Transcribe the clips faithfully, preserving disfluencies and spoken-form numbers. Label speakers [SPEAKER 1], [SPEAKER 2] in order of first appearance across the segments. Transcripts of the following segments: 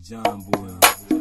[SPEAKER 1] John Boyle.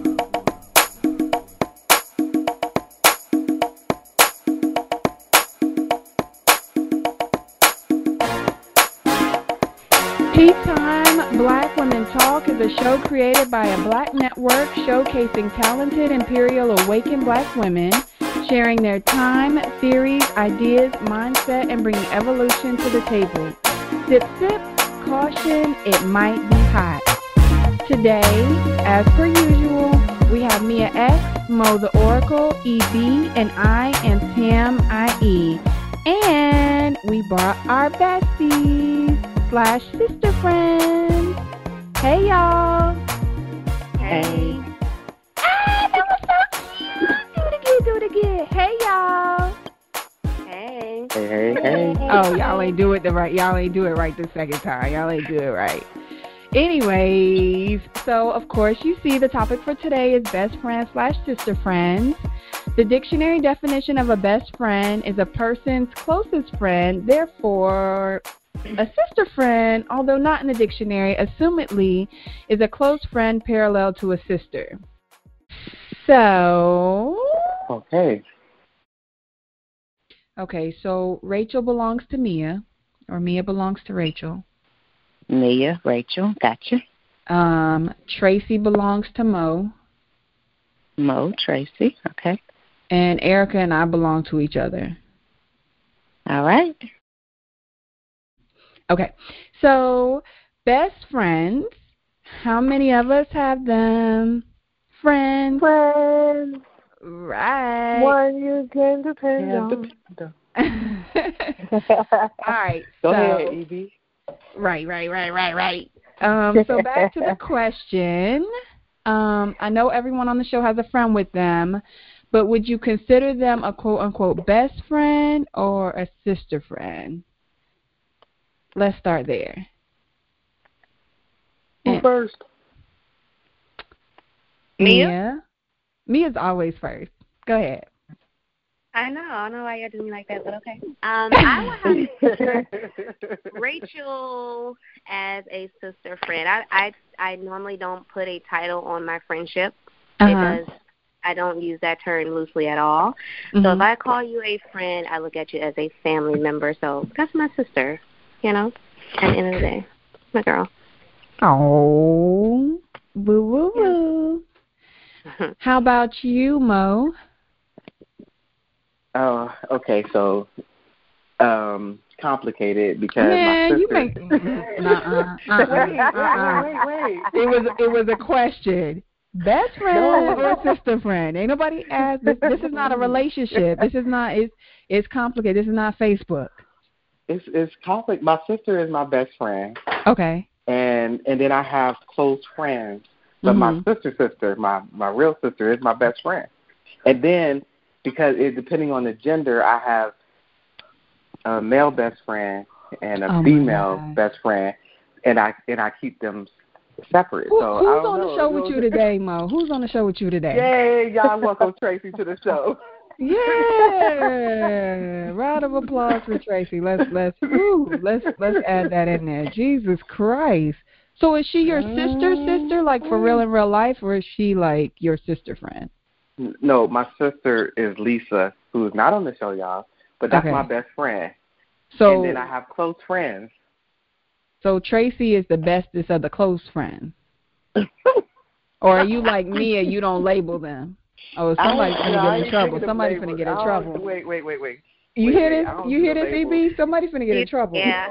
[SPEAKER 2] Tea Time Black Women Talk is a show created by a black network showcasing talented Imperial Awakened black women, sharing their time, theories, ideas, mindset, and bringing evolution to the table. Sip, sip, caution, it might be hot. Today, as per usual, we have Mia X, Mo the Oracle, E B, and I am Tam I E. And we brought our besties slash sister friends. Hey, y'all.
[SPEAKER 3] Hey.
[SPEAKER 2] Ah, that was so cute. Do it again, do it again. Hey, y'all.
[SPEAKER 3] Hey.
[SPEAKER 4] Hey, hey, hey.
[SPEAKER 2] Oh, y'all ain't do it the right. Y'all ain't do it right the second time. Y'all ain't do it right. Anyways, so of course you see the topic for today is best friend slash sister friends. The dictionary definition of a best friend is a person's closest friend. Therefore, a sister friend, although not in the dictionary, assumedly is a close friend parallel to a sister. So,
[SPEAKER 4] Okay.
[SPEAKER 2] okay, so Rachel belongs to Mia, or Mia belongs to Rachel.
[SPEAKER 3] Mia, Rachel, gotcha.
[SPEAKER 2] Um, Tracy belongs to Mo.
[SPEAKER 3] Mo, Tracy, okay.
[SPEAKER 2] And Erica and I belong to each other.
[SPEAKER 3] All right.
[SPEAKER 2] Okay, so best friends. How many of us have them? Friends.
[SPEAKER 5] Friends.
[SPEAKER 2] Right.
[SPEAKER 5] One you can depend
[SPEAKER 4] Yeah,
[SPEAKER 5] on.
[SPEAKER 4] the-
[SPEAKER 2] All right.
[SPEAKER 4] Go
[SPEAKER 2] so,
[SPEAKER 4] ahead, E B.
[SPEAKER 2] Right, right, right, right, right. Um, so back to the question. Um, I know everyone on the show has a friend with them, but would you consider them a quote-unquote best friend or a sister friend? Let's start there.
[SPEAKER 4] Who
[SPEAKER 2] And
[SPEAKER 4] first?
[SPEAKER 3] Mia?
[SPEAKER 2] Mia? Mia's always first. Go ahead.
[SPEAKER 3] I know. I don't know why you're doing me like that, but okay. Um, I would have Rachel as a sister friend. I, I I normally don't put a title on my friendship
[SPEAKER 2] Uh-huh.
[SPEAKER 3] because I don't use that term loosely at all.
[SPEAKER 2] Mhm.
[SPEAKER 3] So if I call you a friend, I look at you as a family member. So that's my sister, you know, at the end of the day. My girl.
[SPEAKER 2] Oh, woo, woo, woo. How about you, Mo?
[SPEAKER 4] Oh, okay. So, um, complicated because
[SPEAKER 2] Man,
[SPEAKER 4] my
[SPEAKER 2] you
[SPEAKER 4] sister.
[SPEAKER 2] make uh-uh, uh-uh,
[SPEAKER 4] wait,
[SPEAKER 2] uh-uh.
[SPEAKER 4] wait, wait, wait.
[SPEAKER 2] It was it was a question. Best friend or sister friend? Ain't nobody asked. This, this is not a relationship. This is not. It's it's complicated. This is not Facebook.
[SPEAKER 4] It's it's conflict. My sister is my best friend,
[SPEAKER 2] Okay.
[SPEAKER 4] and and then I have close friends. But
[SPEAKER 2] Mhm.
[SPEAKER 4] my sister, sister, my my real sister is my best friend. And then because it depending on the gender, I have a male best friend and a
[SPEAKER 2] Oh, my
[SPEAKER 4] female
[SPEAKER 2] God.
[SPEAKER 4] best friend, and I and I keep them separate.
[SPEAKER 2] Who,
[SPEAKER 4] so I
[SPEAKER 2] who's
[SPEAKER 4] don't
[SPEAKER 2] on
[SPEAKER 4] know.
[SPEAKER 2] the show with you today, Mo? Who's on the show with you today?
[SPEAKER 4] Yay! Y'all welcome Tracy to the show.
[SPEAKER 2] Yeah, round of applause for Tracy. Let's let's woo, let's let's add that in there. Jesus Christ! So is she your sister, sister, like for real in real life, or is she like your sister friend?
[SPEAKER 4] No, my sister is Lisa, who's not on the show, y'all, but that's
[SPEAKER 2] Okay.
[SPEAKER 4] my best friend.
[SPEAKER 2] So
[SPEAKER 4] And then I have close friends.
[SPEAKER 2] so Tracy is the bestest of the close friends, or are you like Mia? You don't label them. Oh, somebody's
[SPEAKER 4] I-
[SPEAKER 2] gonna
[SPEAKER 4] no, I
[SPEAKER 2] get in
[SPEAKER 4] ain't
[SPEAKER 2] trouble.
[SPEAKER 4] thinking of
[SPEAKER 2] Somebody's
[SPEAKER 4] labels.
[SPEAKER 2] gonna get in
[SPEAKER 4] I don't-
[SPEAKER 2] trouble.
[SPEAKER 4] Wait, wait, wait, wait.
[SPEAKER 2] You
[SPEAKER 4] Wait,
[SPEAKER 2] hear
[SPEAKER 4] wait,
[SPEAKER 2] this?
[SPEAKER 4] I don't
[SPEAKER 2] You
[SPEAKER 4] do
[SPEAKER 2] hear
[SPEAKER 4] the
[SPEAKER 2] this, E
[SPEAKER 4] labels.
[SPEAKER 2] B? Somebody's gonna get in trouble.
[SPEAKER 3] Yeah.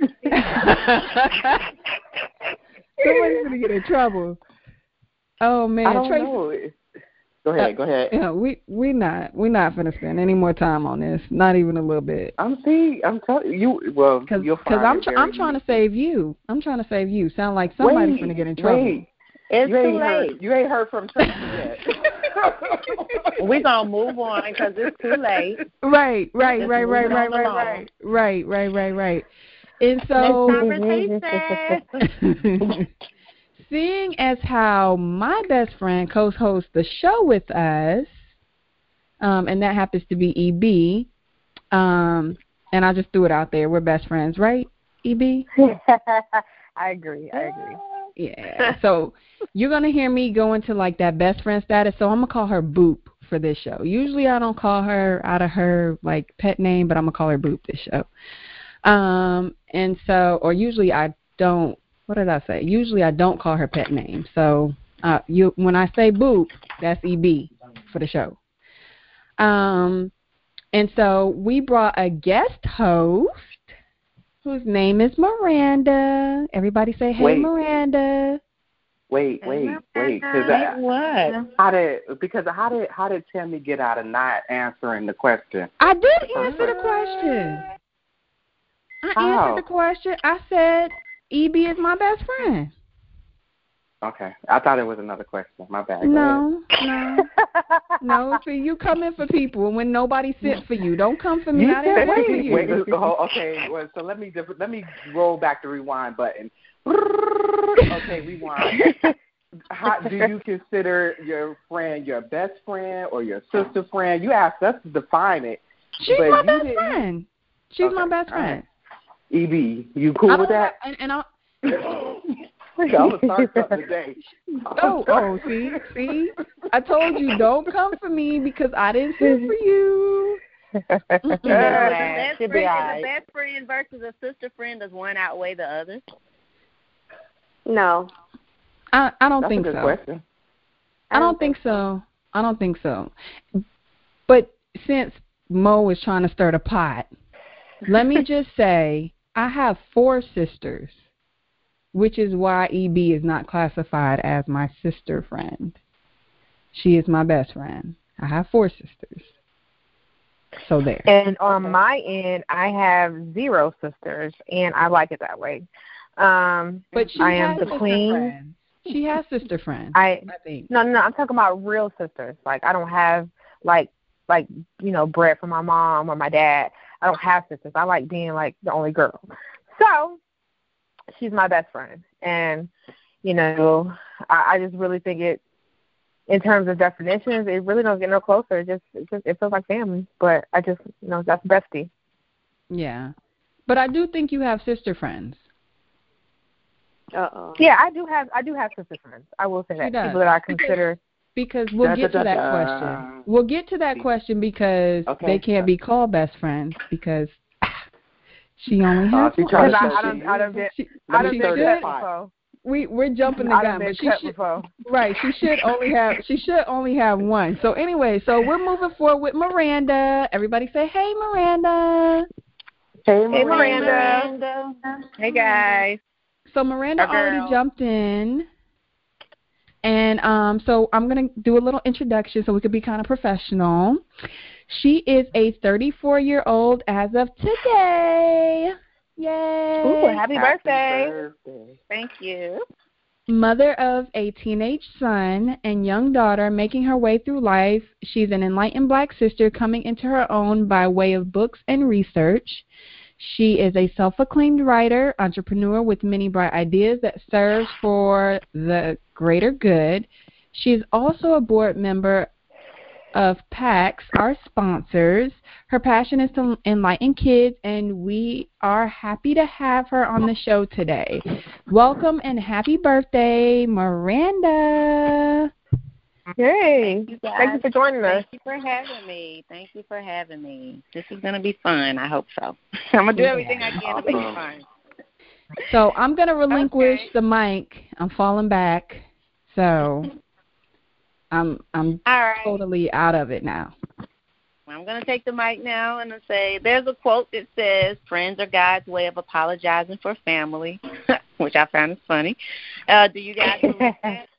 [SPEAKER 2] Somebody's gonna get in trouble. Oh man,
[SPEAKER 4] I don't
[SPEAKER 2] Tracy.
[SPEAKER 4] know. Go ahead, go ahead.
[SPEAKER 2] Yeah, we we not we not gonna spend any more time on this. Not even a little bit.
[SPEAKER 4] I'm see. I'm telling you. Well,
[SPEAKER 2] Cause,
[SPEAKER 4] you'll
[SPEAKER 2] cause
[SPEAKER 4] find
[SPEAKER 2] I'm
[SPEAKER 4] it
[SPEAKER 2] tr-
[SPEAKER 4] very
[SPEAKER 2] I'm trying to save you. I'm trying to save you. Sound like somebody's
[SPEAKER 4] wait,
[SPEAKER 2] gonna get in trouble.
[SPEAKER 4] Wait.
[SPEAKER 3] It's
[SPEAKER 4] You
[SPEAKER 3] too
[SPEAKER 4] ain't heard.
[SPEAKER 3] late.
[SPEAKER 4] You ain't heard from Tracy yet.
[SPEAKER 3] We're going to move on because it's too late.
[SPEAKER 2] Right, right,
[SPEAKER 3] Just
[SPEAKER 2] right, right,
[SPEAKER 3] moving
[SPEAKER 2] right,
[SPEAKER 3] on
[SPEAKER 2] right,
[SPEAKER 3] along.
[SPEAKER 2] right, right, right, right, right. And so,
[SPEAKER 3] Next conversation.
[SPEAKER 2] seeing as how my best friend co-hosts the show with us, um, and that happens to be E B, um, and I just threw it out there. We're best friends, right, E B?
[SPEAKER 5] I agree. I agree.
[SPEAKER 2] Yeah. So you're going to hear me go into, like, that best friend status. So I'm going to call her Boop for this show. Usually I don't call her out of her, like, pet name, but I'm going to call her Boop this show. Um, and so, or usually I don't, what did I say? Usually I don't call her pet name. So uh, you, when I say Boop, that's E B for the show. Um, and so we brought a guest host whose name is Miranda. Everybody say, hey,
[SPEAKER 4] Wait.
[SPEAKER 2] Miranda.
[SPEAKER 4] Wait, wait, wait. Cause
[SPEAKER 3] Wait,
[SPEAKER 4] I,
[SPEAKER 3] what?
[SPEAKER 4] How did because how did how did Tammy get out of not answering the question?
[SPEAKER 2] I did answer the question. I
[SPEAKER 4] How?
[SPEAKER 2] answered the question. I said E B is my best friend.
[SPEAKER 4] Okay, I thought it was another question. My bad. Go
[SPEAKER 2] No, no, no. See, you come in for people when nobody sent for you. Don't come for me.
[SPEAKER 4] You
[SPEAKER 2] I didn't
[SPEAKER 4] said,
[SPEAKER 2] send for
[SPEAKER 4] wait,
[SPEAKER 2] you.
[SPEAKER 4] wait, oh, okay. Well, so let me let me roll back the rewind button. Okay, rewind. How do you consider your friend your best friend or your sister friend? You asked us to define it.
[SPEAKER 2] She's
[SPEAKER 4] but
[SPEAKER 2] my
[SPEAKER 4] you
[SPEAKER 2] best
[SPEAKER 4] didn't.
[SPEAKER 2] friend. She's
[SPEAKER 4] Okay,
[SPEAKER 2] my best
[SPEAKER 4] all right.
[SPEAKER 2] friend.
[SPEAKER 4] E B, you cool
[SPEAKER 2] I
[SPEAKER 4] with
[SPEAKER 2] don't
[SPEAKER 4] that?
[SPEAKER 2] have- and, and I,
[SPEAKER 4] I'm gonna start something today.
[SPEAKER 2] oh, oh, see, see, I told you don't come for me because I didn't send for you.
[SPEAKER 3] So is the
[SPEAKER 1] Yeah,
[SPEAKER 3] best
[SPEAKER 1] should
[SPEAKER 3] friend,
[SPEAKER 1] be
[SPEAKER 3] is
[SPEAKER 1] all
[SPEAKER 3] a
[SPEAKER 1] right.
[SPEAKER 3] best friend versus a sister friend, does one outweigh the other?
[SPEAKER 1] No.
[SPEAKER 2] I, I don't
[SPEAKER 4] That's
[SPEAKER 2] think
[SPEAKER 4] a good
[SPEAKER 2] so.
[SPEAKER 4] question.
[SPEAKER 2] I don't think so. I don't think so. But since Mo is trying to stir the pot, let me just say I have four sisters, which is why E B is not classified as my sister friend. She is my best friend. I have four sisters. So there.
[SPEAKER 5] And on my end, I have zero sisters, and I like it that way. Um,
[SPEAKER 2] But she
[SPEAKER 5] I
[SPEAKER 2] has
[SPEAKER 5] am the
[SPEAKER 2] sister
[SPEAKER 5] queen.
[SPEAKER 2] friends. She has sister friends.
[SPEAKER 5] I
[SPEAKER 2] I think.
[SPEAKER 5] no, no, no. I'm talking about real sisters. Like I don't have like like you know bread from my mom or my dad. I don't have sisters. I like being like the only girl. So she's my best friend, and you know I, I just really think it. In terms of definitions, it really don't get no closer. It just, it just it feels like family. But I just, you know, that's bestie.
[SPEAKER 2] Yeah. But I do think you have sister friends.
[SPEAKER 1] Uh-oh.
[SPEAKER 5] Yeah, I do have, I do have sister friends. I will say
[SPEAKER 2] She
[SPEAKER 5] that.
[SPEAKER 2] does.
[SPEAKER 5] People that I consider.
[SPEAKER 2] Because we'll
[SPEAKER 4] Da,
[SPEAKER 2] get
[SPEAKER 4] da,
[SPEAKER 2] to
[SPEAKER 4] da,
[SPEAKER 2] that
[SPEAKER 4] da.
[SPEAKER 2] question. We'll get to that question because
[SPEAKER 4] Okay.
[SPEAKER 2] they can't be called best friends because she only
[SPEAKER 4] Uh,
[SPEAKER 2] has
[SPEAKER 4] she
[SPEAKER 2] one.
[SPEAKER 4] tried
[SPEAKER 5] Because
[SPEAKER 4] to
[SPEAKER 5] I, I
[SPEAKER 4] show
[SPEAKER 5] don't,
[SPEAKER 4] she-
[SPEAKER 5] I don't get,
[SPEAKER 2] She,
[SPEAKER 5] I
[SPEAKER 4] Let
[SPEAKER 5] don't
[SPEAKER 4] me
[SPEAKER 2] she
[SPEAKER 5] get
[SPEAKER 4] stir
[SPEAKER 2] should,
[SPEAKER 4] that
[SPEAKER 5] cut
[SPEAKER 4] pot.
[SPEAKER 5] before.
[SPEAKER 2] we we're jumping the
[SPEAKER 5] I
[SPEAKER 2] gun,
[SPEAKER 5] don't
[SPEAKER 2] but
[SPEAKER 5] get
[SPEAKER 2] she
[SPEAKER 5] cut
[SPEAKER 2] should
[SPEAKER 5] before.
[SPEAKER 2] right. She should only have she should only have one. So anyway, so we're moving forward with Miranda. Everybody say hey, Miranda.
[SPEAKER 4] Hey,
[SPEAKER 5] Hey,
[SPEAKER 4] Miranda.
[SPEAKER 5] Miranda.
[SPEAKER 3] Hey, guys.
[SPEAKER 2] So Miranda
[SPEAKER 3] Our girl.
[SPEAKER 2] already jumped in. And um, so I'm going to do a little introduction so we could be kind of professional. She is a thirty-four-year-old as of today. Yay.
[SPEAKER 5] Ooh, happy,
[SPEAKER 4] Happy
[SPEAKER 5] birthday.
[SPEAKER 4] birthday.
[SPEAKER 3] Thank you.
[SPEAKER 2] Mother of a teenage son and young daughter making her way through life. She's an enlightened black sister coming into her own by way of books and research. She is a self-acclaimed writer, entrepreneur with many bright ideas that serves for the greater good. She is also a board member of PAX, our sponsors. Her passion is to enlighten kids, and we are happy to have her on the show today. Welcome and happy birthday, Miranda.
[SPEAKER 5] Yay.
[SPEAKER 3] You guys.
[SPEAKER 5] Thank you for joining us.
[SPEAKER 3] Thank you for having me. Thank you for having me. This is going to be fun. I hope so. I'm going to do everything I can to make it fun.
[SPEAKER 2] So I'm going to relinquish
[SPEAKER 3] Okay.
[SPEAKER 2] the mic. I'm falling back. So I'm I'm
[SPEAKER 3] All right.
[SPEAKER 2] totally out of it now.
[SPEAKER 3] I'm going to take the mic now and say there's a quote that says, friends are God's way of apologizing for family, which I found is funny. Uh, do you guys believe that?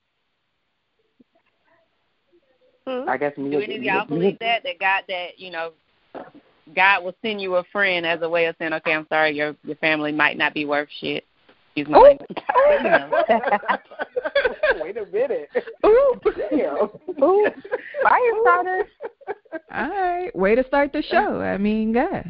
[SPEAKER 4] I guess me.
[SPEAKER 3] Do any of y'all believe that, that God, that, you know, God will send you a friend as a way of saying, okay, I'm sorry, your your family might not be worth shit. Excuse my language. You know.
[SPEAKER 4] Wait a minute.
[SPEAKER 2] Ooh.
[SPEAKER 4] Damn.
[SPEAKER 5] Ooh, fire starter.
[SPEAKER 2] All right. Way to start the show. I mean, gosh.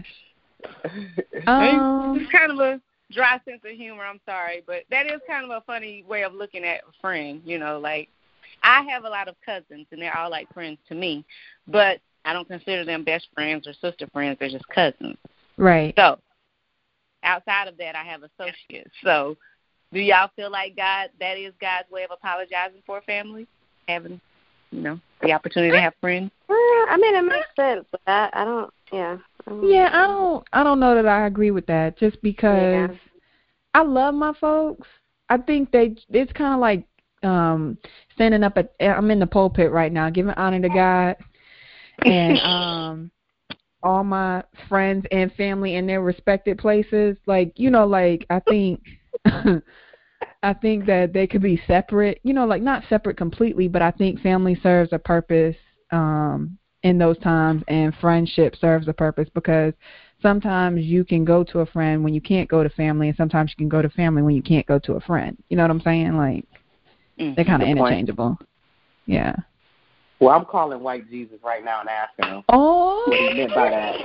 [SPEAKER 2] Um,
[SPEAKER 3] It's kind of a dry sense of humor, I'm sorry, but that is kind of a funny way of looking at a friend, you know, like I have a lot of cousins, and they're all like friends to me, but I don't consider them best friends or sister friends. They're just cousins.
[SPEAKER 2] right.
[SPEAKER 3] So outside of that, I have associates. So
[SPEAKER 1] Do y'all feel like God, that is God's way of apologizing for a family? Having, you know, the opportunity to have friends?
[SPEAKER 3] Well, I mean, it makes sense, but I, I don't, yeah. I don't
[SPEAKER 2] Yeah, I don't, I don't know that I agree with that just because
[SPEAKER 3] Yeah.
[SPEAKER 2] I love my folks. I think they, it's kind of like um, standing up at, I'm in the pulpit right now, giving honor to God. And um, all my friends and family in their respected places, like, you know, like, I think, I think that they could be separate, you know, like not separate completely, but I think family serves a purpose um, in those times, and friendship serves a purpose, because sometimes you can go to a friend when you can't go to family, and sometimes you can go to family when you can't go to a friend. You know what I'm saying? Like,
[SPEAKER 1] Mm.
[SPEAKER 2] they're kind of
[SPEAKER 4] Good point.
[SPEAKER 2] interchangeable. Yeah.
[SPEAKER 4] Well, I'm calling White Jesus right now and asking him
[SPEAKER 2] Oh.
[SPEAKER 4] what he meant by that.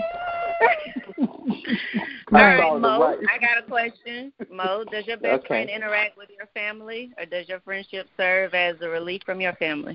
[SPEAKER 1] All
[SPEAKER 4] I
[SPEAKER 1] right,
[SPEAKER 4] saw the
[SPEAKER 1] Mo,
[SPEAKER 4] right-
[SPEAKER 1] I got a question. Mo, does your best
[SPEAKER 4] Okay.
[SPEAKER 1] friend interact with your family, or does your friendship serve as a relief from your family?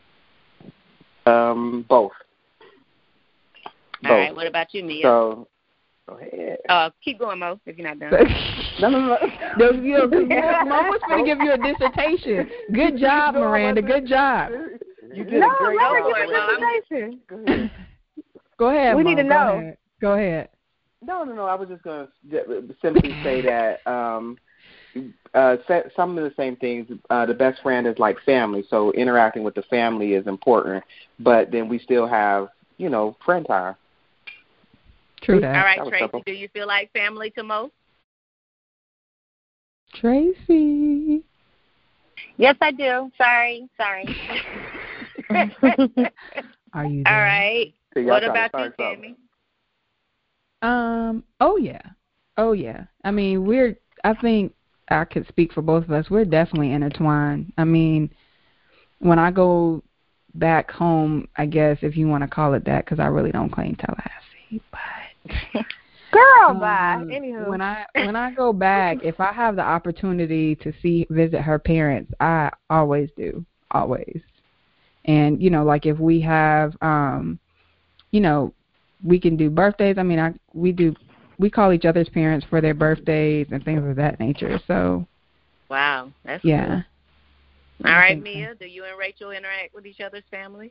[SPEAKER 4] Um, both.
[SPEAKER 1] All right, what about you, Mia?
[SPEAKER 4] So, go ahead.
[SPEAKER 1] Uh, keep going, Mo, if you're not done.
[SPEAKER 4] No, no, no.
[SPEAKER 2] No, you know, 'cause Mom was going to give you a dissertation. Good job,
[SPEAKER 4] No, I
[SPEAKER 2] Miranda.
[SPEAKER 4] wasn't.
[SPEAKER 2] Good job.
[SPEAKER 4] You did
[SPEAKER 5] No,
[SPEAKER 4] a great
[SPEAKER 5] let her
[SPEAKER 4] job.
[SPEAKER 5] give
[SPEAKER 1] Well,
[SPEAKER 5] a presentation.
[SPEAKER 4] Go ahead.
[SPEAKER 2] Go ahead,
[SPEAKER 5] We
[SPEAKER 2] Mom.
[SPEAKER 5] need to
[SPEAKER 2] Go
[SPEAKER 5] know.
[SPEAKER 2] ahead. Go ahead.
[SPEAKER 4] No, no, no. I was just going to simply say that um, uh, some of the same things. Uh, the best friend is like family, so interacting with the family is important. But then we still have, you know, friend time.
[SPEAKER 2] True that.
[SPEAKER 1] All right,
[SPEAKER 4] That was
[SPEAKER 1] Tracy,
[SPEAKER 4] simple.
[SPEAKER 1] do you feel like family to Mo?
[SPEAKER 2] Tracy.
[SPEAKER 6] Yes, I do. Sorry, sorry.
[SPEAKER 2] Are you
[SPEAKER 1] All
[SPEAKER 2] there?
[SPEAKER 1] right.
[SPEAKER 4] So y'all
[SPEAKER 1] What
[SPEAKER 4] trying to
[SPEAKER 1] about
[SPEAKER 4] start
[SPEAKER 1] you,
[SPEAKER 4] something.
[SPEAKER 1] Tammy?
[SPEAKER 2] Um, oh, yeah. Oh, yeah. I mean, we're, I think I could speak for both of us. We're definitely intertwined. I mean, when I go back home, I guess, if you want to call it that, because I really don't claim Tallahassee, but...
[SPEAKER 5] Girl,
[SPEAKER 2] Um,
[SPEAKER 5] bye. Anywho.
[SPEAKER 2] When I when I go back, if I have the opportunity to see visit her parents, I always do, always. And you know, like if we have, um, you know, we can do birthdays. I mean, I we do we call each other's parents for their birthdays and things of that nature. So
[SPEAKER 1] Wow, that's
[SPEAKER 2] yeah.
[SPEAKER 1] cool. All right,
[SPEAKER 2] think so.
[SPEAKER 1] Mia, do you and Rachel interact with each other's families?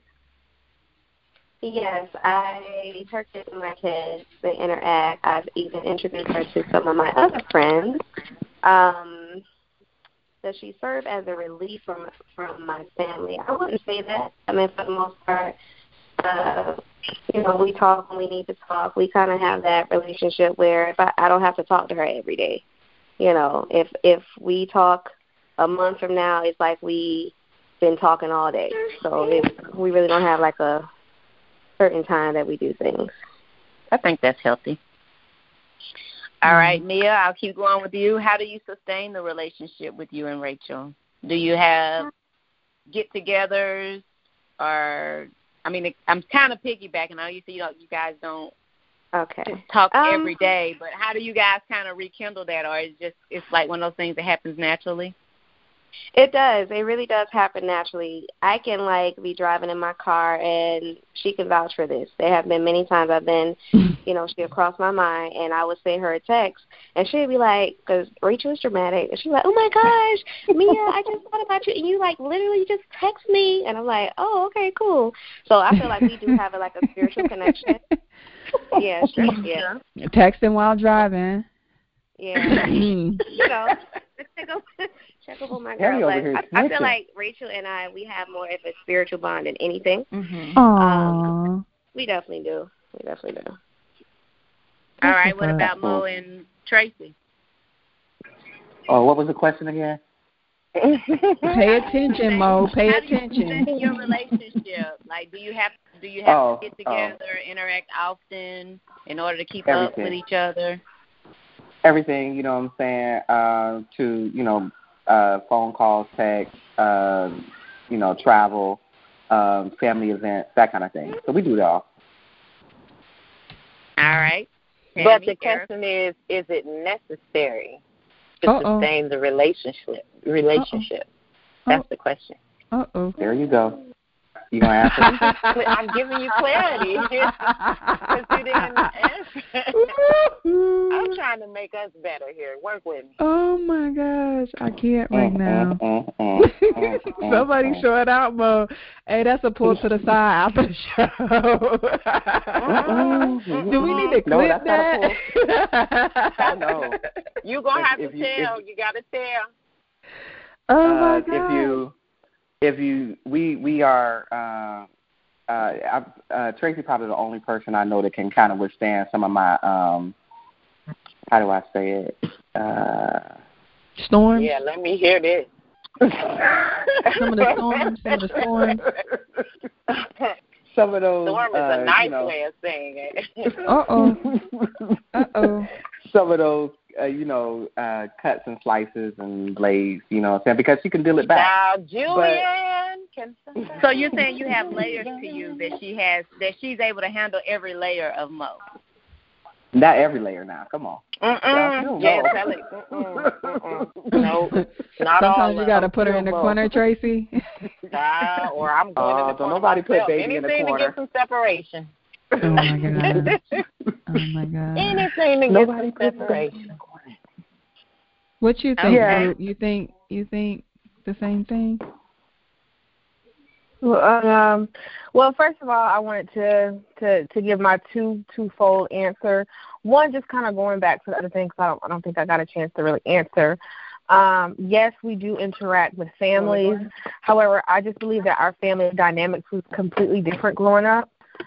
[SPEAKER 3] Yes, I, her kids and my kids, they interact. I've even introduced her to some of my other friends. Um, does she serve as a relief from from my family? I wouldn't say that. I mean, for the most part, uh, you know, we talk when we need to talk. We kind of have that relationship where if I, I don't have to talk to her every day. You know, if if we talk a month from now, it's like we been talking all day. So it, we really don't have like a certain time that we do things.
[SPEAKER 1] I think that's healthy. All
[SPEAKER 2] Mm-hmm.
[SPEAKER 1] right, Mia, I'll keep going with you. How do you sustain the relationship with you and Rachel? Do you have get-togethers, or I mean, I'm kind of piggybacking. I know you say you know you guys don't
[SPEAKER 3] Okay.
[SPEAKER 1] talk
[SPEAKER 3] Um,
[SPEAKER 1] every day, but how do you guys kind of rekindle that, or is it just it's like one of those things that happens naturally?
[SPEAKER 3] It does. It really does happen naturally. I can, like, be driving in my car, and she can vouch for this. There have been many times I've been, you know, she'll cross my mind, and I would send her a text, and she'd be like, because Rachel is dramatic, and she's like, oh, my gosh, Mia, I just thought about you, and you, like, literally just text me. And I'm like, oh, okay, cool. So I feel like we do have, a, like, a spiritual connection. Yeah, she, yeah.
[SPEAKER 2] Texting while driving.
[SPEAKER 3] Yeah. You know, check up, check up on my
[SPEAKER 4] Harry
[SPEAKER 3] girl.
[SPEAKER 4] over
[SPEAKER 3] But
[SPEAKER 4] here
[SPEAKER 3] I,
[SPEAKER 4] is
[SPEAKER 3] I feel
[SPEAKER 4] snitching.
[SPEAKER 3] like Rachel and I, we have more of a spiritual bond than anything.
[SPEAKER 1] Mm-hmm.
[SPEAKER 2] Aww.
[SPEAKER 3] We definitely do. We definitely do.
[SPEAKER 1] All right,
[SPEAKER 2] what's
[SPEAKER 1] what
[SPEAKER 2] up.
[SPEAKER 1] about Mo and Tracy?
[SPEAKER 4] Oh, what was the question again?
[SPEAKER 2] Pay attention, Mo. Pay
[SPEAKER 1] How do you
[SPEAKER 2] attention.
[SPEAKER 1] sustain your relationship? Like, do you have do you have
[SPEAKER 4] Oh,
[SPEAKER 1] to get together, interact often in order to keep up
[SPEAKER 4] Everything.
[SPEAKER 1] with each other?
[SPEAKER 4] Everything, you know what I'm saying, uh, to, you know, uh, phone calls, text, uh, you know, travel, um, family events, that kind of thing. So we do it all.
[SPEAKER 1] All right.
[SPEAKER 6] But
[SPEAKER 1] Tammy,
[SPEAKER 6] the
[SPEAKER 1] Eric?
[SPEAKER 6] question is, is it necessary to
[SPEAKER 2] Uh-oh.
[SPEAKER 6] sustain the relationship? Relationship. That's the question.
[SPEAKER 2] Uh-oh.
[SPEAKER 4] There you go. You gonna answer?
[SPEAKER 6] I'm giving you clarity because you didn't answer. I'm trying to make us better here. Work with me.
[SPEAKER 2] Oh my gosh, I can't right now. Somebody show it out, Mo. Hey, that's a pull to the side after the show. Do we need to clip
[SPEAKER 4] no, that's
[SPEAKER 2] that?
[SPEAKER 4] Not a pull. No.
[SPEAKER 6] You gonna have
[SPEAKER 4] if,
[SPEAKER 6] to
[SPEAKER 4] if you,
[SPEAKER 6] tell.
[SPEAKER 4] If,
[SPEAKER 6] you gotta tell.
[SPEAKER 2] Oh my
[SPEAKER 4] uh,
[SPEAKER 2] god.
[SPEAKER 4] If you, if you, we we are. Uh, uh, I, uh, Tracy probably the only person I know that can kind of withstand some of my. Um, how do I say it? Uh,
[SPEAKER 2] Storm.
[SPEAKER 6] Yeah, let me hear this.
[SPEAKER 2] Some of the storms. Some of the storms.
[SPEAKER 4] Some of those.
[SPEAKER 6] Storm is
[SPEAKER 4] uh,
[SPEAKER 6] a nice
[SPEAKER 4] you know,
[SPEAKER 6] way of saying it.
[SPEAKER 2] Uh oh. Uh oh.
[SPEAKER 4] Some of those, uh, you know, uh, cuts and slices and blades, you know what I'm saying? Because she can deal it back.
[SPEAKER 6] Now, Julian, can somebody...
[SPEAKER 1] So you're saying you have layers to you that she has, that she's able to handle every layer of Mo.
[SPEAKER 4] Not every layer now. Come on.
[SPEAKER 6] Mm-mm. Yeah, tell it. Mm-mm. Mm-mm. No, not all.
[SPEAKER 2] Sometimes you got to put her in the corner, Tracy.
[SPEAKER 6] Nah, or I'm going
[SPEAKER 4] uh,
[SPEAKER 6] in the
[SPEAKER 4] don't
[SPEAKER 6] corner
[SPEAKER 4] nobody
[SPEAKER 6] myself.
[SPEAKER 4] put baby
[SPEAKER 6] Anything
[SPEAKER 4] in the corner.
[SPEAKER 6] to get some separation.
[SPEAKER 2] Oh, my God. Oh, my God.
[SPEAKER 6] Anything to get
[SPEAKER 4] Nobody
[SPEAKER 6] some
[SPEAKER 4] puts
[SPEAKER 6] separation.
[SPEAKER 4] baby in the corner.
[SPEAKER 2] What you think,
[SPEAKER 5] Yeah.
[SPEAKER 2] Ruth? You think, you think the same thing?
[SPEAKER 5] Well, um, well, first of all, I wanted to, to, to give my two twofold answer. One, just kind of going back to the other thing, because I don't, I don't think I got a chance to really answer. Um, yes, we do interact with families. However, I just believe that our family dynamics was completely different growing up.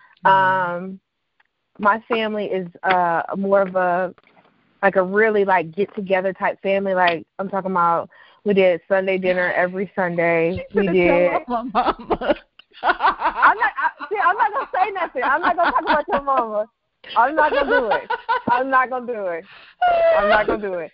[SPEAKER 5] Um, my family is uh, more of a like a really like get together type family. Like I'm talking about. We did Sunday dinner every Sunday. We did.
[SPEAKER 2] My mama.
[SPEAKER 5] I'm not. I, see, I'm not gonna say nothing. I'm not gonna talk about your mama. I'm not gonna do it. I'm not gonna do it. I'm not gonna do it.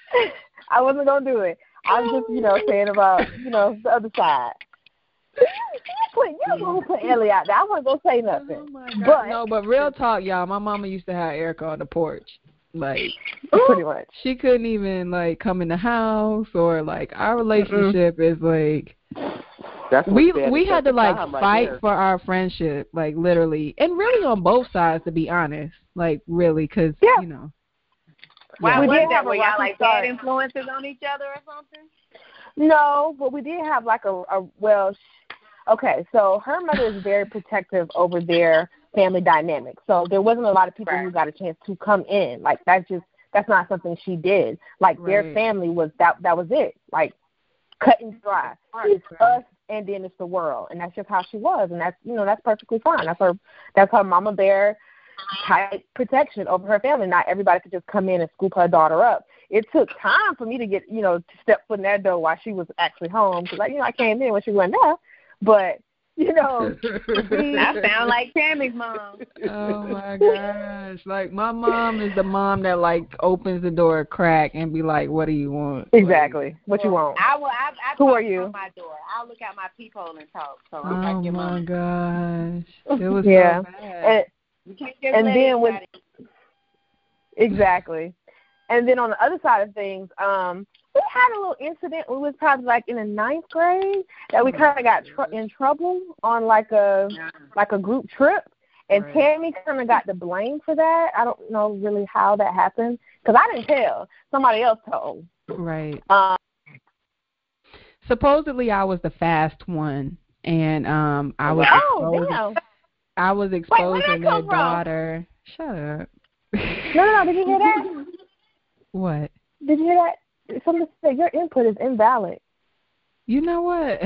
[SPEAKER 5] I wasn't gonna do it. I'm just, you know, saying about, you know, the other side. You put, you gonna put Ellie out there. I wasn't gonna say nothing.
[SPEAKER 2] Oh
[SPEAKER 5] but
[SPEAKER 2] no, but real talk, y'all. My mama used to have Erica on the porch. Like,
[SPEAKER 5] pretty much.
[SPEAKER 2] She couldn't even, like, come in the house, or, like, our relationship mm-hmm. is, like,
[SPEAKER 4] That's
[SPEAKER 2] we we had to, like,
[SPEAKER 4] right
[SPEAKER 2] fight
[SPEAKER 4] there.
[SPEAKER 2] for our friendship, like, literally. And really on both sides, to be honest. Like, really, because,
[SPEAKER 5] yeah.
[SPEAKER 2] you know.
[SPEAKER 1] Why
[SPEAKER 5] we
[SPEAKER 1] was
[SPEAKER 5] did
[SPEAKER 1] that?
[SPEAKER 5] have
[SPEAKER 1] Were
[SPEAKER 5] a
[SPEAKER 1] y'all,
[SPEAKER 5] rocky
[SPEAKER 1] like,
[SPEAKER 5] start.
[SPEAKER 1] bad influences on each other or something?
[SPEAKER 5] No, but we did have, like, a, a well, sh- okay, so her mother is very protective over their family dynamic. So there wasn't a lot of people
[SPEAKER 1] right.
[SPEAKER 5] who got a chance to come in. Like, that's just, that's not something she did. Like,
[SPEAKER 2] right.
[SPEAKER 5] their family was, that that was it. Like, cut and dry.
[SPEAKER 1] Right.
[SPEAKER 5] It's us and then it's the world. And that's just how she was. And that's, you know, that's perfectly fine. That's her, that's her mama bear tight protection over her family. Not everybody could just come in and scoop her daughter up. It took time for me to get, you know, to step foot in that door while she was actually home. Because, like, you know, I came in when she went there. But, you know.
[SPEAKER 1] That sound like Tammy's mom.
[SPEAKER 2] Oh, my gosh. Like, my mom is the mom that, like, opens the door a crack and be like, what do you want?
[SPEAKER 5] Exactly. Like, what you want?
[SPEAKER 1] I will. I, I
[SPEAKER 5] Who are you?
[SPEAKER 1] On my door. I'll look out my peephole and talk. So
[SPEAKER 2] Oh,
[SPEAKER 1] I get
[SPEAKER 2] my
[SPEAKER 1] my
[SPEAKER 2] gosh. It was
[SPEAKER 5] yeah.
[SPEAKER 2] so bad.
[SPEAKER 5] And,
[SPEAKER 1] you can't just
[SPEAKER 5] and
[SPEAKER 1] let
[SPEAKER 5] then with
[SPEAKER 1] anybody.
[SPEAKER 5] Exactly. And then on the other side of things, um, we had a little incident. We was probably like in the ninth grade that we kind of got tr- in trouble on like a like a group trip, and
[SPEAKER 2] Right.
[SPEAKER 5] Tammy kind of got the blame for that. I don't know really how that happened because I didn't tell. Somebody else told.
[SPEAKER 2] Right.
[SPEAKER 5] Um,
[SPEAKER 2] Supposedly, I was the fast one, and um, I was
[SPEAKER 5] oh
[SPEAKER 2] exposing,
[SPEAKER 5] damn!
[SPEAKER 2] I was
[SPEAKER 5] where
[SPEAKER 2] exposing
[SPEAKER 5] that
[SPEAKER 2] their
[SPEAKER 5] come from?
[SPEAKER 2] daughter. Shut up.
[SPEAKER 5] No, no, no. Did you hear that?
[SPEAKER 2] What?
[SPEAKER 5] Did you hear that? Somebody said your input is invalid.
[SPEAKER 2] You know what?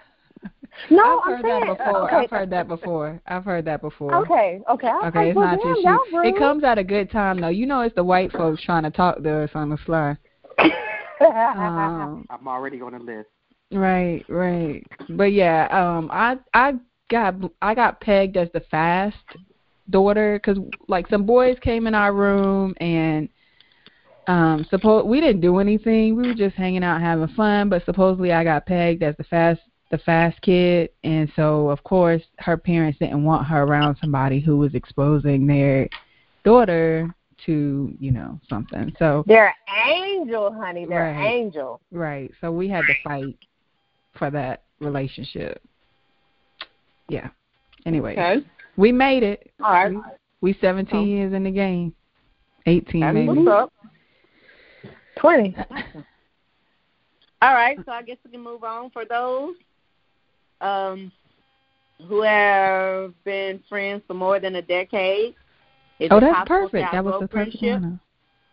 [SPEAKER 5] No,
[SPEAKER 2] I've
[SPEAKER 5] I'm
[SPEAKER 2] heard
[SPEAKER 5] saying.
[SPEAKER 2] that before.
[SPEAKER 5] Okay.
[SPEAKER 2] I've heard that before. I've heard that before.
[SPEAKER 5] Okay, okay. I'm
[SPEAKER 2] Okay,
[SPEAKER 5] like,
[SPEAKER 2] it's
[SPEAKER 5] well,
[SPEAKER 2] not
[SPEAKER 5] damn,
[SPEAKER 2] just
[SPEAKER 5] y'all
[SPEAKER 2] you.
[SPEAKER 5] rude.
[SPEAKER 2] It comes at a good time, though. You know, it's the white folks trying to talk to us on the sly. Um,
[SPEAKER 4] I'm already on the list.
[SPEAKER 2] right, right. But yeah, um, I I got I got pegged as the fast daughter because like some boys came in our room and um, suppose we didn't do anything. We were just hanging out having fun. But supposedly I got pegged as the fast the fast kid, and so of course her parents didn't want her around somebody who was exposing their daughter to, you know, something. So
[SPEAKER 5] They're angel, honey. They're
[SPEAKER 2] Right.
[SPEAKER 5] angel.
[SPEAKER 2] right. So we had to fight for that relationship. yeah. Anyway,
[SPEAKER 4] Okay.
[SPEAKER 2] we made it.
[SPEAKER 4] All right.
[SPEAKER 2] We, we seventeen oh. years in the game. eighteen
[SPEAKER 4] That's
[SPEAKER 2] maybe.
[SPEAKER 4] What's up?
[SPEAKER 5] twenty.
[SPEAKER 1] All right, so I guess we can move on. For those um, who have been friends for more than a decade, is
[SPEAKER 2] oh,
[SPEAKER 1] it
[SPEAKER 2] that's
[SPEAKER 1] possible
[SPEAKER 2] perfect.
[SPEAKER 1] to
[SPEAKER 2] That was the
[SPEAKER 1] outgrow
[SPEAKER 2] perfect
[SPEAKER 1] friendship?
[SPEAKER 2] one.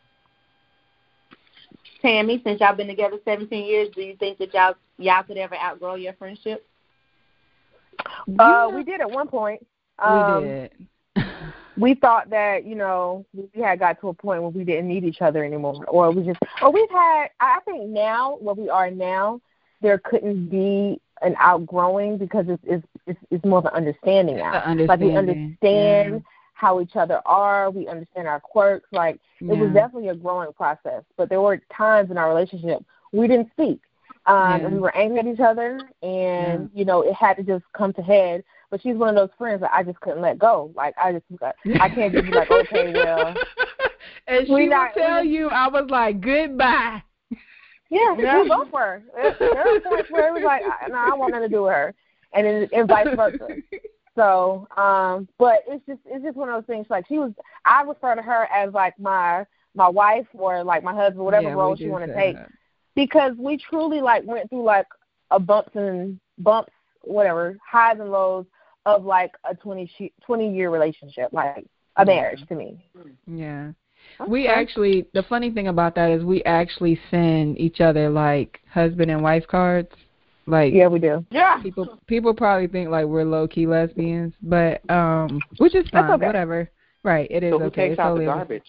[SPEAKER 1] Tammy, since y'all been together seventeen years, do you think that y'all y'all could ever outgrow your friendship?
[SPEAKER 5] Uh, we did at one point. Um,
[SPEAKER 2] we did.
[SPEAKER 5] We thought that, you know, we had got to a point where we didn't need each other anymore, or we just, or we've had. I think now, where we are now, there couldn't be an outgrowing because it's it's it's, it's more of an understanding now.
[SPEAKER 2] Understanding.
[SPEAKER 5] Like we understand
[SPEAKER 2] yeah.
[SPEAKER 5] how each other are. We understand our quirks. Like
[SPEAKER 2] yeah.
[SPEAKER 5] it was definitely a growing process. But there were times in our relationship we didn't speak. Um,
[SPEAKER 2] yeah.
[SPEAKER 5] and we were angry at each other, and,
[SPEAKER 2] yeah.
[SPEAKER 5] you know, it had to just come to head. But she's one of those friends that I just couldn't let go. Like, I just, I can't just be like, okay, well.
[SPEAKER 2] And she will not, tell we, you, I was like, goodbye.
[SPEAKER 5] Yeah, yeah. We both were. There were points where it was like, no, I want nothing to do with her, and, then, and vice versa. So, um, but it's just, it's just one of those things. Like, she was, I refer to her as, like, my my wife or, like, my husband, whatever
[SPEAKER 2] yeah,
[SPEAKER 5] role she want to take.
[SPEAKER 2] That.
[SPEAKER 5] Because we truly, like, went through, like, a bumps and bumps, whatever, highs and lows of, like, a twenty-year relationship, like a marriage to me.
[SPEAKER 2] Yeah. Okay. We actually, the funny thing about that is we actually send each other, like, husband and wife cards. Like,
[SPEAKER 5] yeah, we do.
[SPEAKER 4] Yeah.
[SPEAKER 2] People people probably think, like, we're low-key lesbians, but, um, which is fine,
[SPEAKER 5] okay.
[SPEAKER 2] whatever. Right, it is
[SPEAKER 4] so who
[SPEAKER 2] okay.
[SPEAKER 4] takes
[SPEAKER 2] it's
[SPEAKER 4] out
[SPEAKER 2] totally
[SPEAKER 4] the garbage?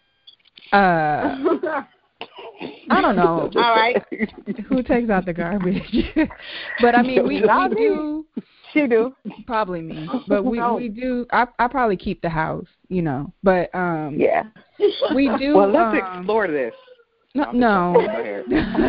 [SPEAKER 2] Uh... I don't know.
[SPEAKER 1] All right.
[SPEAKER 2] Who takes out the garbage? But I mean, we, we do.
[SPEAKER 5] She do.
[SPEAKER 2] Probably me. But we, we do. I I probably keep the house, you know. But um.
[SPEAKER 5] Yeah.
[SPEAKER 2] We do.
[SPEAKER 4] Well, let's
[SPEAKER 2] um,
[SPEAKER 4] explore this.
[SPEAKER 2] No. no.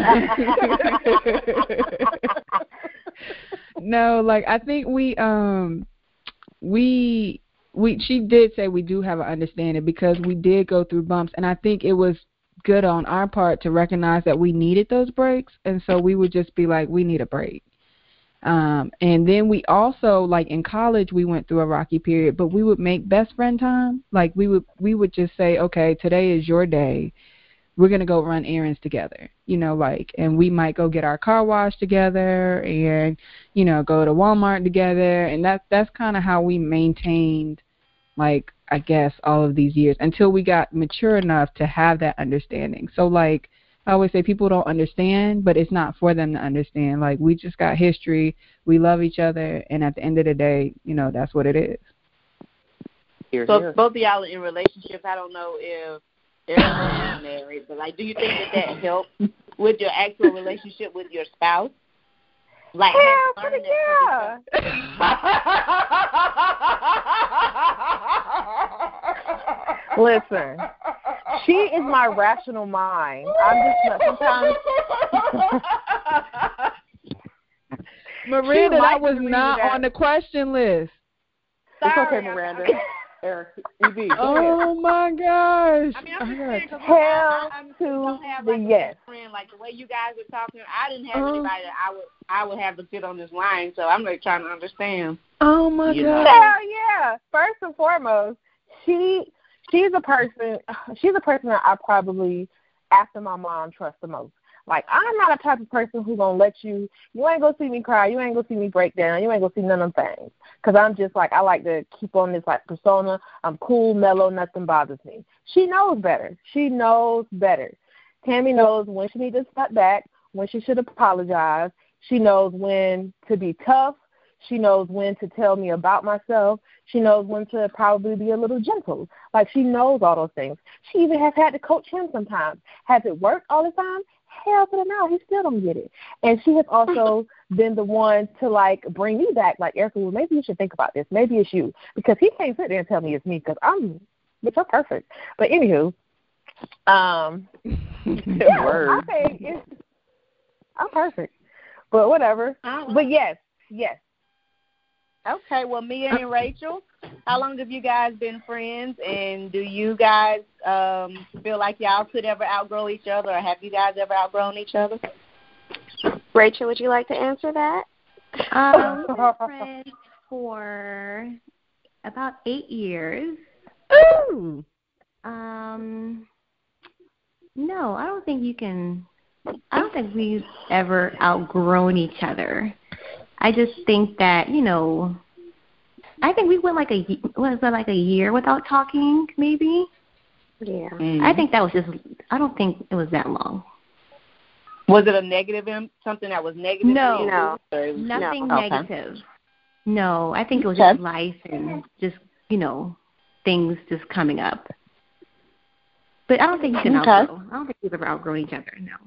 [SPEAKER 2] No, like I think we um we we she did say we do have an understanding because we did go through bumps, and I think it was good on our part to recognize that we needed those breaks, and so we would just be like, we need a break. Um, and then we also, like in college, we went through a rocky period, but we would make best friend time. Like we would we would just say, okay, today is your day. We're gonna go run errands together, you know, like, and we might go get our car washed together, and you know, go to Walmart together, and that's that's kind of how we maintained, like, I guess, all of these years until we got mature enough to have that understanding. So, like, I always say people don't understand, but it's not for them to understand. Like, we just got history. We love each other. And at the end of the day, you know, that's what it is.
[SPEAKER 4] Here,
[SPEAKER 1] so
[SPEAKER 4] here.
[SPEAKER 1] If both of y'all are in relationships, I don't know if everyone's married, but, like, do you think that that helped with your actual relationship with your spouse? Like,
[SPEAKER 5] yeah, pretty yeah. Listen, she is my rational mind. I'm just sometimes.
[SPEAKER 2] Miranda, that was not that. on the question list.
[SPEAKER 4] Sorry, it's okay,
[SPEAKER 1] I'm
[SPEAKER 4] Miranda.
[SPEAKER 1] sorry.
[SPEAKER 4] Eric, E B.
[SPEAKER 2] Oh my gosh!
[SPEAKER 1] I mean, I'm just saying, cause
[SPEAKER 5] hell
[SPEAKER 1] I, I, I
[SPEAKER 5] to
[SPEAKER 1] have,
[SPEAKER 5] the
[SPEAKER 1] like,
[SPEAKER 5] yes.
[SPEAKER 1] Friend, like the way you guys are talking, I didn't have
[SPEAKER 2] uh,
[SPEAKER 1] anybody that I would I would have to sit on this line. So I'm like trying to understand.
[SPEAKER 2] Oh my
[SPEAKER 1] you
[SPEAKER 2] god!
[SPEAKER 5] Hell yeah! First and foremost, she she's a person. She's a person that I probably, after my mom, trust the most. Like, I'm not a type of person who's going to let you, you ain't going to see me cry, you ain't going to see me break down, you ain't going to see none of them things. Because I'm just like, I like to keep on this, like, persona. I'm cool, mellow, nothing bothers me. She knows better. She knows better. Tammy knows when she needs to step back, when she should apologize. She knows when to be tough. She knows when to tell me about myself. She knows when to probably be a little gentle. Like, she knows all those things. She even has had to coach him sometimes. Has it worked all the time? Hell to the no, he still don't get it. And she has also been the one to, like, bring me back. Like, Erica, well, maybe you should think about this. Maybe it's you. Because he can't sit there and tell me it's me because I'm, but you're perfect. But anywho, um, yeah, I say it's, I'm perfect. But whatever. But yes, yes.
[SPEAKER 1] Okay, well, Mia and Rachel, how long have you guys been friends, and do you guys um, feel like y'all could ever outgrow each other, or have you guys ever outgrown each other?
[SPEAKER 3] Rachel, would you like to answer that?
[SPEAKER 7] Um, we've been friends
[SPEAKER 3] for about eight years.
[SPEAKER 2] Ooh.
[SPEAKER 3] Um, no, I don't think you can. I don't think we've ever outgrown each other. I just think that, you know, I think we went like a was that like a year without talking, maybe.
[SPEAKER 5] Yeah.
[SPEAKER 1] Mm-hmm.
[SPEAKER 3] I think that was just. I don't think it was that long.
[SPEAKER 1] Was it a negative, im- something that was negative?
[SPEAKER 3] No,
[SPEAKER 5] No.
[SPEAKER 3] nothing
[SPEAKER 1] No. Okay.
[SPEAKER 3] negative. No, I think it was
[SPEAKER 1] Okay.
[SPEAKER 3] just life and just, you know, things just coming up. But I don't think you can
[SPEAKER 1] Okay.
[SPEAKER 3] outgrow. I don't think we've ever outgrown each other, no.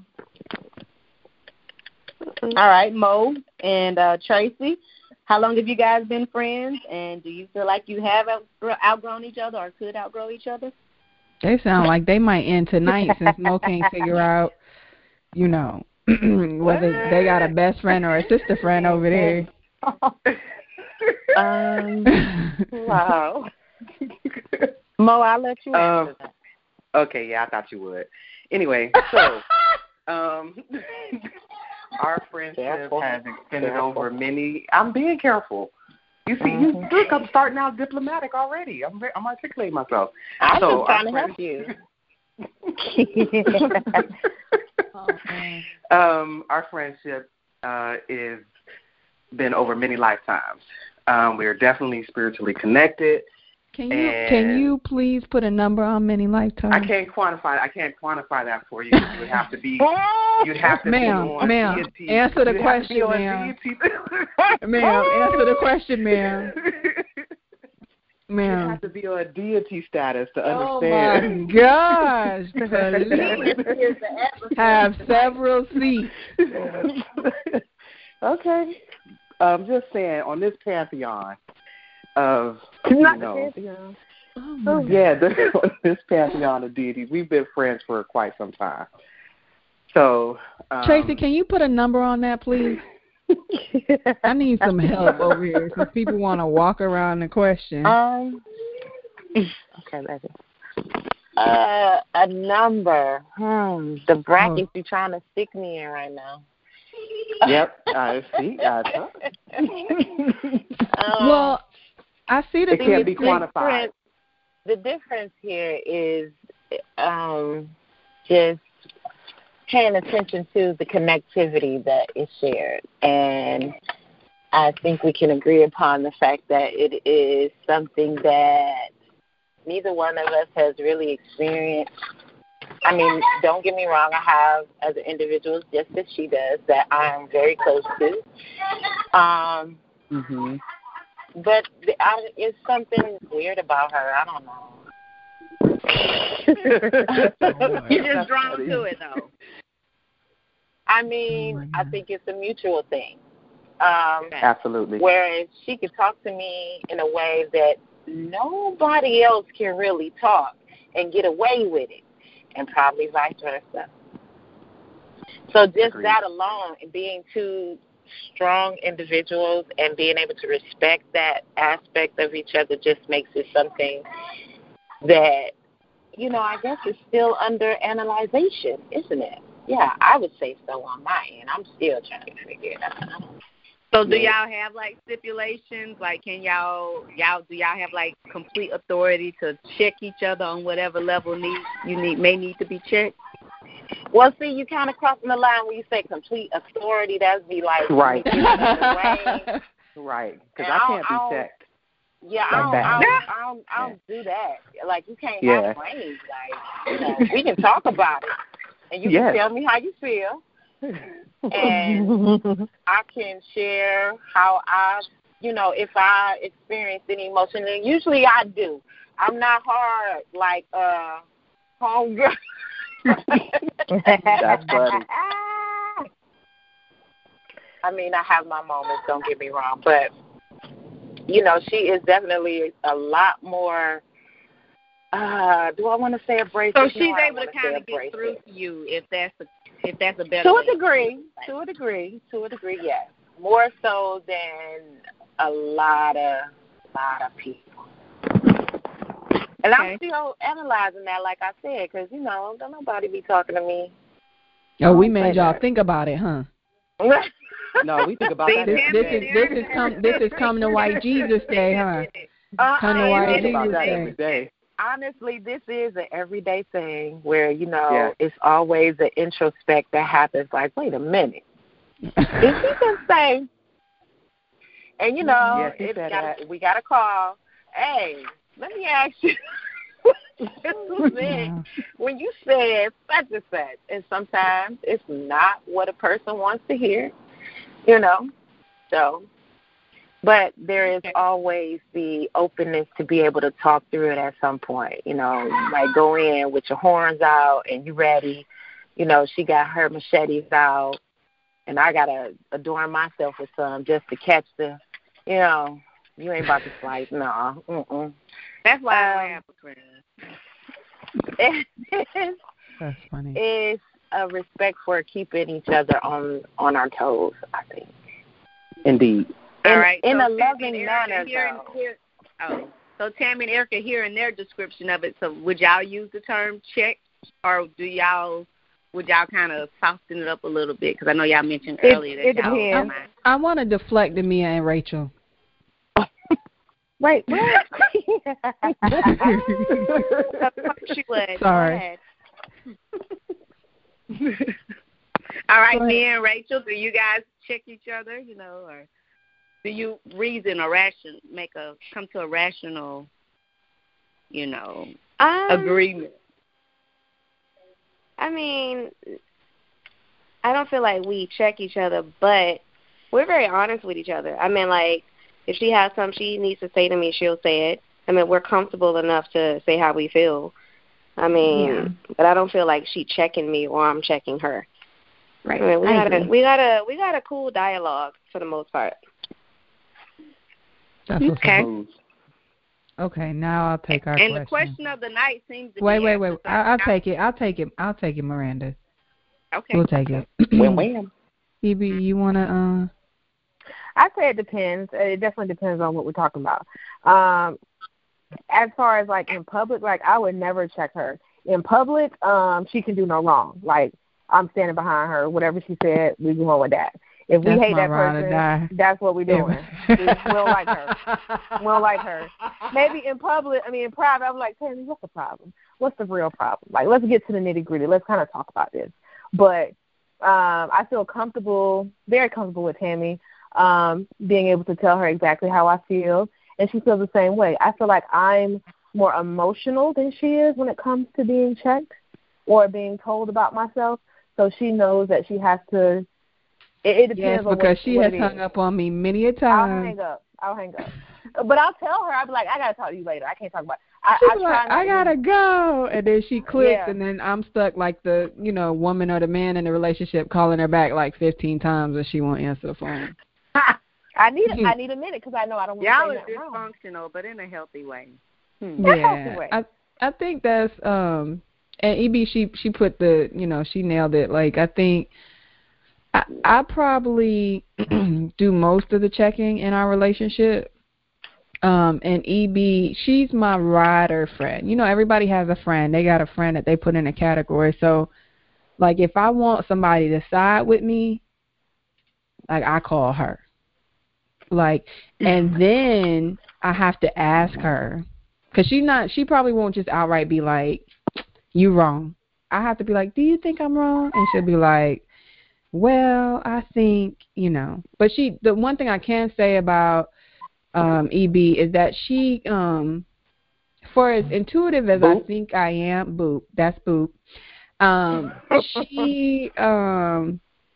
[SPEAKER 1] All right, Mo and uh, Tracy, how long have you guys been friends, and do you feel like you have outgr- outgrown each other or could outgrow each other?
[SPEAKER 2] They sound like they might end tonight since Mo can't figure out, you know, whether they got a best friend or a sister friend over there.
[SPEAKER 6] Um, wow. Mo, I'll let you
[SPEAKER 4] Um,
[SPEAKER 6] answer that.
[SPEAKER 4] Okay, yeah, I thought you would. Anyway, so um, our friendship
[SPEAKER 6] Careful.
[SPEAKER 4] has extended
[SPEAKER 6] Careful.
[SPEAKER 4] over many. I'm being careful. You see,
[SPEAKER 6] Mhm.
[SPEAKER 4] you look, I'm starting out diplomatic already. I'm I'm articulating myself.
[SPEAKER 6] I'm
[SPEAKER 4] so
[SPEAKER 6] just trying to
[SPEAKER 4] our
[SPEAKER 6] help you.
[SPEAKER 2] Oh, man.
[SPEAKER 4] um, our friendship uh, is been over many lifetimes. Um, we are definitely spiritually connected.
[SPEAKER 2] Can you can
[SPEAKER 4] And-
[SPEAKER 2] you please put a number on many lifetimes?
[SPEAKER 4] I can't quantify. I can't quantify that for you. You would have to be. You'd have to
[SPEAKER 2] Ma'am,
[SPEAKER 4] be on
[SPEAKER 2] ma'am,
[SPEAKER 4] deity.
[SPEAKER 2] answer the
[SPEAKER 4] You'd have to be
[SPEAKER 2] question,
[SPEAKER 4] on
[SPEAKER 2] ma'am.
[SPEAKER 4] deity.
[SPEAKER 2] Ma'am, answer the question, ma'am.
[SPEAKER 4] You
[SPEAKER 2] Ma'am.
[SPEAKER 4] have to be on deity status to
[SPEAKER 2] Oh
[SPEAKER 4] understand.
[SPEAKER 2] my gosh! Please have several seats.
[SPEAKER 4] Okay. I'm just saying, on this pantheon of, you
[SPEAKER 5] Not the
[SPEAKER 4] know,
[SPEAKER 5] pantheon.
[SPEAKER 2] Oh my
[SPEAKER 4] yeah, this, this pantheon of deities, we've been friends for quite some time. So, um,
[SPEAKER 2] Tracy, can you put a number on that, please? I need some help over here because people want to walk around the question.
[SPEAKER 6] Um, okay, baby. Uh, a number. Hmm. The bracket
[SPEAKER 2] Oh.
[SPEAKER 6] you're trying to stick me in right now.
[SPEAKER 4] Yep, I see. I thought.
[SPEAKER 6] Um,
[SPEAKER 2] Well, I see the
[SPEAKER 4] It can't be
[SPEAKER 6] the
[SPEAKER 4] quantified.
[SPEAKER 6] difference- The difference here is um, just paying attention to the connectivity that is shared. And I think we can agree upon the fact that it is something that neither one of us has really experienced. I mean, don't get me wrong, I have other individuals, just as she does, that I am very close to. Um,
[SPEAKER 4] Mm-hmm.
[SPEAKER 6] but the, I, it's something weird about her. I don't know.
[SPEAKER 1] You're just drawn to it, though.
[SPEAKER 6] I mean,
[SPEAKER 2] Oh my
[SPEAKER 6] I
[SPEAKER 2] God.
[SPEAKER 6] think it's a mutual thing. Um,
[SPEAKER 4] Absolutely.
[SPEAKER 6] whereas she could talk to me in a way that nobody else can really talk and get away with it, and probably vice versa. So just
[SPEAKER 4] Agreed.
[SPEAKER 6] that alone, and being two strong individuals and being able to respect that aspect of each other just makes it something that, you know, I guess is still under analyzation, isn't it? Yeah, I would say so on my end. I'm still trying to figure it out.
[SPEAKER 1] So do
[SPEAKER 4] Yeah.
[SPEAKER 1] y'all have like stipulations? Like, can y'all y'all do y'all have like complete authority to check each other on whatever level need you need may need to be checked?
[SPEAKER 6] Well, see, you kind of crossing the line when you say complete authority. That'd be like
[SPEAKER 4] Right.
[SPEAKER 6] giving me the reins.
[SPEAKER 4] Right, because
[SPEAKER 6] And
[SPEAKER 4] I
[SPEAKER 6] I
[SPEAKER 4] can't
[SPEAKER 6] don't-
[SPEAKER 4] be
[SPEAKER 6] I don't-
[SPEAKER 4] checked.
[SPEAKER 6] Yeah, I
[SPEAKER 4] Like
[SPEAKER 6] don't,
[SPEAKER 4] that.
[SPEAKER 6] I don't, I don't, I don't do that. Like, you can't
[SPEAKER 4] Yeah.
[SPEAKER 6] have brains. Like, you know, we can talk about it, and you
[SPEAKER 4] Yes.
[SPEAKER 6] can tell me how you feel, and I can share how I, you know, if I experience any emotion, and usually I do. I'm not hard like uh, homegirl.
[SPEAKER 4] That's funny.
[SPEAKER 6] I mean, I have my moments, don't get me wrong, but, you know, she is definitely a lot more, uh, do I want to say abrasive?
[SPEAKER 1] So
[SPEAKER 6] No,
[SPEAKER 1] she's
[SPEAKER 6] I don't
[SPEAKER 1] able to
[SPEAKER 6] wanna say
[SPEAKER 1] kind of get
[SPEAKER 6] abrasive.
[SPEAKER 1] through to you if that's a if that's a better
[SPEAKER 6] To
[SPEAKER 1] way
[SPEAKER 6] a degree, to a degree, to a degree, yes. More so than a lot of, lot of people. And
[SPEAKER 1] Okay.
[SPEAKER 6] I'm still analyzing that, like I said, because, you know, don't nobody be talking to me.
[SPEAKER 2] Oh, we
[SPEAKER 6] Don't
[SPEAKER 2] made
[SPEAKER 6] say
[SPEAKER 2] y'all
[SPEAKER 6] that.
[SPEAKER 2] think about it, huh?
[SPEAKER 4] No, we think about
[SPEAKER 1] See,
[SPEAKER 4] that
[SPEAKER 2] This,
[SPEAKER 4] every
[SPEAKER 2] this is
[SPEAKER 4] day.
[SPEAKER 2] this is come this is come to white Jesus Day, huh?
[SPEAKER 6] Uh,
[SPEAKER 2] Come to
[SPEAKER 6] uh,
[SPEAKER 2] white
[SPEAKER 4] We
[SPEAKER 6] it
[SPEAKER 4] think about
[SPEAKER 2] Jesus
[SPEAKER 4] that every
[SPEAKER 2] Day.
[SPEAKER 4] day.
[SPEAKER 6] honestly, this is an everyday thing where, you know,
[SPEAKER 4] Yeah.
[SPEAKER 6] it's always an introspect that happens like, wait a minute. Is he just saying? And, you know,
[SPEAKER 4] Yes, he
[SPEAKER 6] it's
[SPEAKER 4] said
[SPEAKER 6] got
[SPEAKER 4] that.
[SPEAKER 6] we got to call, hey, let me ask you,
[SPEAKER 2] Yeah.
[SPEAKER 6] when you said such and such, and sometimes it's not what a person wants to hear, you know, so. But there is always the openness to be able to talk through it at some point. You know, like go in with your horns out and you ready. You know, she got her machetes out, and I got to adorn myself with some just to catch the, you know, you ain't about to slice. No. Mm-mm.
[SPEAKER 1] That's why I
[SPEAKER 6] Um,
[SPEAKER 1] laugh, friend.
[SPEAKER 6] It's,
[SPEAKER 2] That's funny.
[SPEAKER 6] it's a respect for keeping each other on, on our toes, I think.
[SPEAKER 4] Indeed.
[SPEAKER 6] In,
[SPEAKER 1] All right.
[SPEAKER 6] in
[SPEAKER 1] so
[SPEAKER 6] a
[SPEAKER 1] Tammy
[SPEAKER 6] loving
[SPEAKER 1] and Erica
[SPEAKER 6] manner,
[SPEAKER 1] here,
[SPEAKER 6] though.
[SPEAKER 1] here, oh, so Tammy and Erica here in their description of it. So would y'all use the term check, or do y'all would y'all kind of soften it up a little bit? Because I know y'all mentioned
[SPEAKER 5] It-
[SPEAKER 1] earlier that
[SPEAKER 5] it
[SPEAKER 1] y'all.
[SPEAKER 5] depends.
[SPEAKER 2] I want to deflect to Mia and Rachel.
[SPEAKER 5] Wait, what?
[SPEAKER 3] She would. Go
[SPEAKER 2] Sorry.
[SPEAKER 3] ahead.
[SPEAKER 1] All right,
[SPEAKER 2] Go ahead.
[SPEAKER 1] me and Rachel, do you guys check each other? You know, or do you reason or ration make a come to a rational, you know,
[SPEAKER 3] Um,
[SPEAKER 1] agreement?
[SPEAKER 3] I mean, I don't feel like we check each other, but we're very honest with each other. I mean, like, if she has something she needs to say to me, she'll say it. I mean, we're comfortable enough to say how we feel. I mean,
[SPEAKER 5] Yeah.
[SPEAKER 3] but I don't feel like she checking me or I'm checking her.
[SPEAKER 5] Right.
[SPEAKER 3] I mean, we
[SPEAKER 5] I
[SPEAKER 3] got a
[SPEAKER 5] agree.
[SPEAKER 3] we got a we got a cool dialogue for the most part.
[SPEAKER 2] That's what's
[SPEAKER 1] Okay.
[SPEAKER 2] up. Okay, now I'll take our
[SPEAKER 1] And the
[SPEAKER 2] question.
[SPEAKER 1] question of the night seems to
[SPEAKER 2] Wait,
[SPEAKER 1] be
[SPEAKER 2] wait, wait.
[SPEAKER 1] answered.
[SPEAKER 2] I, I'll take it. I'll take it. I'll take it, Miranda.
[SPEAKER 1] Okay.
[SPEAKER 2] We'll take it.
[SPEAKER 4] Wham wham.
[SPEAKER 2] E B, you wanna uh?
[SPEAKER 5] I say it depends. It definitely depends on what we're talking about. Um, as far as like in public, like I would never check her. In public, um, she can do no wrong. Like I'm standing behind her. Whatever she said, we go on with that. If we
[SPEAKER 2] That's
[SPEAKER 5] hate
[SPEAKER 2] my
[SPEAKER 5] that
[SPEAKER 2] ride or
[SPEAKER 5] person,
[SPEAKER 2] die.
[SPEAKER 5] that's what we're doing. we, we don't like her. We don't like her. Maybe in public, I mean in private, I'm like, Tammy, what's the problem? What's the real problem? Like, let's get to the nitty gritty. Let's kind of talk about this. But um, I feel comfortable, very comfortable with Tammy, um, being able to tell her exactly how I feel, and she feels the same way. I feel like I'm more emotional than she is when it comes to being checked or being told about myself. So she knows that she has to. It, it depends
[SPEAKER 2] Yes,
[SPEAKER 5] on
[SPEAKER 2] because
[SPEAKER 5] what,
[SPEAKER 2] she
[SPEAKER 5] what
[SPEAKER 2] has
[SPEAKER 5] it
[SPEAKER 2] hung
[SPEAKER 5] is.
[SPEAKER 2] up on me many a
[SPEAKER 5] I'll
[SPEAKER 2] time.
[SPEAKER 5] hang up. I'll hang up. But I'll tell her. I'll be like, I gotta talk to you later. I can't talk about. I,
[SPEAKER 2] She's
[SPEAKER 5] I try
[SPEAKER 2] like,
[SPEAKER 5] not
[SPEAKER 2] I
[SPEAKER 5] to
[SPEAKER 2] gotta
[SPEAKER 5] be-
[SPEAKER 2] go, and then she clicks,
[SPEAKER 5] Yeah.
[SPEAKER 2] and then I'm stuck like the you know woman or the man in the relationship calling her back like fifteen times, and she won't answer the phone.
[SPEAKER 5] I need. A, I need a minute because I know I don't want
[SPEAKER 1] Y'all
[SPEAKER 5] to
[SPEAKER 1] are
[SPEAKER 5] say nothing wrong.
[SPEAKER 1] dysfunctional, but in a healthy way. Hmm.
[SPEAKER 5] That's
[SPEAKER 2] Yeah,
[SPEAKER 5] healthy way.
[SPEAKER 2] I I think that's um, and E B she she put the you know she nailed it. Like I think I I probably do most of the checking in our relationship. Um, and E B, she's my rider friend. You know, everybody has a friend. They got a friend that they put in a category. So, like, if I want somebody to side with me, like, I call her. Like, and then I have to ask her. Because she not, she probably won't just outright be like, you wrong. I have to be like, do you think I'm wrong? And she'll be like, well, I think, you know. But she, the one thing I can say about Um, E B is that she, um, for as intuitive as
[SPEAKER 4] Boop.
[SPEAKER 2] I think I am, boop, that's boop. Um, she, um,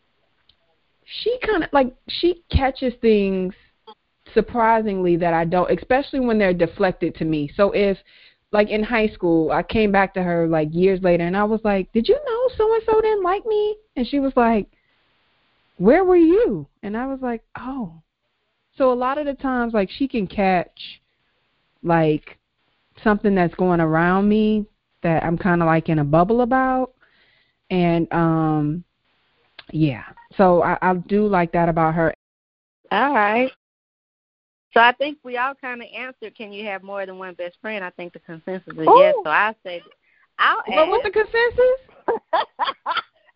[SPEAKER 2] she kind of like she catches things surprisingly that I don't, especially when they're deflected to me. So if, like in high school, I came back to her like years later, and I was like, "Did you know so and so didn't like me?" And she was like, "Where were you?" And I was like, "Oh." So a lot of the times, like, she can catch, like, something that's going around me that I'm kind of, like, in a bubble about. And, um, yeah. So I, I do like that about her.
[SPEAKER 1] All right. So I think we all kind of answered, can you have more than one best friend? I think the consensus is
[SPEAKER 5] Ooh.
[SPEAKER 1] yes. So I say, I'll
[SPEAKER 2] What was
[SPEAKER 1] add.
[SPEAKER 2] the consensus?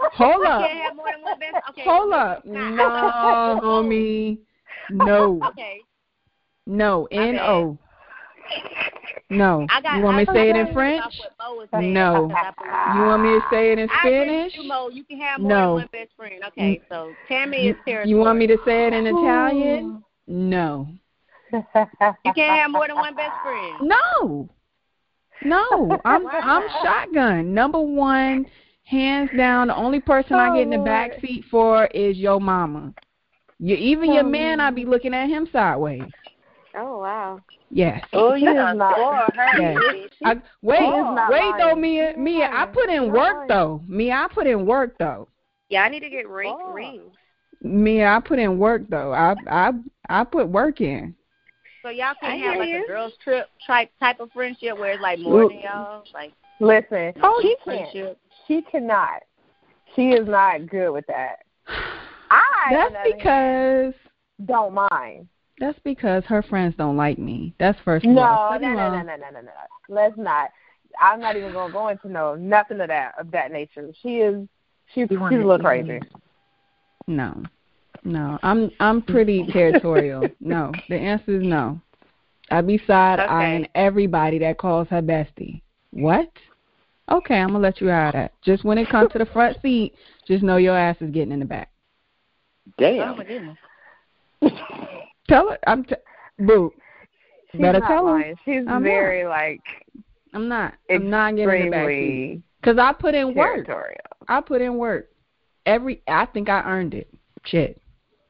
[SPEAKER 2] Hold up.
[SPEAKER 1] You can't have more than one best. Okay.
[SPEAKER 2] Hold up. No, homie. No.
[SPEAKER 1] Okay.
[SPEAKER 2] No. N O. No.
[SPEAKER 1] I got,
[SPEAKER 2] you want me to
[SPEAKER 1] I
[SPEAKER 2] say it
[SPEAKER 1] got
[SPEAKER 2] in French?
[SPEAKER 1] saying,
[SPEAKER 2] No. You want me to say it in
[SPEAKER 1] I agree
[SPEAKER 2] Spanish?
[SPEAKER 1] with you, Mo. You can have more
[SPEAKER 2] No.
[SPEAKER 1] than one best friend. Okay, so Tammy is territory.
[SPEAKER 2] You want me to say it in Italian? No.
[SPEAKER 1] You can't have more than one best friend.
[SPEAKER 2] No. No. I'm I'm shotgun. Number one, hands down, the only person I get in the back seat for is your mama. You, even your man, I be looking at him sideways.
[SPEAKER 3] Oh wow.
[SPEAKER 2] Yes.
[SPEAKER 6] Oh, you
[SPEAKER 5] is not-
[SPEAKER 6] for her.
[SPEAKER 2] Yes. I, wait,
[SPEAKER 5] not
[SPEAKER 2] wait
[SPEAKER 5] lying.
[SPEAKER 2] though, Mia. Mia, I put in work though. Mia, I put in work though.
[SPEAKER 3] Yeah, I need to get ring,
[SPEAKER 6] Oh.
[SPEAKER 3] rings.
[SPEAKER 2] Mia, I put in work though. I I I put work in.
[SPEAKER 1] So y'all
[SPEAKER 3] I
[SPEAKER 1] can't
[SPEAKER 3] hear
[SPEAKER 1] have like
[SPEAKER 3] you.
[SPEAKER 1] a girls trip type type of friendship where it's like more than y'all, like
[SPEAKER 5] Listen,
[SPEAKER 2] Oh,
[SPEAKER 5] she can't.
[SPEAKER 1] friendship.
[SPEAKER 5] She cannot. She is not good with that. I, on
[SPEAKER 2] That's
[SPEAKER 5] the other
[SPEAKER 2] because
[SPEAKER 5] hand, don't mind.
[SPEAKER 2] that's because her friends don't like me. That's first of
[SPEAKER 5] No,
[SPEAKER 2] all.
[SPEAKER 5] no,
[SPEAKER 2] Second
[SPEAKER 5] no,
[SPEAKER 2] of
[SPEAKER 5] no,
[SPEAKER 2] all,
[SPEAKER 5] no, no, no, no. Let's not. I'm not even gonna go into no nothing of that of that nature. She is. She's she's a little crazy.
[SPEAKER 2] No, no. I'm I'm pretty territorial. No, the answer is no. I be side eyeing
[SPEAKER 1] Okay.
[SPEAKER 2] everybody that calls her bestie. What? Okay, I'm gonna let you out of that. Just when it comes to the front seat, just know your ass is getting in the back.
[SPEAKER 1] Oh
[SPEAKER 4] Damn.
[SPEAKER 1] my goodness.
[SPEAKER 2] Tell her. I'm. T- Boo.
[SPEAKER 5] She's
[SPEAKER 2] Better
[SPEAKER 5] not
[SPEAKER 2] tell her.
[SPEAKER 5] lying. She's
[SPEAKER 2] I'm
[SPEAKER 5] very like
[SPEAKER 2] I'm not. I'm not getting in the back seat.
[SPEAKER 5] extremely
[SPEAKER 2] Cause I put in work.
[SPEAKER 5] territorial.
[SPEAKER 2] I put in work. Every. I think I earned it. Shit.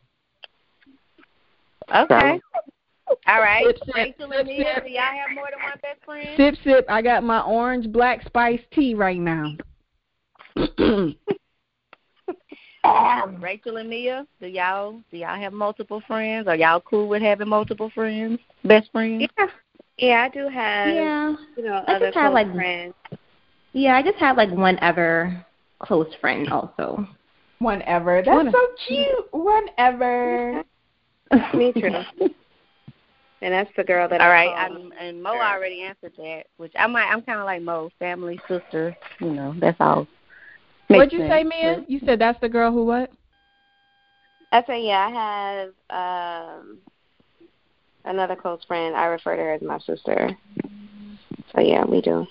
[SPEAKER 1] Okay. All right.
[SPEAKER 2] Sip, sip,
[SPEAKER 1] Rachel
[SPEAKER 2] sip,
[SPEAKER 1] and Mia,
[SPEAKER 2] sip.
[SPEAKER 1] do y'all have more than one best friend?
[SPEAKER 2] Sip, sip. I got my orange black spice tea right now.
[SPEAKER 1] Rachel and Mia, do y'all do y'all have multiple friends? Are y'all cool with having multiple friends, best friends?
[SPEAKER 3] Yeah. Yeah, I do have
[SPEAKER 7] Yeah.
[SPEAKER 3] you know,
[SPEAKER 7] I
[SPEAKER 3] other
[SPEAKER 7] just have,
[SPEAKER 3] close
[SPEAKER 7] like-
[SPEAKER 3] friends.
[SPEAKER 7] Yeah, I just have like one ever close friend also.
[SPEAKER 2] Whenever. That's
[SPEAKER 7] One-
[SPEAKER 2] so cute. Whenever.
[SPEAKER 3] Me too. And that's the girl that
[SPEAKER 1] All
[SPEAKER 3] I
[SPEAKER 1] right,
[SPEAKER 3] call.
[SPEAKER 1] I'm, and Mo already answered that, which I might. I'm kind of like Mo, family, sister. You know, that's all.
[SPEAKER 2] What'd
[SPEAKER 1] Makes
[SPEAKER 2] you
[SPEAKER 1] sense.
[SPEAKER 2] say, Mia? You said that's the girl who what?
[SPEAKER 3] I say yeah, I have um another close friend. I refer to her as my sister. So yeah, we do.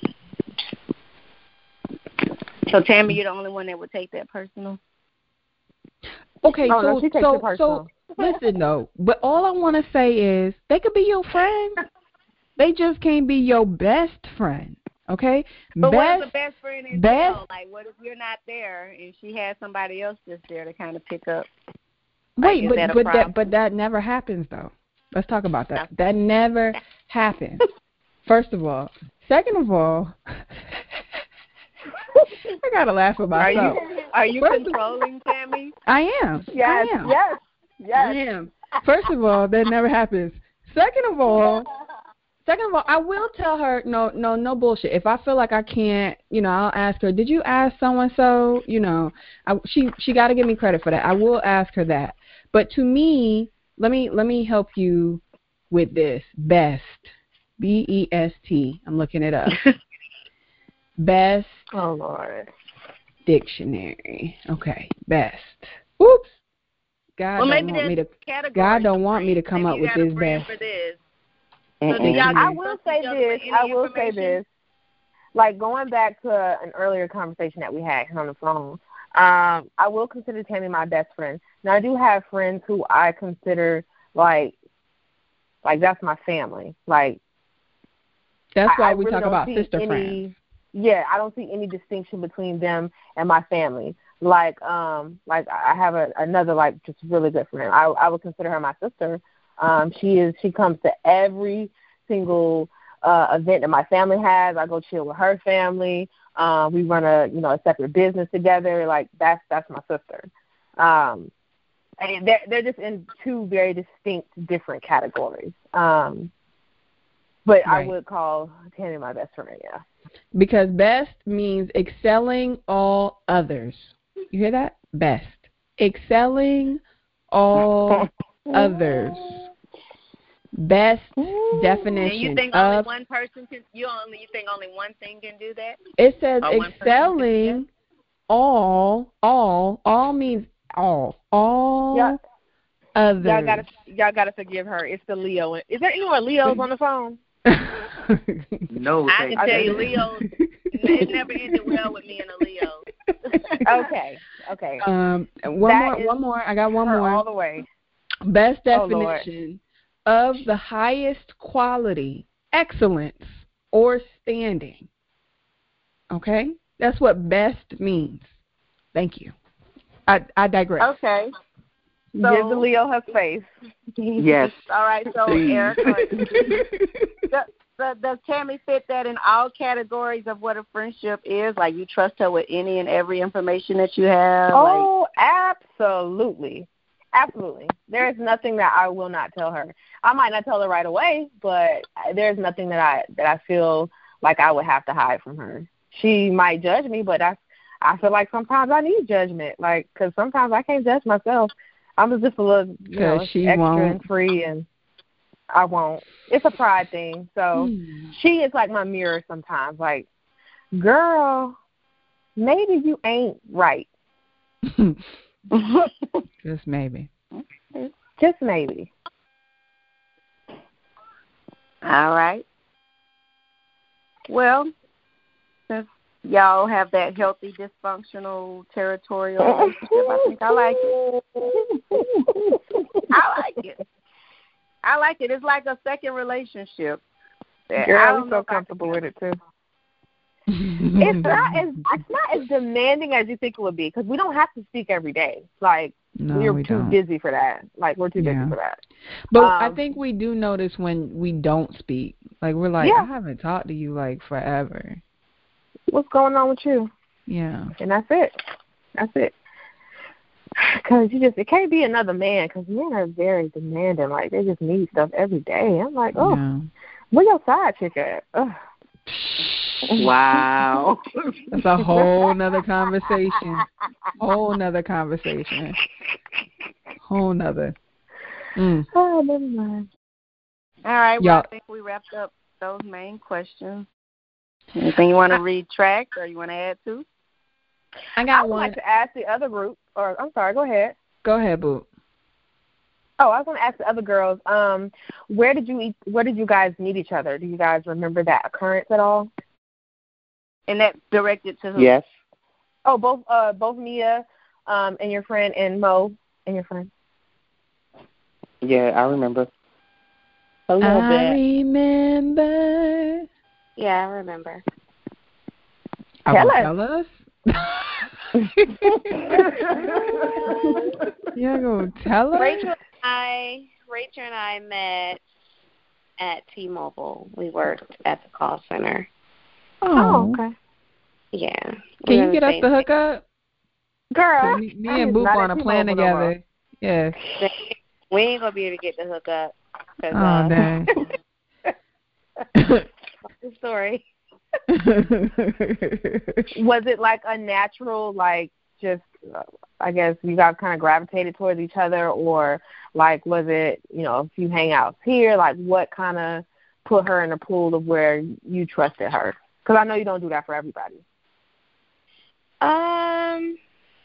[SPEAKER 1] So Tammy, you're the only one that would take that personal.
[SPEAKER 2] Okay,
[SPEAKER 5] Oh,
[SPEAKER 2] so
[SPEAKER 5] no, she takes
[SPEAKER 2] so
[SPEAKER 5] it personal.
[SPEAKER 2] so listen though. But all I want to say is they could be your friend. They just can't be your best friend. Okay.
[SPEAKER 1] But what if
[SPEAKER 2] best.
[SPEAKER 1] the best friend is
[SPEAKER 2] best-
[SPEAKER 1] there? Like, what if you're not there and she has somebody else that's there to kind of pick up?
[SPEAKER 2] Wait,
[SPEAKER 1] is
[SPEAKER 2] but
[SPEAKER 1] that a
[SPEAKER 2] but
[SPEAKER 1] problem?
[SPEAKER 2] that but that never happens though. Let's talk about that. That never happens. First of all. Second of all, I gotta laugh at
[SPEAKER 1] Are
[SPEAKER 2] myself.
[SPEAKER 1] you are you
[SPEAKER 2] First of-
[SPEAKER 1] controlling Tammy?
[SPEAKER 2] I am.
[SPEAKER 5] Yes,
[SPEAKER 2] I am.
[SPEAKER 5] yes,
[SPEAKER 2] I
[SPEAKER 5] yes.
[SPEAKER 2] am. First of all, that never happens. Second of all, second of all, I will tell her no, no, no bullshit. If I feel like I can't, you know, I'll ask her. Did you ask so and so? You know, I, she she got to give me credit for that. I will ask her that. But to me, let me let me help you with this. Best, B E S T. I'm looking it up. Best
[SPEAKER 5] Oh Lord.
[SPEAKER 2] dictionary. Okay, best. Oops. God
[SPEAKER 1] Well,
[SPEAKER 2] don't
[SPEAKER 1] maybe
[SPEAKER 2] want me to.
[SPEAKER 1] there's categories
[SPEAKER 2] God don't
[SPEAKER 1] of
[SPEAKER 2] want me to
[SPEAKER 1] friends.
[SPEAKER 2] come
[SPEAKER 1] Maybe
[SPEAKER 2] up
[SPEAKER 1] you
[SPEAKER 2] with
[SPEAKER 1] got a
[SPEAKER 2] this
[SPEAKER 1] friend
[SPEAKER 2] best.
[SPEAKER 1] for this. So do
[SPEAKER 4] Mm-mm.
[SPEAKER 1] y'all
[SPEAKER 5] I
[SPEAKER 1] get
[SPEAKER 5] will
[SPEAKER 1] trust
[SPEAKER 5] say
[SPEAKER 1] each other
[SPEAKER 5] this.
[SPEAKER 1] with any
[SPEAKER 5] I will say
[SPEAKER 1] information?
[SPEAKER 5] this. Like going back to an earlier conversation that we had on the phone, um, I will consider Tammy my best friend. Now I do have friends who I consider like, like that's my family. Like
[SPEAKER 2] That's
[SPEAKER 5] I-
[SPEAKER 2] why
[SPEAKER 5] I
[SPEAKER 2] we
[SPEAKER 5] really
[SPEAKER 2] talk
[SPEAKER 5] don't
[SPEAKER 2] about
[SPEAKER 5] see
[SPEAKER 2] sister
[SPEAKER 5] any,
[SPEAKER 2] friends.
[SPEAKER 5] Yeah, I don't see any distinction between them and my family. Like, um, like I have a, another like just really good friend. I I would consider her my sister. Um, she is. She comes to every single uh, event that my family has. I go chill with her family. Um, we run a you know a separate business together. Like that's that's my sister. Um, and they're they're just in two very distinct different categories. Um, but I
[SPEAKER 2] Right.
[SPEAKER 5] would call Tammy my best friend. Yeah.
[SPEAKER 2] Because best means excelling all others. You hear that? Best. Excelling all others. Best definition
[SPEAKER 1] And you think only
[SPEAKER 2] of
[SPEAKER 1] one person can? You only you think only one thing can do that?
[SPEAKER 2] it says
[SPEAKER 1] or one person can do
[SPEAKER 2] excelling all, all, all means all, all
[SPEAKER 5] Yeah.
[SPEAKER 2] others.
[SPEAKER 5] Y'all gotta, y'all gotta forgive her. It's the Leo. Is there any more Leos on the phone?
[SPEAKER 4] No,
[SPEAKER 1] I can
[SPEAKER 4] thank
[SPEAKER 1] tell
[SPEAKER 4] you.
[SPEAKER 1] you, Leo, it never ended well with me and a Leo.
[SPEAKER 5] Okay, okay.
[SPEAKER 2] um, one
[SPEAKER 5] That
[SPEAKER 2] more,
[SPEAKER 5] is
[SPEAKER 2] one more. I got one
[SPEAKER 5] her
[SPEAKER 2] more.
[SPEAKER 5] all the way.
[SPEAKER 2] Best
[SPEAKER 5] Oh, Lord.
[SPEAKER 2] definition of the highest quality, excellence, or standing. Okay? That's what best means. Thank you. I, I digress.
[SPEAKER 1] Okay. So,
[SPEAKER 5] Give the Leo her space.
[SPEAKER 4] Yes.
[SPEAKER 1] all right, so
[SPEAKER 4] Please.
[SPEAKER 1] Erica, does, does, does Tammy fit that in all categories of what a friendship is? Like you trust her with any and every information that you have?
[SPEAKER 5] Oh, absolutely. Absolutely. There is nothing that I will not tell her. I might not tell her right away, but there's nothing that I that I feel like I would have to hide from her. She might judge me, but I I feel like sometimes I need judgment, like because sometimes I can't judge myself. I'm just a little, you know,
[SPEAKER 2] she
[SPEAKER 5] extra
[SPEAKER 2] won't.
[SPEAKER 5] and free, and I won't. It's a pride thing. So
[SPEAKER 2] Hmm.
[SPEAKER 5] she is like my mirror sometimes. Like, girl, maybe you ain't right.
[SPEAKER 2] Just maybe.
[SPEAKER 5] Just maybe.
[SPEAKER 1] All right. Well, since y'all have that healthy, dysfunctional, territorial relationship, I think I like it. I like it. I like it. It's like a second relationship. I
[SPEAKER 5] Girl,
[SPEAKER 1] don't
[SPEAKER 5] I'm
[SPEAKER 1] know
[SPEAKER 5] so
[SPEAKER 1] if I
[SPEAKER 5] comfortable
[SPEAKER 1] can-
[SPEAKER 5] with it too. It's not as it's not as demanding as you think it would be because we don't have to speak every day. Like
[SPEAKER 2] No,
[SPEAKER 5] we're
[SPEAKER 2] we
[SPEAKER 5] too
[SPEAKER 2] don't.
[SPEAKER 5] busy for that. Like we're too
[SPEAKER 2] Yeah.
[SPEAKER 5] busy for that.
[SPEAKER 2] But I
[SPEAKER 5] Um,
[SPEAKER 2] think we do notice when we don't speak. Like we're like,
[SPEAKER 5] Yeah.
[SPEAKER 2] I haven't talked to you like forever.
[SPEAKER 5] What's going on with you?
[SPEAKER 2] Yeah.
[SPEAKER 5] And that's it. That's it. Because you just it can't be another man because men are very demanding. Like they just need stuff every day. I'm like, oh,
[SPEAKER 2] Yeah.
[SPEAKER 5] where your side chick at? Ugh.
[SPEAKER 4] Wow.
[SPEAKER 2] That's a whole nother conversation. Whole nother conversation. Whole nother. Mm.
[SPEAKER 5] Oh, never mind.
[SPEAKER 1] All right. Well,
[SPEAKER 2] Y'all-
[SPEAKER 1] I think we wrapped up those main questions. Anything you want to retract or you want to add to?
[SPEAKER 2] I
[SPEAKER 5] I
[SPEAKER 2] got
[SPEAKER 5] would
[SPEAKER 2] one.
[SPEAKER 5] like to ask the other group, or I'm sorry, go ahead.
[SPEAKER 2] Go ahead, Boo.
[SPEAKER 5] Oh, I was going to ask the other girls. Um, where did you eat, where did you guys meet each other? Do you guys remember that occurrence at all?
[SPEAKER 1] And that's directed to who?
[SPEAKER 4] Yes.
[SPEAKER 5] Oh, both uh both Mia, um, and your friend and Mo and your friend.
[SPEAKER 4] Yeah, I remember.
[SPEAKER 6] A little
[SPEAKER 2] I
[SPEAKER 6] bit.
[SPEAKER 2] remember.
[SPEAKER 3] Yeah, I remember.
[SPEAKER 2] I
[SPEAKER 5] Tell
[SPEAKER 2] will
[SPEAKER 5] us.
[SPEAKER 2] Tell us. You're gonna tell us?
[SPEAKER 3] Rachel and I, Rachel and I met at T-Mobile. We worked at the call center.
[SPEAKER 2] Oh,
[SPEAKER 5] okay.
[SPEAKER 3] Yeah.
[SPEAKER 2] Can you get us the hookup?
[SPEAKER 5] Girl,
[SPEAKER 2] Me, me
[SPEAKER 5] I'm
[SPEAKER 2] and
[SPEAKER 5] just
[SPEAKER 2] Boop
[SPEAKER 5] not
[SPEAKER 2] on
[SPEAKER 5] at
[SPEAKER 2] a plan
[SPEAKER 5] T-Mobile no more.
[SPEAKER 2] together. Yeah.
[SPEAKER 3] We ain't gonna be able to get the hookup. Cause,
[SPEAKER 2] Oh,
[SPEAKER 3] uh,
[SPEAKER 2] dang.
[SPEAKER 3] the story.
[SPEAKER 5] Was it like a natural, like just, uh, I guess you guys kind of gravitated towards each other, or like was it, you know, a few hangouts here? Like what kind of put her in the pool of where you trusted her? Because I know you don't do that for everybody.
[SPEAKER 3] Um,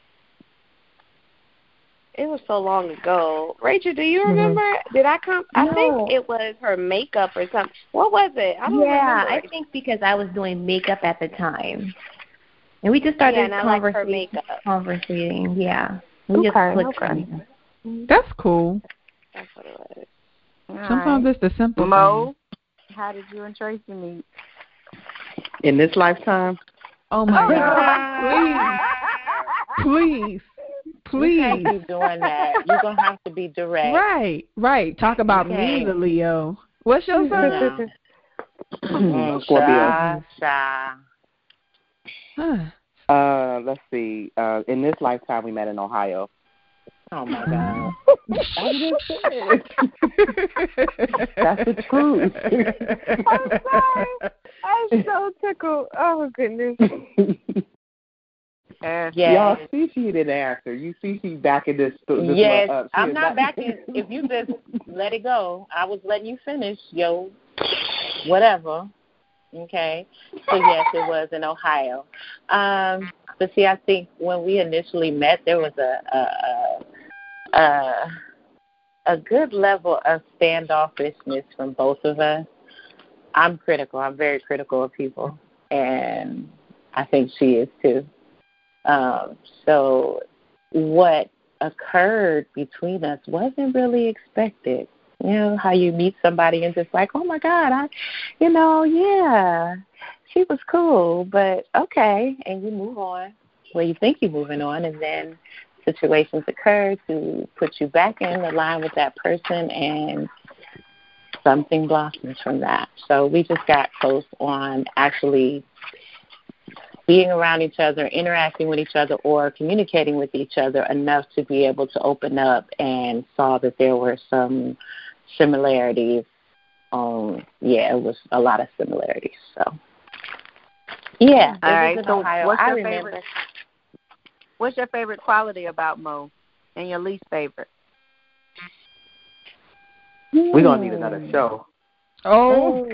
[SPEAKER 3] it was so long ago. Rachel, do you remember? Mm-hmm. Did I come? I
[SPEAKER 7] No.
[SPEAKER 3] think it was her makeup or something. What was it? I don't
[SPEAKER 7] yeah,
[SPEAKER 3] remember.
[SPEAKER 7] I think because I was doing makeup at the time. And we just started
[SPEAKER 3] yeah, and I like her
[SPEAKER 7] conversating.
[SPEAKER 3] makeup.
[SPEAKER 7] Conversating, yeah. We just
[SPEAKER 5] Okay,
[SPEAKER 7] clicked
[SPEAKER 5] okay.
[SPEAKER 7] from there.
[SPEAKER 2] That's cool.
[SPEAKER 3] That's what it was.
[SPEAKER 1] All
[SPEAKER 2] Sometimes
[SPEAKER 1] right.
[SPEAKER 2] it's the simple
[SPEAKER 1] Mo, how did you and Tracy meet?
[SPEAKER 4] In this lifetime?
[SPEAKER 2] things. Oh, my God. Please. Please.
[SPEAKER 6] You can't
[SPEAKER 2] Please.
[SPEAKER 6] be doing that. You're going to have to be direct.
[SPEAKER 2] Right, right. Talk about
[SPEAKER 6] Okay.
[SPEAKER 2] me, the Leo. What's your sign?
[SPEAKER 6] Mm,
[SPEAKER 4] Scorpio.
[SPEAKER 6] shy, shy.
[SPEAKER 2] Huh.
[SPEAKER 4] Uh, let's see. Uh, in this lifetime, we met in Ohio.
[SPEAKER 6] Oh, my God.
[SPEAKER 4] I just said. That's the truth.
[SPEAKER 5] I'm sorry. I'm so tickled. Oh, goodness.
[SPEAKER 1] Uh,
[SPEAKER 6] Yes.
[SPEAKER 4] Y'all see she didn't answer. You see she backing this. this
[SPEAKER 6] Yes,
[SPEAKER 4] one up. She
[SPEAKER 6] I'm
[SPEAKER 4] is
[SPEAKER 6] not backing. If you just let it go, I was letting you finish, yo, whatever. Okay. So, yes, it was in Ohio. Um, But see, I think when we initially met, there was a a, a, a good level of standoffishness from both of us. I'm critical. I'm very critical of people, and I think she is too. Um, so what occurred between us wasn't really expected. You know, how you meet somebody and just like, oh, my God, I, you know, yeah, she was cool, but okay, and you move on. Well, you think you're moving on, and then situations occur to put you back in the line with that person, and something blossoms from that. So we just got close on actually being around each other, interacting with each other, or communicating with each other enough to be able to open up, and saw that there were some similarities. Um, yeah, it was a lot of similarities. So, yeah.
[SPEAKER 1] All right. So,
[SPEAKER 6] Ohio.
[SPEAKER 1] what's
[SPEAKER 6] I
[SPEAKER 1] your
[SPEAKER 6] remember.
[SPEAKER 1] favorite? What's your favorite quality about Mo, and your least favorite?
[SPEAKER 4] We're gonna need another show.
[SPEAKER 2] Oh,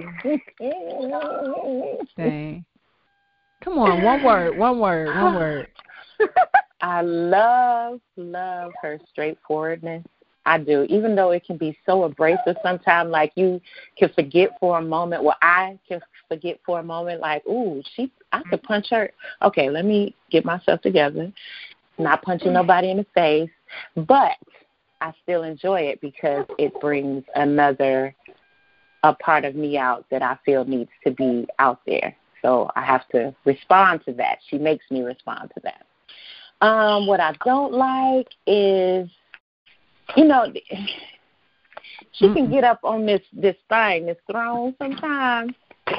[SPEAKER 2] dang. Come on, one word, one word, one word.
[SPEAKER 6] I love, love her straightforwardness. I do, even though it can be so abrasive sometimes, like you can forget for a moment. Well, I can forget for a moment, like, ooh, she, I could punch her. Okay, let me get myself together. Not punching nobody in the face, but I still enjoy it because it brings another, a part of me out that I feel needs to be out there. So I have to respond to that. She makes me respond to that. Um, what I don't like is, you know, she Mm-mm. can get up on this, this thing, this throne sometimes.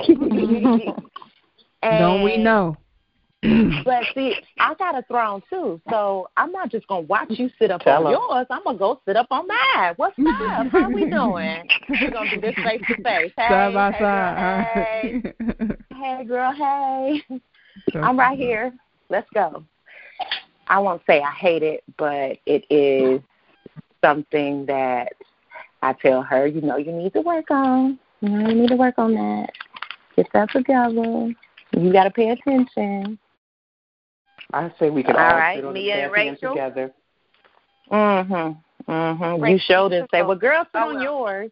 [SPEAKER 2] Don't we know?
[SPEAKER 6] But see, I got a throne too, so I'm not just gonna watch you sit up
[SPEAKER 4] Tell
[SPEAKER 6] on
[SPEAKER 4] her.
[SPEAKER 6] yours. I'm gonna go sit up on mine. What's up? How we doing? We're gonna do this face to face. Hey,
[SPEAKER 2] side by
[SPEAKER 6] hey,
[SPEAKER 2] side.
[SPEAKER 6] girl, hey. Hey, girl, hey.
[SPEAKER 2] So,
[SPEAKER 6] I'm right here. Let's go. I won't say I hate it, but it is something that I tell her, you know, you need to work on. You know, you need to work on that. Get that together. You got to pay attention.
[SPEAKER 4] I say we can all,
[SPEAKER 1] all right,
[SPEAKER 4] sit on
[SPEAKER 1] Mia
[SPEAKER 4] the
[SPEAKER 1] and
[SPEAKER 4] stand
[SPEAKER 1] Rachel.
[SPEAKER 4] together.
[SPEAKER 6] Mm-hmm. Mm-hmm. You
[SPEAKER 1] Rachel,
[SPEAKER 6] showed and say, well, girl, sit
[SPEAKER 1] oh,
[SPEAKER 6] on
[SPEAKER 1] well.
[SPEAKER 6] yours.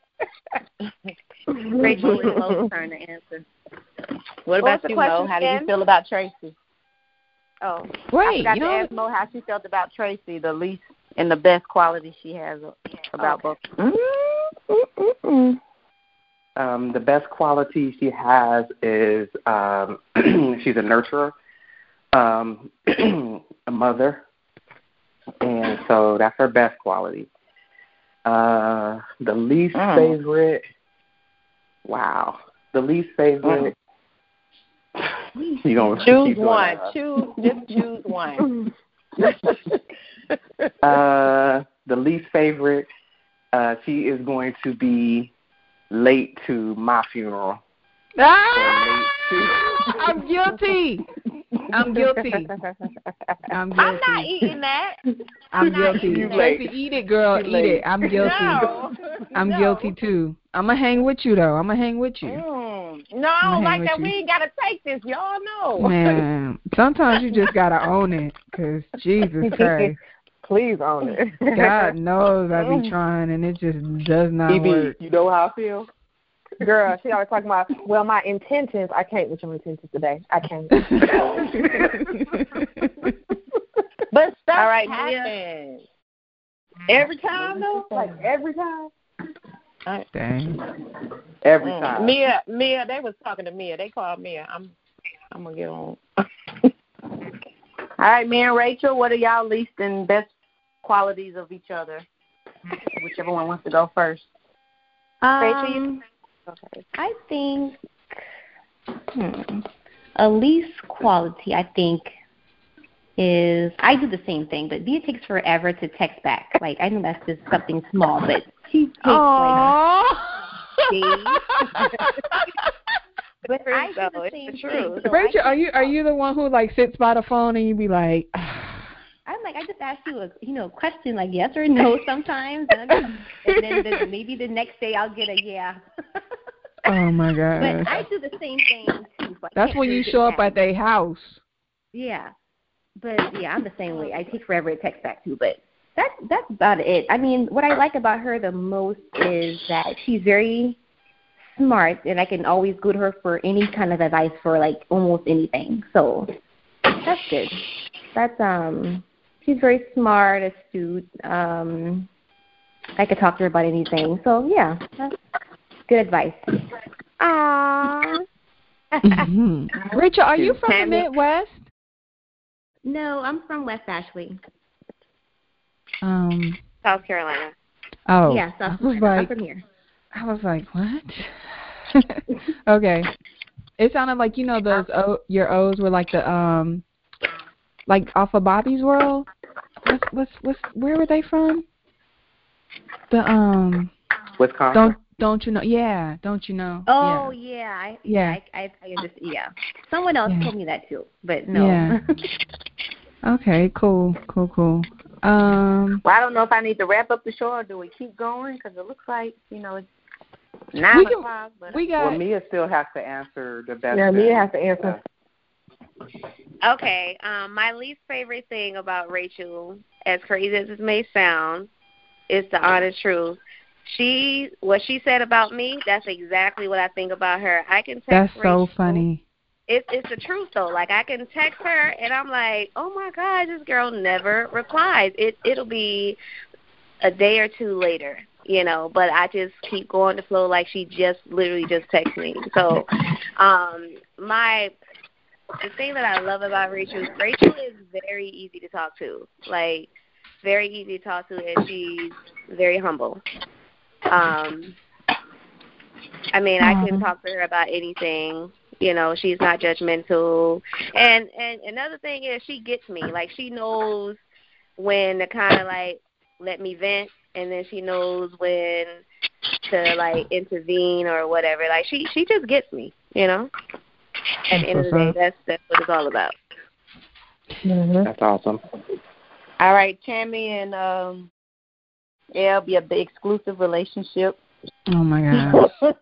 [SPEAKER 1] Rachel, it's Mo's turn to answer. What
[SPEAKER 3] What was
[SPEAKER 1] about
[SPEAKER 3] the
[SPEAKER 1] you,
[SPEAKER 3] question
[SPEAKER 1] Mo? How do you
[SPEAKER 3] again?
[SPEAKER 1] feel about Tracy?
[SPEAKER 3] Oh,
[SPEAKER 1] I
[SPEAKER 2] Wait,
[SPEAKER 1] forgot
[SPEAKER 2] you
[SPEAKER 1] to
[SPEAKER 2] know,
[SPEAKER 1] ask Mo how she felt about Tracy, the least and the best quality she has about
[SPEAKER 3] Okay.
[SPEAKER 1] both.
[SPEAKER 6] Mm-hmm.
[SPEAKER 4] Um, the best quality she has is um, she's a nurturer, um, a mother, and so that's her best quality. Uh, the least
[SPEAKER 6] Mm.
[SPEAKER 4] favorite, wow, the least favorite. You gonna
[SPEAKER 6] Choose
[SPEAKER 4] keep doing
[SPEAKER 6] one.
[SPEAKER 4] that, huh?
[SPEAKER 6] Choose. Just choose one.
[SPEAKER 4] uh, the least favorite, uh, she is going to be late to my funeral.
[SPEAKER 2] Ah!
[SPEAKER 4] Or late to-
[SPEAKER 2] I'm guilty. I'm guilty. I'm guilty.
[SPEAKER 3] I'm not eating that.
[SPEAKER 2] I'm
[SPEAKER 3] not
[SPEAKER 2] guilty.
[SPEAKER 3] eating that.
[SPEAKER 2] Tracy, eat it, girl.
[SPEAKER 4] You
[SPEAKER 2] Eat
[SPEAKER 4] late.
[SPEAKER 2] it. I'm guilty.
[SPEAKER 3] No.
[SPEAKER 2] I'm
[SPEAKER 3] No.
[SPEAKER 2] guilty too. I'm gonna hang with you though. I'm gonna hang with you.
[SPEAKER 6] Mm. No, I
[SPEAKER 2] I'm
[SPEAKER 6] don't
[SPEAKER 2] gonna hang
[SPEAKER 6] like that.
[SPEAKER 2] with
[SPEAKER 6] We
[SPEAKER 2] you.
[SPEAKER 6] ain't got to take this. Y'all know.
[SPEAKER 2] Man, sometimes you just gotta own it, cause Jesus Christ,
[SPEAKER 5] Please own it.
[SPEAKER 2] God knows I be trying and it just does not
[SPEAKER 4] E B,
[SPEAKER 2] work.
[SPEAKER 4] you know how I feel?
[SPEAKER 5] Girl, she always talking about, well, my intentions, I can't with your intentions today. I can't.
[SPEAKER 6] But stuff
[SPEAKER 1] All right, Mia.
[SPEAKER 6] happens.
[SPEAKER 5] Every time, though? Like, every time?
[SPEAKER 2] Dang.
[SPEAKER 4] Every
[SPEAKER 6] Mm.
[SPEAKER 4] time.
[SPEAKER 6] Mia, Mia, they was talking to Mia. They called Mia. I'm, I'm gonna get on.
[SPEAKER 1] All right, me and Rachel, what are y'all least and best qualities of each other? Whichever one wants to go first.
[SPEAKER 3] Rachel, you
[SPEAKER 7] Um, I think hmm, a least quality, I think, is I do the same thing, but Bea takes forever to text back. Like, I know that's just something small, but she takes
[SPEAKER 2] Aww.
[SPEAKER 7] like days. But I do
[SPEAKER 3] so.
[SPEAKER 7] the
[SPEAKER 3] It's
[SPEAKER 7] same
[SPEAKER 3] the
[SPEAKER 7] thing.
[SPEAKER 3] truth.
[SPEAKER 7] So
[SPEAKER 2] Rachel,
[SPEAKER 7] I,
[SPEAKER 2] are you are you the one who like sits by the phone and you be like,
[SPEAKER 7] I'm like, I just ask you a you know question like yes or no sometimes, and, I'm, and then the, maybe the next day I'll get a yeah.
[SPEAKER 2] oh my
[SPEAKER 7] But
[SPEAKER 2] gosh.
[SPEAKER 7] I do the same thing too. So I
[SPEAKER 2] That's
[SPEAKER 7] can't
[SPEAKER 2] when
[SPEAKER 7] really
[SPEAKER 2] you
[SPEAKER 7] get
[SPEAKER 2] show up
[SPEAKER 7] mad.
[SPEAKER 2] at their house.
[SPEAKER 7] Yeah. But, yeah, I'm the same way. I take forever to text back, too. But that's, that's about it. I mean, what I like about her the most is that she's very smart, and I can always go to her for any kind of advice for, like, almost anything. So that's good. That's, um, she's very smart, astute. Um, I could talk to her about anything. So, yeah, that's good advice.
[SPEAKER 3] Aww.
[SPEAKER 2] Mm-hmm. Rachel, are you from the Midwest?
[SPEAKER 7] No, I'm from West Ashley.
[SPEAKER 2] Um,
[SPEAKER 3] South Carolina.
[SPEAKER 2] Oh,
[SPEAKER 7] yeah, South
[SPEAKER 2] I was
[SPEAKER 7] Carolina.
[SPEAKER 2] like,
[SPEAKER 7] I'm from here.
[SPEAKER 2] I was like, what? Okay. It sounded like, you know, those o, your O's were like the um, like off of Bobby's World. What's what's what's where were they from? The um,
[SPEAKER 4] Wisconsin.
[SPEAKER 2] Don't don't you know? Yeah, don't you know?
[SPEAKER 7] Oh
[SPEAKER 2] yeah,
[SPEAKER 7] yeah, I,
[SPEAKER 2] yeah.
[SPEAKER 7] I, I, I just yeah. Someone else
[SPEAKER 2] yeah.
[SPEAKER 7] told me that too, but no.
[SPEAKER 2] Yeah. Okay, cool, cool, cool. Um,
[SPEAKER 1] well, I don't know if I need to wrap up the show or do we keep going because it looks like you know it's nine
[SPEAKER 2] we can,
[SPEAKER 1] o'clock. But
[SPEAKER 2] we got.
[SPEAKER 4] Well, Mia still has to answer the best.
[SPEAKER 5] Yeah, Mia has to answer.
[SPEAKER 3] Okay, um, my least favorite thing about Rachel, as crazy as it may sound, is the honest truth. She, what she said about me, that's exactly what I think about her. I can text
[SPEAKER 2] That's
[SPEAKER 3] Rachel.
[SPEAKER 2] so funny.
[SPEAKER 3] It's it's the truth though. Like I can text her and I'm like, oh my God, this girl never replies. It it'll be a day or two later, you know. But I just keep going to flow like she just literally just texted me. So, um, my the thing that I love about Rachel is Rachel is very easy to talk to. Like very easy to talk to, and she's very humble. Um, I mean, I can talk to her about anything. You know, she's not judgmental. And and another thing is she gets me. Like, she knows when to kind of, like, let me vent, and then she knows when to, like, intervene or whatever. Like, she, she just gets me, you know? At the end of the day, that's, that's what it's all about.
[SPEAKER 5] Mm-hmm.
[SPEAKER 4] That's awesome.
[SPEAKER 1] All right, Tammy and um, it'll be a big exclusive relationship.
[SPEAKER 2] Oh my God.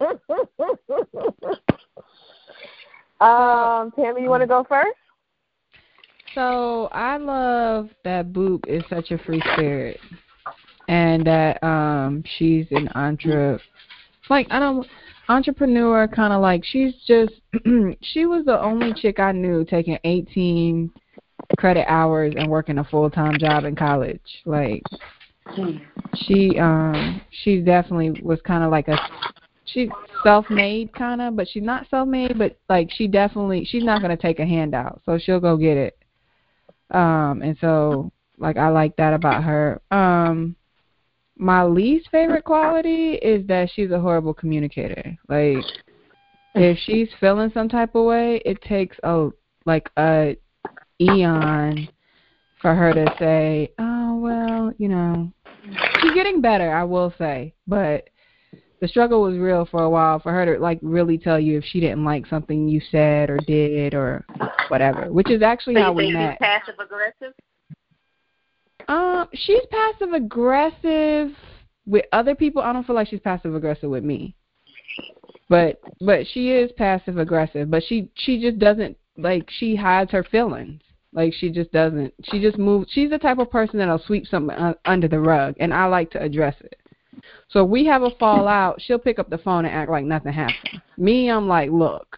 [SPEAKER 5] um, Tammy, you want to go first?
[SPEAKER 2] So I love that Boop is such a free spirit, and that um she's an entre, like I don't entrepreneur kind of like she's just she was the only chick I knew taking eighteen credit hours and working a full time job in college. Like she um she definitely was kind of like a she's self-made kind of, but she's not self-made, but like she definitely she's not going to take a handout, so she'll go get it. Um, and so, like, I like that about her. Um, my least favorite quality is that she's a horrible communicator. Like, if she's feeling some type of way, it takes a like a eon for her to say, "Oh well, you know." She's getting better, I will say, but the struggle was real for a while for her to like really tell you if she didn't like something you said or did or whatever, which is actually
[SPEAKER 1] so
[SPEAKER 3] Oh,
[SPEAKER 2] how
[SPEAKER 1] you
[SPEAKER 2] we
[SPEAKER 1] think
[SPEAKER 2] met.
[SPEAKER 1] she's passive aggressive?
[SPEAKER 2] Um, she's passive aggressive with other people. I don't feel like she's passive aggressive with me. But but she is passive aggressive, but she she just doesn't like she hides her feelings. Like she just doesn't. She just moves. She's the type of person that'll sweep something un- under the rug, and I like to address it. So if we have a fallout, she'll pick up the phone and act like nothing happened. Me, I'm like, look,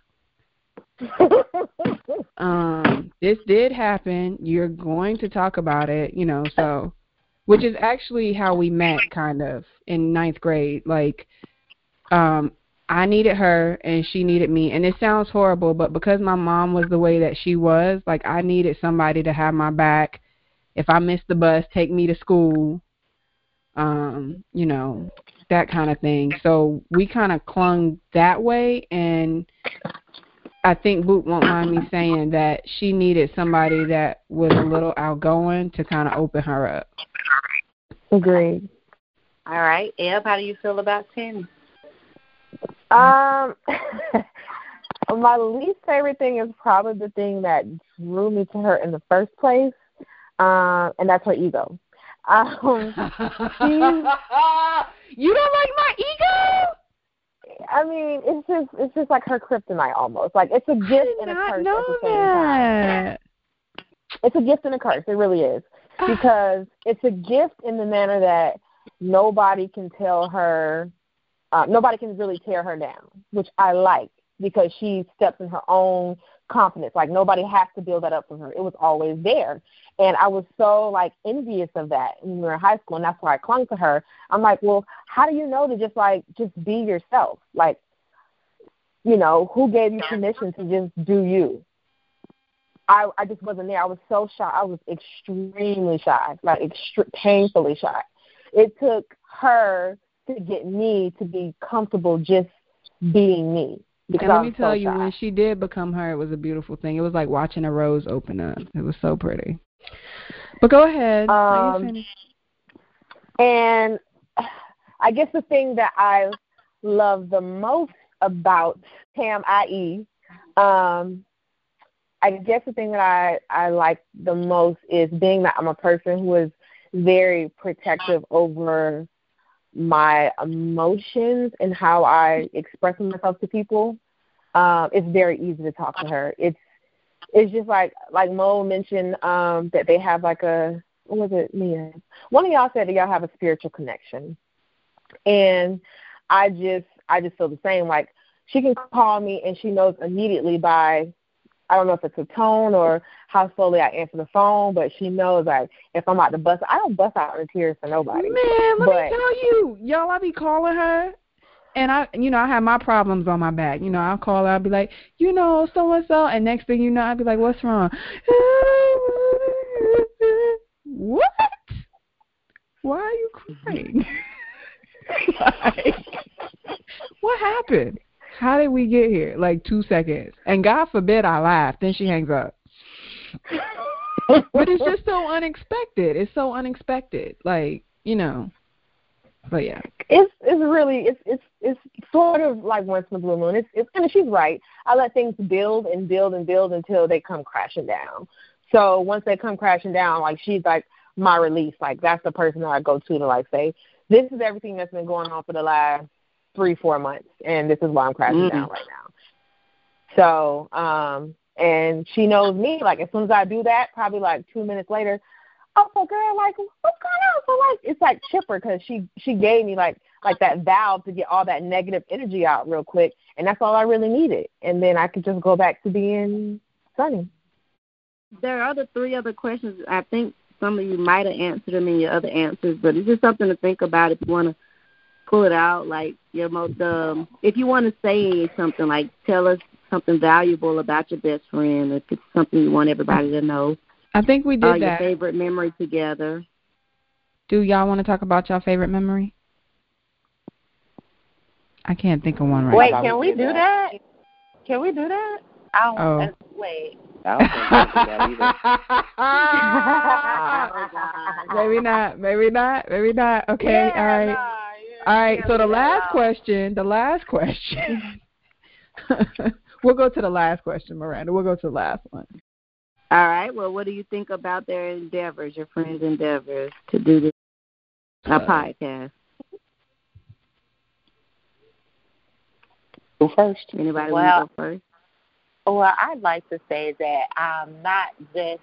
[SPEAKER 2] um, this did happen. You're going to talk about it, you know, so, which is actually how we met kind of in ninth grade. Like, um, I needed her and she needed me. And it sounds horrible, but because my mom was the way that she was, like I needed somebody to have my back. If I missed the bus, take me to school. Um, you know, that kind of thing. So we kind of clung that way, and I think Boop won't mind me saying that she needed somebody that was a little outgoing to kind of open her up.
[SPEAKER 5] Agreed.
[SPEAKER 1] All right, Eb, how do you feel about Tammy?
[SPEAKER 5] Um, my least favorite thing is probably the thing that drew me to her in the first place, um, and that's her ego. Um,
[SPEAKER 2] you don't like my ego?
[SPEAKER 5] I mean, it's just it's just like her kryptonite almost. Like it's a gift and a curse at the same time. it's a gift and a curse. It really is. Because it's a gift in the manner that nobody can tell her, uh, nobody can really tear her down, which I like because she steps in her own confidence. Like, nobody has to build that up for her. It was always there. And I was so, like, envious of that when we were in high school, and that's why I clung to her. I'm like, well, how do you know to just, like, just be yourself? Like, you know, who gave you permission to just do you? I, I just wasn't there. I was so shy. I was extremely shy, like extre- painfully shy. It took her to get me to be comfortable just being me.
[SPEAKER 2] And let me tell so you, shy. When she did become her, it was a beautiful thing. It was like watching a rose open up. It was so pretty. But go ahead.
[SPEAKER 5] Um, and I guess the thing that I love the most about Tam I E, um, I guess the thing that I, I like the most is being that I'm a person who is very protective over my emotions and how I express myself to people. Um, it's very easy to talk to her. It's it's just like like Mo mentioned um, that they have like a what was it, Mia? One of y'all said that y'all have a spiritual connection, and I just I just feel the same. Like, she can call me and she knows immediately by, I don't know if it's a tone or how slowly I answer the phone, but she knows, like, if I'm about to bust, I don't bust out in tears for nobody.
[SPEAKER 2] Man, let
[SPEAKER 5] but,
[SPEAKER 2] me tell you, y'all, I be calling her, and I, you know, I have my problems on my back. You know, I'll call her, I'll be like, you know, so-and-so, and next thing you know, I'll be like, what's wrong? What? Why are you crying? Like, what happened? How did we get here? Like two seconds. And God forbid I laugh. Then she hangs up. But it's just so unexpected. It's so unexpected. Like, you know. But yeah.
[SPEAKER 5] It's it's really it's it's it's sort of like once in a blue moon. It's it's and she's right. I let things build and build and build until they come crashing down. So once they come crashing down, like, she's like my release. Like, that's the person that I go to to like say, this is everything that's been going on for the last three, four months, and this is why I'm crashing mm-hmm. down right now. So, um, and she knows me. Like, as soon as I do that, probably like two minutes later, oh, so girl, like, what's going on? So, like, it's like chipper because she she gave me like like that valve to get all that negative energy out real quick, and that's all I really needed. And then I could just go back to being sunny.
[SPEAKER 1] There are the three other questions. I think some of you might have answered them in your other answers, but it's just something to think about if you want to pull it out. Like, your most, um, if you want to say something, like, tell us something valuable about your best friend, if it's something you want everybody to know.
[SPEAKER 2] I think we did
[SPEAKER 1] uh,
[SPEAKER 2] that.
[SPEAKER 1] Your favorite memory together.
[SPEAKER 2] Do y'all want to talk about your favorite memory? I can't think of one right
[SPEAKER 6] wait,
[SPEAKER 2] now.
[SPEAKER 6] Wait, can we do that? Can we do that? I don't
[SPEAKER 2] oh.
[SPEAKER 6] uh, wait.
[SPEAKER 4] I don't think
[SPEAKER 2] that either. Maybe not. Maybe not. Maybe not. Okay.
[SPEAKER 6] Yeah,
[SPEAKER 2] all right.
[SPEAKER 6] Nah, yeah,
[SPEAKER 2] all right. So the last question. The last question. We'll go to the last question, Miranda. We'll go to the last one.
[SPEAKER 1] All right. Well, what do you think about their endeavors, your friends' endeavors, to do this uh, podcast?
[SPEAKER 4] Go first.
[SPEAKER 1] Anybody
[SPEAKER 6] well,
[SPEAKER 1] want to go first?
[SPEAKER 6] Well, I'd like to say that I'm not just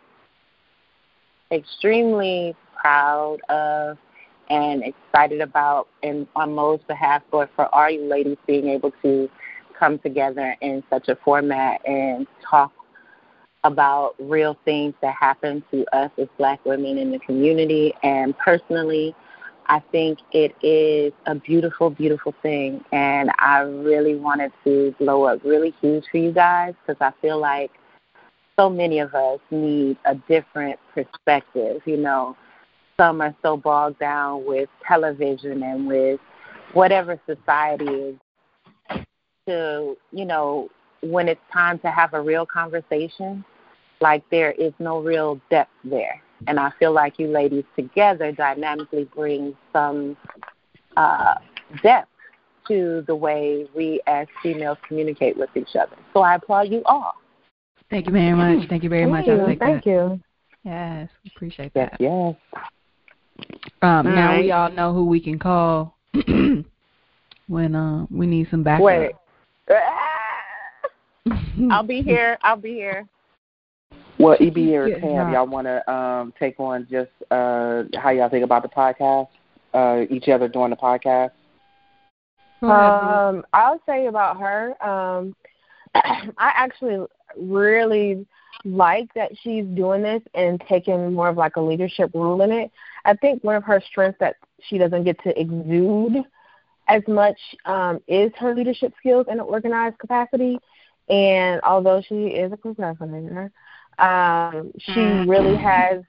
[SPEAKER 6] extremely proud of and excited about, and on Mo's behalf, but for all you ladies being able to come together in such a format and talk about real things that happen to us as Black women in the community. And personally, I think it is a beautiful, beautiful thing, and I really wanted to blow up really huge for you guys because I feel like so many of us need a different perspective. You know, some are so bogged down with television and with whatever society is to, you know, when it's time to have a real conversation, like there is no real depth there. And I feel like you ladies together dynamically bring some uh, depth to the way we as females communicate with each other. So I applaud you all.
[SPEAKER 2] Thank you very much. Thank you very
[SPEAKER 5] Thank
[SPEAKER 2] much.
[SPEAKER 5] You.
[SPEAKER 2] I like
[SPEAKER 5] Thank
[SPEAKER 2] that.
[SPEAKER 5] you.
[SPEAKER 2] Yes, we appreciate
[SPEAKER 4] yes,
[SPEAKER 2] that.
[SPEAKER 4] Yes.
[SPEAKER 2] Um,
[SPEAKER 1] all
[SPEAKER 2] now
[SPEAKER 1] right.
[SPEAKER 2] we all know who we can call when uh, we need some backup.
[SPEAKER 6] Wait. I'll be here. I'll be here.
[SPEAKER 4] Well, E B or
[SPEAKER 2] Yeah,
[SPEAKER 4] Tam,
[SPEAKER 2] nah.
[SPEAKER 4] y'all want to um, take on just uh, how y'all think about the podcast, uh, each other doing the podcast?
[SPEAKER 2] Go ahead, Boo.
[SPEAKER 5] Um, I'll say about her. Um, I actually really like that she's doing this and taking more of like a leadership role in it. I think one of her strengths that she doesn't get to exude as much um, is her leadership skills in an organized capacity. And although she is a procrastinator, um, she really has.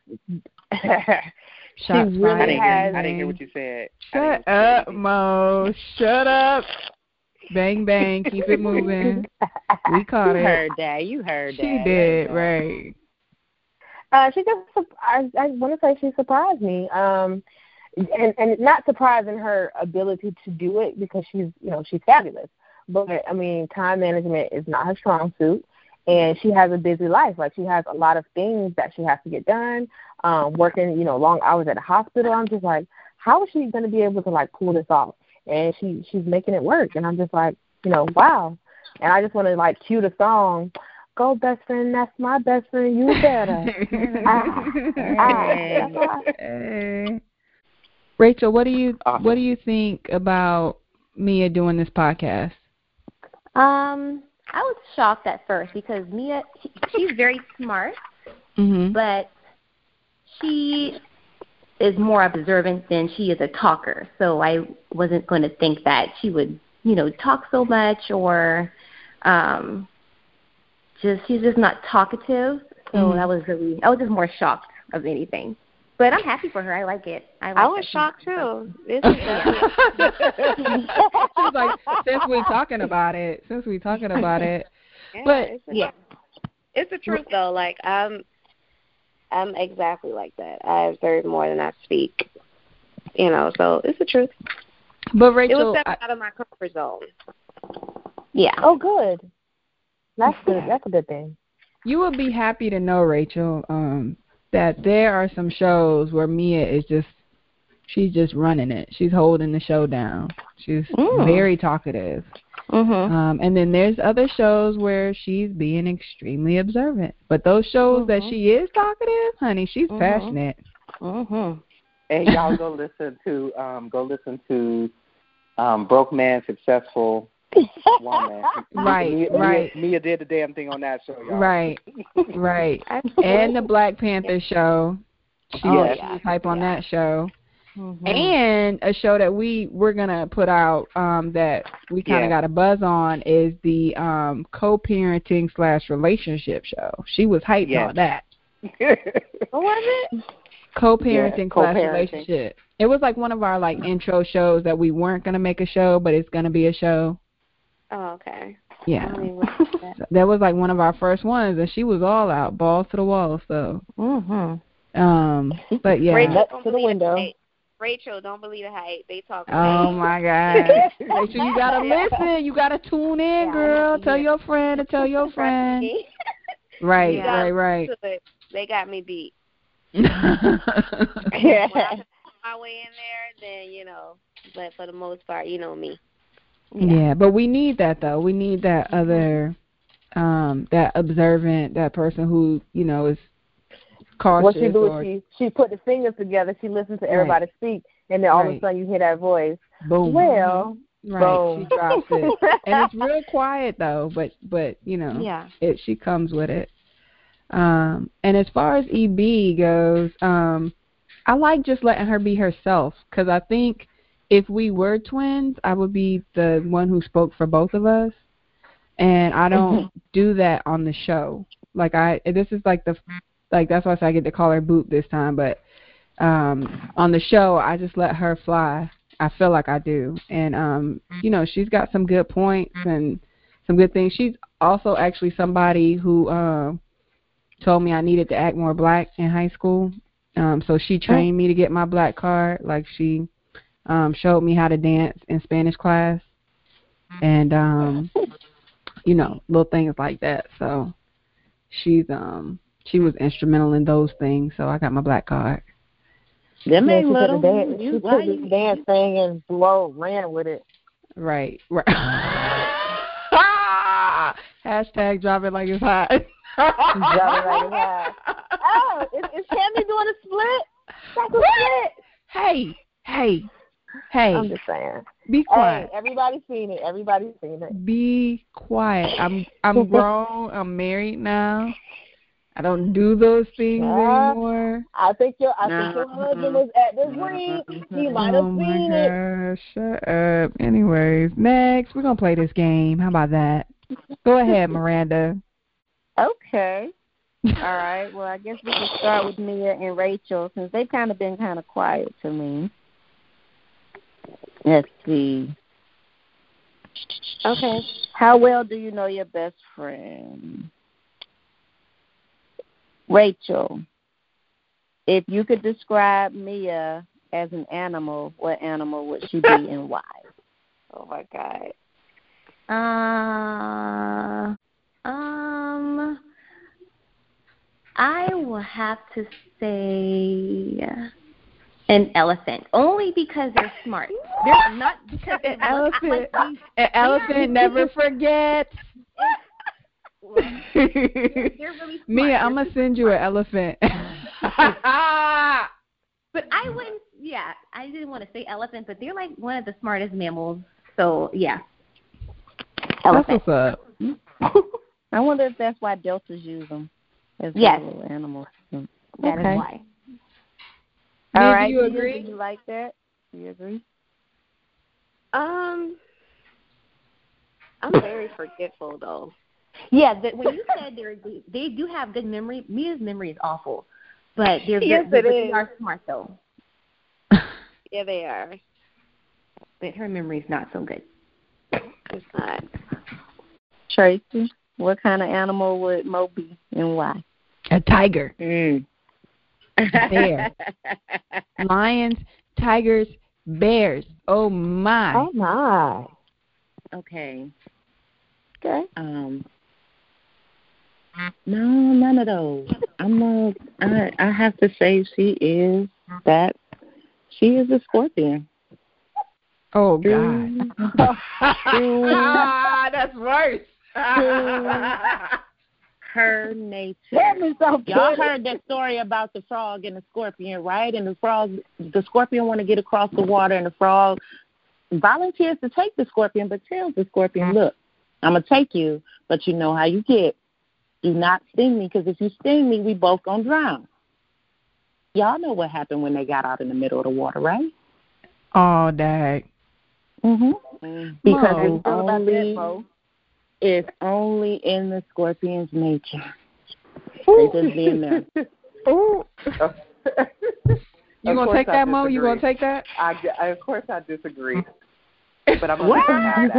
[SPEAKER 5] she
[SPEAKER 2] Shots
[SPEAKER 5] really
[SPEAKER 2] fired.
[SPEAKER 4] I didn't,
[SPEAKER 5] has.
[SPEAKER 4] hear, I didn't hear what you said. I
[SPEAKER 2] Shut
[SPEAKER 4] didn't hear what
[SPEAKER 2] up,
[SPEAKER 4] you
[SPEAKER 2] Mo. Shut up. Bang, bang. Keep it moving. We caught
[SPEAKER 6] You
[SPEAKER 2] it.
[SPEAKER 6] heard that. You heard that.
[SPEAKER 2] She did, right.
[SPEAKER 5] Uh, she just, I, I want to say she surprised me. Um, and, and not surprised in her ability to do it because she's, you know, she's fabulous. But, I mean, time management is not her strong suit. And she has a busy life. Like, she has a lot of things that she has to get done, um, working, you know, long hours at the hospital. I'm just like, how is she going to be able to, like, pull this off? And she she's making it work. And I'm just like, you know, wow. And I just want to, like, cue the song, go best friend, that's my best friend, you better. ah, ah.
[SPEAKER 2] Hey. Rachel, what do you
[SPEAKER 4] Awesome.
[SPEAKER 2] what do you think about Mia doing this podcast?
[SPEAKER 7] Um, I was shocked at first because Mia, she, she's very smart,
[SPEAKER 2] Mm-hmm.
[SPEAKER 7] but she is more observant than she is a talker. So I wasn't going to think that she would, you know, talk so much or um, just she's just not talkative. So
[SPEAKER 2] Mhm.
[SPEAKER 7] that was really, I was just more shocked of anything. But I'm happy for her. I like it. I, like
[SPEAKER 3] I was
[SPEAKER 7] that she-
[SPEAKER 3] shocked too. This is
[SPEAKER 2] She's like, since we're talking about it, since we're talking about it.
[SPEAKER 3] yeah,
[SPEAKER 2] But-
[SPEAKER 3] it's the,
[SPEAKER 7] Yeah.
[SPEAKER 3] it's the truth though. Like I'm, I'm exactly like that. I observe more than I speak. You know, so it's the truth.
[SPEAKER 2] But
[SPEAKER 3] It
[SPEAKER 2] Rachel,
[SPEAKER 3] was stepping
[SPEAKER 2] I,
[SPEAKER 3] out of my comfort zone.
[SPEAKER 7] Yeah.
[SPEAKER 5] Oh, good. That's good. That's a good thing.
[SPEAKER 2] you would be happy to know, Rachel, um, that there are some shows where Mia is just, she's just running it. She's holding the show down. She's
[SPEAKER 7] Mm.
[SPEAKER 2] very talkative.
[SPEAKER 7] Mm-hmm.
[SPEAKER 2] Um, and then there's other shows where she's being extremely observant. But those shows that
[SPEAKER 7] Mhm.
[SPEAKER 2] she is talkative, honey, she's
[SPEAKER 7] Mhm.
[SPEAKER 2] passionate.
[SPEAKER 7] Mm-hmm.
[SPEAKER 4] And y'all go listen to um, go listen to um, Broke Man Successful Woman.
[SPEAKER 2] Right,
[SPEAKER 4] Mia,
[SPEAKER 2] right.
[SPEAKER 4] Mia, Mia did the damn thing on that show, y'all.
[SPEAKER 2] Right, right. And the Black Panther show. She,
[SPEAKER 4] Yes.
[SPEAKER 2] she was hype on that show.
[SPEAKER 7] Mm-hmm.
[SPEAKER 2] And a show that we we're gonna put out um, that we kind of
[SPEAKER 4] Yeah.
[SPEAKER 2] got a buzz on is the um, co-parenting slash relationship show. She was hyped
[SPEAKER 4] Yes.
[SPEAKER 2] on that.
[SPEAKER 3] What was it?
[SPEAKER 2] Co-parenting
[SPEAKER 4] Yeah,
[SPEAKER 2] slash
[SPEAKER 4] co-parenting.
[SPEAKER 2] relationship. It was like one of our like intro shows that we weren't gonna make a show, but it's gonna be a show.
[SPEAKER 3] Oh, okay. I
[SPEAKER 2] Yeah,
[SPEAKER 3] don't even remember that.
[SPEAKER 2] So that was like one of our first ones, and she was all out, balls to the wall. So,
[SPEAKER 7] Mm-hmm.
[SPEAKER 2] um, but yeah.
[SPEAKER 3] Rachel,
[SPEAKER 5] Nuts
[SPEAKER 3] don't
[SPEAKER 5] to the
[SPEAKER 3] believe
[SPEAKER 5] window.
[SPEAKER 3] hype. Rachel, don't believe the hype. They talk.
[SPEAKER 2] Oh
[SPEAKER 3] hype.
[SPEAKER 2] my God, Rachel, you gotta listen. You gotta tune in,
[SPEAKER 3] Yeah,
[SPEAKER 2] girl.
[SPEAKER 3] I
[SPEAKER 2] tell
[SPEAKER 3] know.
[SPEAKER 2] your friend to tell your
[SPEAKER 3] Trust
[SPEAKER 2] friend.
[SPEAKER 3] me.
[SPEAKER 2] Right,
[SPEAKER 3] You gotta
[SPEAKER 2] right, right.
[SPEAKER 3] listen to it. They got me beat.
[SPEAKER 5] Yeah.
[SPEAKER 3] When I put my way in there, then you know. But for the most part, you know me.
[SPEAKER 2] Yeah, but we need that though. We need that other, um, that observant, that person who you know is cautious.
[SPEAKER 5] What she do
[SPEAKER 2] or,
[SPEAKER 5] is she she put the fingers together. She listens to everybody speak, and then all of
[SPEAKER 2] Right.
[SPEAKER 5] a sudden you hear that voice.
[SPEAKER 2] boom.
[SPEAKER 5] Well,
[SPEAKER 2] right,
[SPEAKER 5] boom.
[SPEAKER 2] she drops it, and it's real quiet though. But but you know,
[SPEAKER 7] Yeah.
[SPEAKER 2] it she comes with it. Um, and as far as E B goes, um, I like just letting her be herself because I think if we were twins, I would be the one who spoke for both of us, and I don't do that on the show. Like I, this is like the, like that's why I say I get to call her Boop this time. But um, on the show, I just let her fly. I feel like I do, and um, you know, she's got some good points and some good things. She's also actually somebody who um, told me I needed to act more black in high school. Um, so she trained me to get my black card. Like she um, showed me how to dance in Spanish class, and um, you know, little things like that. So she's um, she was instrumental in those things. So I got my black card.
[SPEAKER 6] Them
[SPEAKER 5] Yeah,
[SPEAKER 6] ain't
[SPEAKER 5] she took
[SPEAKER 6] little.
[SPEAKER 5] the dance,
[SPEAKER 6] You,
[SPEAKER 5] she
[SPEAKER 6] why
[SPEAKER 5] took
[SPEAKER 6] you,
[SPEAKER 5] this dance thing and blow ran with it.
[SPEAKER 2] Right, right. Hashtag drop it like it's hot.
[SPEAKER 5] Jumping like that. Oh, is, is Tammy doing a split? That's a split.
[SPEAKER 2] Hey, hey, hey.
[SPEAKER 5] I'm just saying.
[SPEAKER 2] Be quiet.
[SPEAKER 5] Hey, everybody's seen it. Everybody's seen it.
[SPEAKER 2] Be quiet. I'm I'm grown. I'm married now. I don't do those things
[SPEAKER 5] Yeah.
[SPEAKER 2] anymore.
[SPEAKER 5] I think your I
[SPEAKER 1] No.
[SPEAKER 5] think your husband was at the ring. He might have
[SPEAKER 2] Oh
[SPEAKER 5] seen
[SPEAKER 2] my
[SPEAKER 5] it.
[SPEAKER 2] gosh, shut up. Anyways, next we're gonna play this game. How about that? Go ahead, Miranda.
[SPEAKER 1] Okay. All right. Well, I guess we can start with Mia and Rachel since they've kind of been kind of quiet to me. Let's see.
[SPEAKER 3] Okay.
[SPEAKER 1] How well do you know your best friend? Rachel, if you could describe Mia as an animal, what animal would she be and why?
[SPEAKER 3] Oh my God. Uh, um, I will have to say an elephant, only because they're smart. They're not because
[SPEAKER 2] An
[SPEAKER 3] they're
[SPEAKER 2] elephant.
[SPEAKER 3] like these-
[SPEAKER 2] An elephant never forgets.
[SPEAKER 3] they're really smart.
[SPEAKER 2] Mia, I'm gonna send you an elephant.
[SPEAKER 3] But I wouldn't. Yeah, I didn't want to say elephant, but they're like one of the smartest mammals. So yeah,
[SPEAKER 2] That's
[SPEAKER 3] elephant.
[SPEAKER 2] what's up.
[SPEAKER 1] I wonder if that's why deltas use them as
[SPEAKER 3] Yes.
[SPEAKER 1] little animals.
[SPEAKER 3] That
[SPEAKER 2] Okay.
[SPEAKER 3] is why.
[SPEAKER 1] All
[SPEAKER 2] Mia,
[SPEAKER 1] right,
[SPEAKER 2] do you
[SPEAKER 1] Mia,
[SPEAKER 2] agree?
[SPEAKER 1] Do you like that? Do you agree?
[SPEAKER 3] Um,
[SPEAKER 5] I'm very forgetful though.
[SPEAKER 3] yeah. The, when you said they're they do have good memory. Mia's memory is awful, but they're
[SPEAKER 5] Yes,
[SPEAKER 3] very,
[SPEAKER 5] it
[SPEAKER 3] but they
[SPEAKER 5] is.
[SPEAKER 3] are smart though.
[SPEAKER 5] Yeah, they are.
[SPEAKER 3] But her memory is not so good.
[SPEAKER 5] It's not.
[SPEAKER 1] Tracy, what kind of animal would Mo be and why?
[SPEAKER 2] A tiger,
[SPEAKER 6] Mm.
[SPEAKER 2] bear, lions, tigers, bears. Oh my!
[SPEAKER 5] Oh my.
[SPEAKER 6] Okay.
[SPEAKER 1] Okay.
[SPEAKER 6] Um. No, none of those. I'm a. I I have to say she is that. She is a Scorpion.
[SPEAKER 2] Oh God! Ah, that's worse.
[SPEAKER 6] Her nature.
[SPEAKER 1] That is so
[SPEAKER 6] Y'all
[SPEAKER 1] good.
[SPEAKER 6] heard that story about the frog and the scorpion, right? And the frog, the scorpion want to get across the water, and the frog volunteers to take the scorpion, but tells the scorpion, "Look, I'm gonna take you, but you know how you get. Do not sting me, because if you sting me, we both gonna drown." Y'all know what happened when they got out in the middle of the water, right?
[SPEAKER 2] Oh dang!
[SPEAKER 6] Mhm. Because
[SPEAKER 2] Mo.
[SPEAKER 6] it's only
[SPEAKER 1] Mo?
[SPEAKER 6] it's only in the scorpion's nature. They just being there.
[SPEAKER 2] Ooh. You
[SPEAKER 4] Of
[SPEAKER 2] gonna
[SPEAKER 4] course
[SPEAKER 2] take
[SPEAKER 4] I
[SPEAKER 2] that, Mo? You gonna
[SPEAKER 4] disagree.
[SPEAKER 2] take that?
[SPEAKER 4] I, I, of course I disagree. But I'm going to have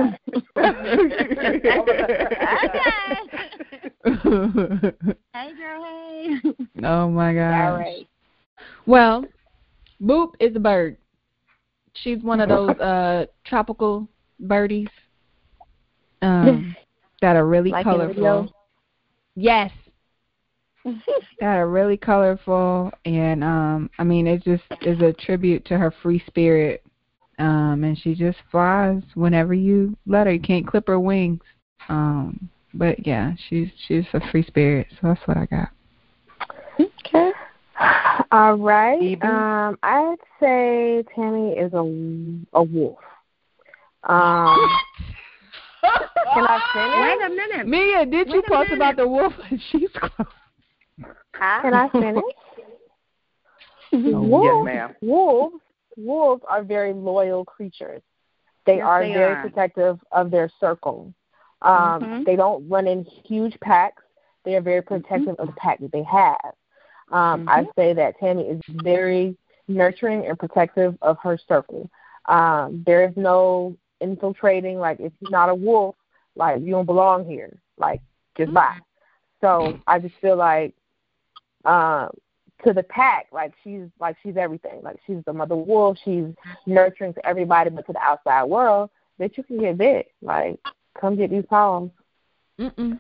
[SPEAKER 4] that.
[SPEAKER 3] Hey girl, hey.
[SPEAKER 2] Oh my gosh.
[SPEAKER 1] All right.
[SPEAKER 2] Well, Boop is a bird. She's one of those uh tropical birdies um that are really
[SPEAKER 1] Like in
[SPEAKER 2] colorful.
[SPEAKER 1] Rio?
[SPEAKER 2] Yes. That are really colorful, and um I mean it just is a tribute to her free spirit. Um and she just flies whenever you let her. You can't clip her wings. Um but yeah, she's she's a free spirit, so that's what I got.
[SPEAKER 5] Okay. All right.
[SPEAKER 4] Phoebe?
[SPEAKER 5] Um, I'd say Tammy is a a wolf. Um, can I finish?
[SPEAKER 3] Wait a minute.
[SPEAKER 2] Mia, did you
[SPEAKER 3] Wait a
[SPEAKER 2] post
[SPEAKER 3] minute.
[SPEAKER 2] about the wolf in sheep's clothes?
[SPEAKER 5] Can I finish?
[SPEAKER 4] Yes,
[SPEAKER 5] wolves,
[SPEAKER 4] ma'am.
[SPEAKER 5] wolves, wolves are very loyal creatures. They
[SPEAKER 3] Yes,
[SPEAKER 5] are
[SPEAKER 3] they
[SPEAKER 5] very
[SPEAKER 3] are.
[SPEAKER 5] protective of their circle. Um,
[SPEAKER 3] Mhm.
[SPEAKER 5] They don't run in huge packs. They are very protective of the pack that they have. Um, I say that Tammy is very nurturing and protective of her circle. Um, there is no infiltrating. Like, if you're not a wolf, like, you don't belong here. Like, just bye. So I just feel like um, to the pack, like, she's like she's everything. Like, she's the mother wolf. She's nurturing to everybody, but to the outside world, that you can get bit. Like, come get these palms.
[SPEAKER 2] Mm-mm.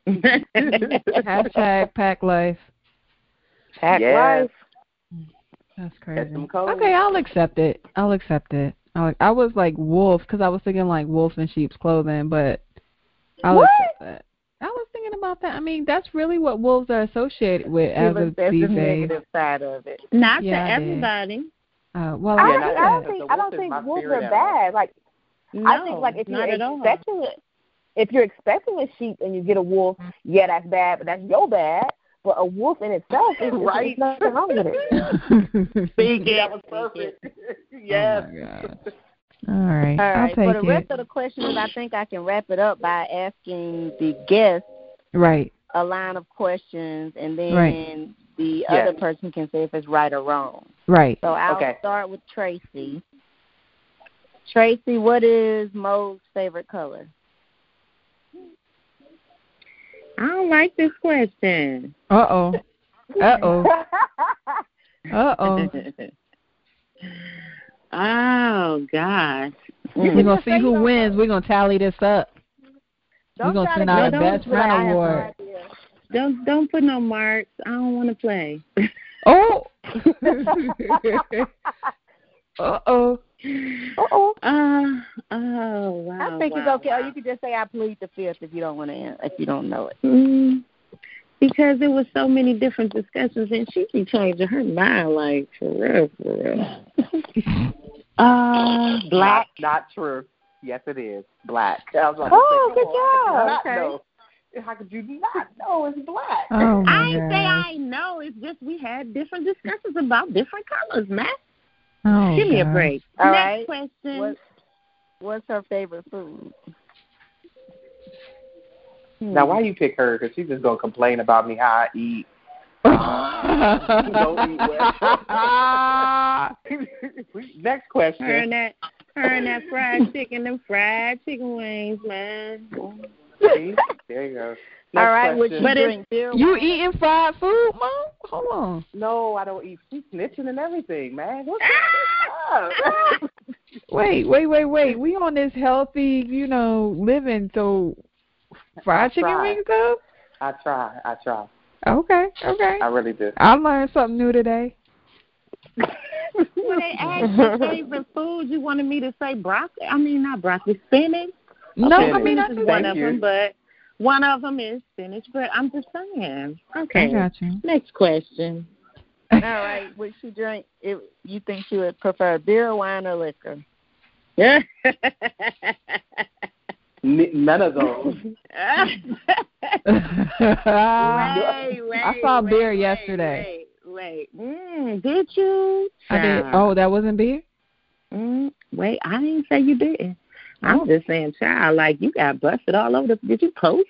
[SPEAKER 2] Hashtag pack life.
[SPEAKER 5] Pack
[SPEAKER 4] Yes.
[SPEAKER 5] life.
[SPEAKER 2] That's
[SPEAKER 4] Get
[SPEAKER 2] crazy.
[SPEAKER 4] some codes.
[SPEAKER 2] Okay, I'll accept it. I'll accept it. I, I was like wolf because I was thinking like wolf in sheep's clothing, but I'll
[SPEAKER 5] What?
[SPEAKER 2] accept that. I was thinking about that. I mean, that's really what wolves are associated with as
[SPEAKER 1] Give us
[SPEAKER 2] of
[SPEAKER 1] that's
[SPEAKER 2] these
[SPEAKER 1] the
[SPEAKER 2] days.
[SPEAKER 1] negative side of it.
[SPEAKER 6] Not
[SPEAKER 2] Yeah,
[SPEAKER 6] to
[SPEAKER 2] I did.
[SPEAKER 6] everybody.
[SPEAKER 2] Uh, well,
[SPEAKER 5] I
[SPEAKER 2] I,
[SPEAKER 5] don't
[SPEAKER 4] not
[SPEAKER 5] think I don't
[SPEAKER 4] everybody.
[SPEAKER 5] think
[SPEAKER 4] The
[SPEAKER 5] I don't
[SPEAKER 4] wolf is
[SPEAKER 5] think
[SPEAKER 4] my
[SPEAKER 5] wolves
[SPEAKER 4] spirit
[SPEAKER 5] are
[SPEAKER 4] animal.
[SPEAKER 5] bad. Like
[SPEAKER 6] No,
[SPEAKER 5] I think like if
[SPEAKER 6] not
[SPEAKER 5] you're
[SPEAKER 6] at all.
[SPEAKER 5] expecting it, if you're expecting a sheep and you get a wolf, yeah, that's bad, but that's your bad. But a wolf in itself, is
[SPEAKER 4] Right.
[SPEAKER 5] there's nothing wrong with it.
[SPEAKER 6] Speak
[SPEAKER 4] That
[SPEAKER 6] it.
[SPEAKER 4] was perfect.
[SPEAKER 2] Oh
[SPEAKER 4] Yes.
[SPEAKER 2] my God. All right.
[SPEAKER 1] All
[SPEAKER 2] I'll
[SPEAKER 1] right.
[SPEAKER 2] take
[SPEAKER 1] For the
[SPEAKER 2] it.
[SPEAKER 1] rest of the questions, I think I can wrap it up by asking the guest
[SPEAKER 2] Right.
[SPEAKER 1] a line of questions, and then
[SPEAKER 2] Right.
[SPEAKER 1] the
[SPEAKER 4] Yes.
[SPEAKER 1] other person can say if it's right or wrong.
[SPEAKER 2] Right.
[SPEAKER 1] So I'll
[SPEAKER 4] Okay.
[SPEAKER 1] start with Tracy. Tracy, what is Mo's favorite color?
[SPEAKER 6] I don't like this question.
[SPEAKER 2] Uh oh. Uh oh. Uh oh.
[SPEAKER 6] Oh gosh.
[SPEAKER 2] We're gonna see who wins. We're gonna tally this up. We're
[SPEAKER 1] Don't
[SPEAKER 2] gonna
[SPEAKER 1] try
[SPEAKER 2] send
[SPEAKER 1] to
[SPEAKER 2] out a
[SPEAKER 1] get
[SPEAKER 2] best
[SPEAKER 1] those, but I
[SPEAKER 2] friend
[SPEAKER 1] have no
[SPEAKER 2] award.
[SPEAKER 1] idea.
[SPEAKER 6] Don't don't put no marks. I don't want to play.
[SPEAKER 2] Oh. Uh oh.
[SPEAKER 5] Uh-oh.
[SPEAKER 6] Uh, oh wow.
[SPEAKER 1] I think
[SPEAKER 6] wow,
[SPEAKER 1] it's okay.
[SPEAKER 6] wow.
[SPEAKER 1] Or you could just say I plead the fifth if you don't want to, if you don't know it.
[SPEAKER 6] Mm, because there was so many different discussions, and she be changing her mind, like for real, for real. uh, black.
[SPEAKER 4] Not, not true. Yes, it is. Black. I was about to
[SPEAKER 5] Oh,
[SPEAKER 4] say,
[SPEAKER 5] good
[SPEAKER 4] come on,
[SPEAKER 5] job.
[SPEAKER 4] how could you not know? How could you not know it's black?
[SPEAKER 2] Oh my
[SPEAKER 6] I ain't say
[SPEAKER 2] God.
[SPEAKER 6] I know. It's just we had different discussions about different colors, man.
[SPEAKER 2] Oh,
[SPEAKER 6] Give me a
[SPEAKER 2] God.
[SPEAKER 6] break.
[SPEAKER 1] All
[SPEAKER 6] Next
[SPEAKER 1] right.
[SPEAKER 6] question.
[SPEAKER 1] What, what's her favorite food?
[SPEAKER 4] Now, why you pick her? Because she's just going to complain about me how I eat. Don't eat well. Next question.
[SPEAKER 6] Her and that, her and that fried chicken, them fried chicken wings, man.
[SPEAKER 4] See? There you go. Next
[SPEAKER 1] All right. Would
[SPEAKER 4] question.
[SPEAKER 1] you
[SPEAKER 6] But
[SPEAKER 1] drink beer?
[SPEAKER 2] You
[SPEAKER 1] wine?
[SPEAKER 2] eating fried food, Mom? Hold on.
[SPEAKER 4] No, I don't eat. She's snitching and everything, man. What's up?
[SPEAKER 2] Wait, wait, wait, wait. We on this healthy, you know, living. So fried chicken
[SPEAKER 4] try.
[SPEAKER 2] wings, though?
[SPEAKER 4] I try. I try.
[SPEAKER 2] Okay, okay.
[SPEAKER 4] I really do.
[SPEAKER 2] I learned something new today.
[SPEAKER 6] When they asked your favorite food, you wanted me to say broccoli. I mean, not broccoli, spinach.
[SPEAKER 2] No,
[SPEAKER 4] Okay,
[SPEAKER 2] I mean, I
[SPEAKER 6] Spinach
[SPEAKER 2] just,
[SPEAKER 6] is one
[SPEAKER 4] Thank
[SPEAKER 6] of
[SPEAKER 4] you.
[SPEAKER 6] them, but one of them is spinach. But I'm just saying.
[SPEAKER 2] I
[SPEAKER 6] Okay.
[SPEAKER 2] got you.
[SPEAKER 6] Next question.
[SPEAKER 1] All right. Would she drink? If you think she would prefer beer, wine, or liquor?
[SPEAKER 6] Wait,
[SPEAKER 4] N- none of those.
[SPEAKER 6] wait,
[SPEAKER 2] I saw
[SPEAKER 6] wait,
[SPEAKER 2] beer
[SPEAKER 6] wait,
[SPEAKER 2] yesterday.
[SPEAKER 6] Wait, wait. Mm, did you?
[SPEAKER 2] I did.
[SPEAKER 6] Child.
[SPEAKER 2] Oh, that wasn't beer?
[SPEAKER 6] Mm, wait, I didn't say you didn't. I'm just saying, child, like you got busted all over the. Did you post?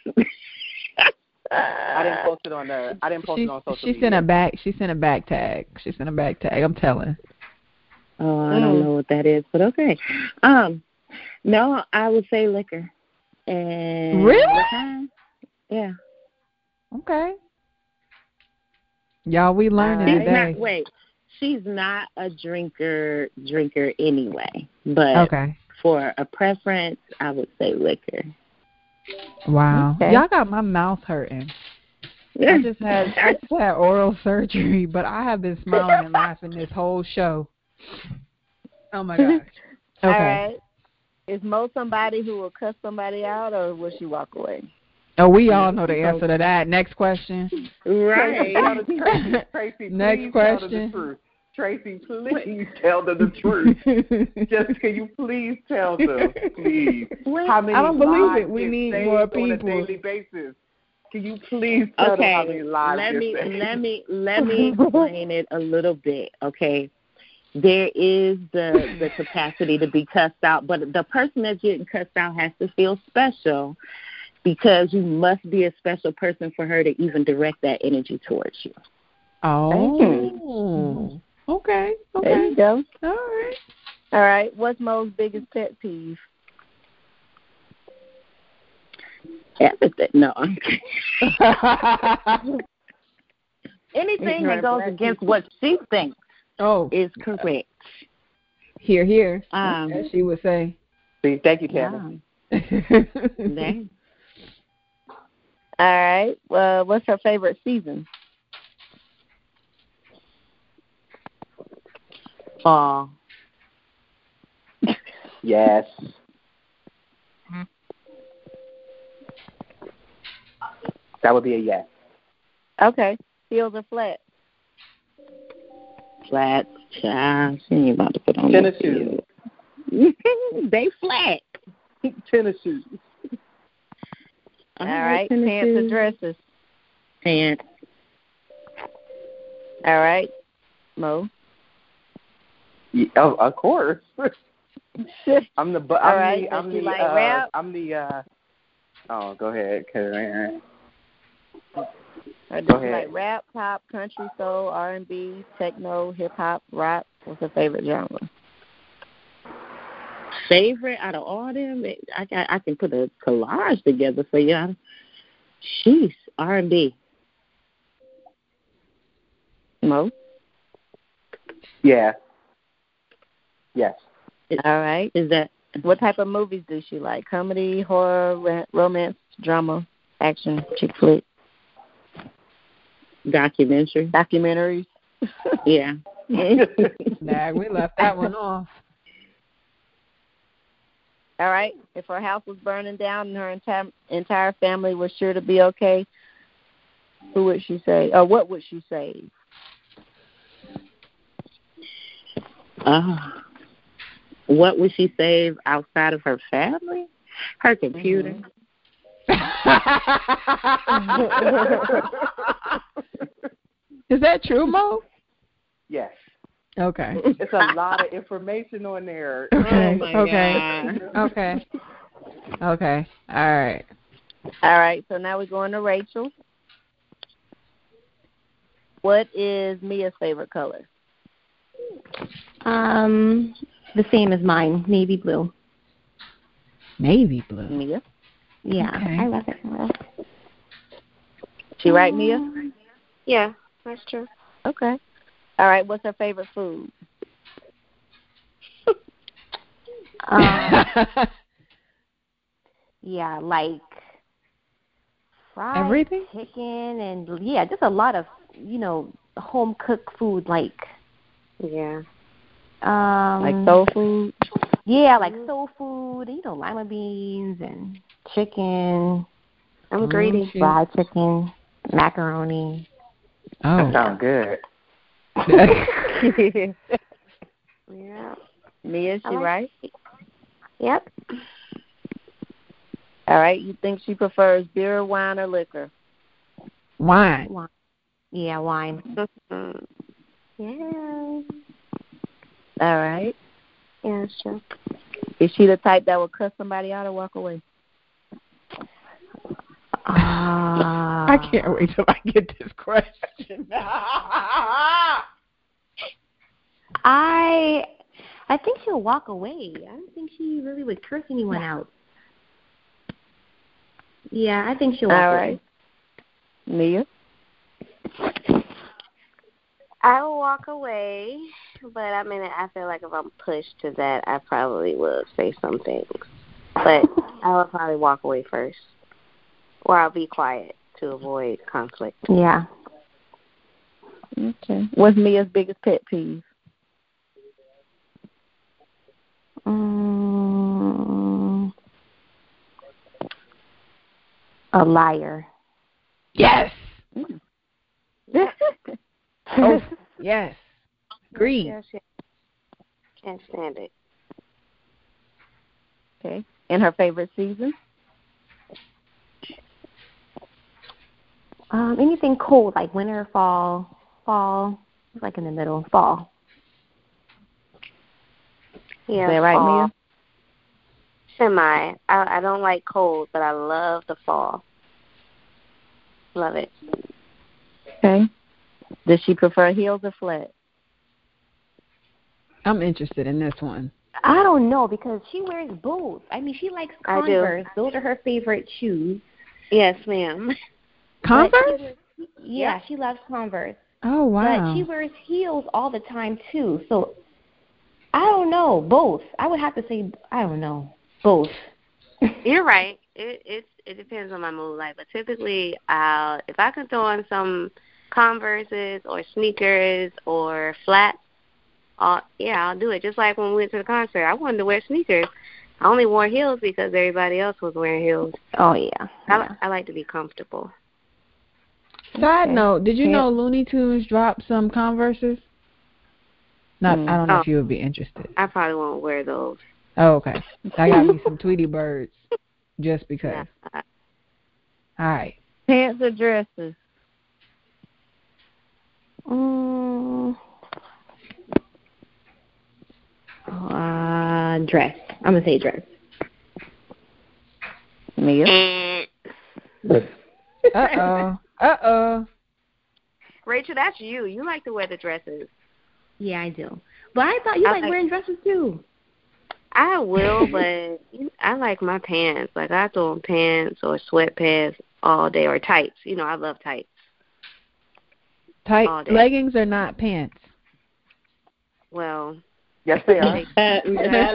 [SPEAKER 4] I didn't post it on the. I didn't post
[SPEAKER 2] She,
[SPEAKER 4] it on social
[SPEAKER 2] she
[SPEAKER 4] media.
[SPEAKER 2] sent a back. She sent a back tag. She sent a back tag. I'm telling.
[SPEAKER 6] Oh, I don't know what that is, but okay. Um, no, I would say liquor. And
[SPEAKER 2] Really?
[SPEAKER 6] what kind? Yeah.
[SPEAKER 2] Okay. Y'all, we learning
[SPEAKER 6] She's
[SPEAKER 2] today.
[SPEAKER 6] not. Wait, she's not a drinker. Drinker anyway, but
[SPEAKER 2] Okay.
[SPEAKER 6] for a preference, I would say liquor.
[SPEAKER 2] Wow.
[SPEAKER 1] Okay.
[SPEAKER 2] Y'all got my mouth hurting. I just had I just had oral surgery, but I have been smiling and laughing this whole show. Oh my gosh. Okay.
[SPEAKER 1] All right. Is Mo somebody who will cuss somebody out, or will she walk away?
[SPEAKER 2] Oh, we all know the answer to that. Next question.
[SPEAKER 6] Right.
[SPEAKER 4] Tracy, Tracy,
[SPEAKER 2] Next
[SPEAKER 4] please
[SPEAKER 2] question.
[SPEAKER 4] tell them the truth. Tracy, please tell them the truth. Just can you please tell them, please? How many
[SPEAKER 2] I don't believe
[SPEAKER 4] lives
[SPEAKER 2] it. We
[SPEAKER 4] get
[SPEAKER 2] need
[SPEAKER 4] saved
[SPEAKER 2] more
[SPEAKER 4] on a
[SPEAKER 2] people.
[SPEAKER 4] daily basis? Can you please tell them how many
[SPEAKER 6] Okay.
[SPEAKER 4] lives
[SPEAKER 6] Let
[SPEAKER 4] get
[SPEAKER 6] me
[SPEAKER 4] saved?
[SPEAKER 6] let me let me explain it a little bit. Okay. There is the the capacity to be cussed out, but the person that's getting cussed out has to feel special, because you must be a special person for her to even direct that energy towards you.
[SPEAKER 2] Oh. Okay. Okay.
[SPEAKER 1] There you go.
[SPEAKER 2] All right.
[SPEAKER 1] All right. What's Mo's biggest pet peeve?
[SPEAKER 6] Everything. No. I'm kidding. Anything that goes against what she thinks
[SPEAKER 2] Oh,
[SPEAKER 6] is correct.
[SPEAKER 2] here, here,
[SPEAKER 6] Um,
[SPEAKER 2] as she would say.
[SPEAKER 4] See, thank you, Tammy.
[SPEAKER 6] Dang.
[SPEAKER 1] All right. Well, what's her favorite season?
[SPEAKER 6] Fall.
[SPEAKER 4] Yes. That would be a yes.
[SPEAKER 1] Okay. Heels or flat?
[SPEAKER 6] Flat, child. She ain't about to put on
[SPEAKER 4] Tennis
[SPEAKER 6] no
[SPEAKER 4] shoes.
[SPEAKER 6] heels. They flat.
[SPEAKER 4] Tennis shoes.
[SPEAKER 1] All right. Pants or dresses?
[SPEAKER 6] Pants.
[SPEAKER 1] All right. Mo?
[SPEAKER 4] Yeah, of, of course. I'm the. Bu- I'm
[SPEAKER 1] All right.
[SPEAKER 4] the. I'm
[SPEAKER 1] Does she
[SPEAKER 4] the.
[SPEAKER 1] like
[SPEAKER 4] uh,
[SPEAKER 1] rap?
[SPEAKER 4] I'm the. Uh, oh, go ahead, Karen.
[SPEAKER 1] Or does
[SPEAKER 4] Go
[SPEAKER 1] she
[SPEAKER 4] ahead.
[SPEAKER 1] like rap, pop, country, soul, R and B, techno, hip hop, rock? What's her favorite genre?
[SPEAKER 6] Favorite out of all them, I got. I can put a collage together for y'all. Sheesh, R and B.
[SPEAKER 1] Mo?
[SPEAKER 4] Yeah. Yes.
[SPEAKER 1] All right.
[SPEAKER 6] Is that
[SPEAKER 1] What type of movies do she like? Comedy, horror, ra- romance, drama, action, chick flick,
[SPEAKER 6] documentary?
[SPEAKER 1] documentaries?
[SPEAKER 6] Yeah.
[SPEAKER 2] Nah, we left that one off.
[SPEAKER 1] All right. If her house was burning down and her entire entire family was sure to be okay, who would she say? Or what would she save?
[SPEAKER 6] Uh, what would she save outside of her family? Her computer.
[SPEAKER 2] Is that true, Mo?
[SPEAKER 4] Yes.
[SPEAKER 2] Okay.
[SPEAKER 4] It's a lot of information on there.
[SPEAKER 2] Okay.
[SPEAKER 6] Oh, my
[SPEAKER 2] okay.
[SPEAKER 6] God.
[SPEAKER 2] Okay. Okay. All right.
[SPEAKER 1] All right. So now we're going to Rachel. What is Mia's favorite color?
[SPEAKER 7] Um, the same as mine, navy blue.
[SPEAKER 2] Navy blue.
[SPEAKER 1] Mia.
[SPEAKER 7] Yeah,
[SPEAKER 2] Okay.
[SPEAKER 7] I love it. Color.
[SPEAKER 1] She right, Mia?
[SPEAKER 3] Yeah, that's true.
[SPEAKER 1] Okay. All right. What's her favorite food?
[SPEAKER 7] Um, yeah, like fried
[SPEAKER 2] Everything?
[SPEAKER 7] chicken and yeah, just a lot of you know home cooked food like
[SPEAKER 3] Yeah.
[SPEAKER 7] um
[SPEAKER 1] Like soul food?
[SPEAKER 7] yeah, like soul food, you know, lima beans and chicken,
[SPEAKER 3] I'm
[SPEAKER 2] Oh,
[SPEAKER 3] greedy.
[SPEAKER 2] shoot.
[SPEAKER 7] fried chicken, macaroni.
[SPEAKER 2] Oh.
[SPEAKER 4] That sounds good.
[SPEAKER 3] Yeah.
[SPEAKER 1] Mia, she
[SPEAKER 3] I like-
[SPEAKER 1] right?
[SPEAKER 3] Yep.
[SPEAKER 1] All right. You think she prefers beer, wine, or liquor?
[SPEAKER 2] Wine.
[SPEAKER 7] Wine. Yeah, wine.
[SPEAKER 3] Mm. Yeah.
[SPEAKER 1] All right.
[SPEAKER 3] Yeah, that's true.
[SPEAKER 1] Is she the type that will cuss somebody out or walk away?
[SPEAKER 7] Uh,
[SPEAKER 2] I can't wait till I get this question.
[SPEAKER 7] I I think she'll walk away. I don't think she really would curse anyone out. Yeah, I think she'll walk
[SPEAKER 1] All
[SPEAKER 7] away.
[SPEAKER 1] right. Mia?
[SPEAKER 3] I will walk away, but I mean, I feel like if I'm pushed to that, I probably would say some things. But I will probably walk away first, or I'll be quiet to avoid conflict.
[SPEAKER 7] Yeah.
[SPEAKER 1] Okay. What's Mia's biggest pet peeve?
[SPEAKER 7] Mm, a liar.
[SPEAKER 2] Yes.
[SPEAKER 1] Mm.
[SPEAKER 2] Oh, yes. Agreed.
[SPEAKER 3] Yes, yes. Can't stand it.
[SPEAKER 1] Okay. And her favorite season?
[SPEAKER 7] Um, anything cold like winter, fall, fall, like in the middle, fall.
[SPEAKER 3] Yeah,
[SPEAKER 1] Is that right,
[SPEAKER 3] fall.
[SPEAKER 1] Mia?
[SPEAKER 3] Semi. I I don't like cold, but I love the fall. Love it.
[SPEAKER 1] Okay. Does she prefer heels or flat?
[SPEAKER 2] I'm interested in this one.
[SPEAKER 7] I don't know because she wears both. I mean, she likes
[SPEAKER 3] I do.
[SPEAKER 7] Converse. Those are her favorite shoes.
[SPEAKER 3] Yes, ma'am.
[SPEAKER 7] But
[SPEAKER 2] Converse?
[SPEAKER 7] she wears- yeah, she loves Converse.
[SPEAKER 2] Oh, wow.
[SPEAKER 7] But she wears heels all the time too. So I don't know. Both. I would have to say I don't know. Both.
[SPEAKER 3] You're right. It it's it depends on my mood. Like, but typically, I'll if I can throw on some Converses or sneakers or flats, I'll, yeah, I'll do it. Just like when we went to the concert, I wanted to wear sneakers. I only wore heels because everybody else was wearing heels.
[SPEAKER 7] Oh yeah.
[SPEAKER 3] I,
[SPEAKER 7] yeah.
[SPEAKER 3] I like to be comfortable.
[SPEAKER 2] Side
[SPEAKER 1] Okay.
[SPEAKER 2] note, did you
[SPEAKER 1] Yeah.
[SPEAKER 2] know Looney Tunes dropped some Converses? Not,
[SPEAKER 1] Mm.
[SPEAKER 2] I don't know
[SPEAKER 3] Oh.
[SPEAKER 2] if you would be interested.
[SPEAKER 3] I probably won't wear those.
[SPEAKER 2] Oh, okay. I got me some Tweety Birds just because.
[SPEAKER 3] Nah.
[SPEAKER 2] All right.
[SPEAKER 1] Pants or dresses?
[SPEAKER 7] Um, uh, dress. I'm gonna say dress.
[SPEAKER 1] Mia?
[SPEAKER 2] Uh-oh. Uh-oh.
[SPEAKER 3] Rachel, that's you. You like to wear the dresses.
[SPEAKER 7] Yeah, I do. But I thought you
[SPEAKER 3] I
[SPEAKER 7] like
[SPEAKER 3] like-
[SPEAKER 7] wearing dresses too.
[SPEAKER 3] I will, but I like my pants. Like, I throw on pants or sweatpants all day, or tights. You know, I love tights.
[SPEAKER 2] Tight
[SPEAKER 3] All day.
[SPEAKER 2] leggings are not pants.
[SPEAKER 3] Well,
[SPEAKER 4] Yes, they are.
[SPEAKER 3] you got,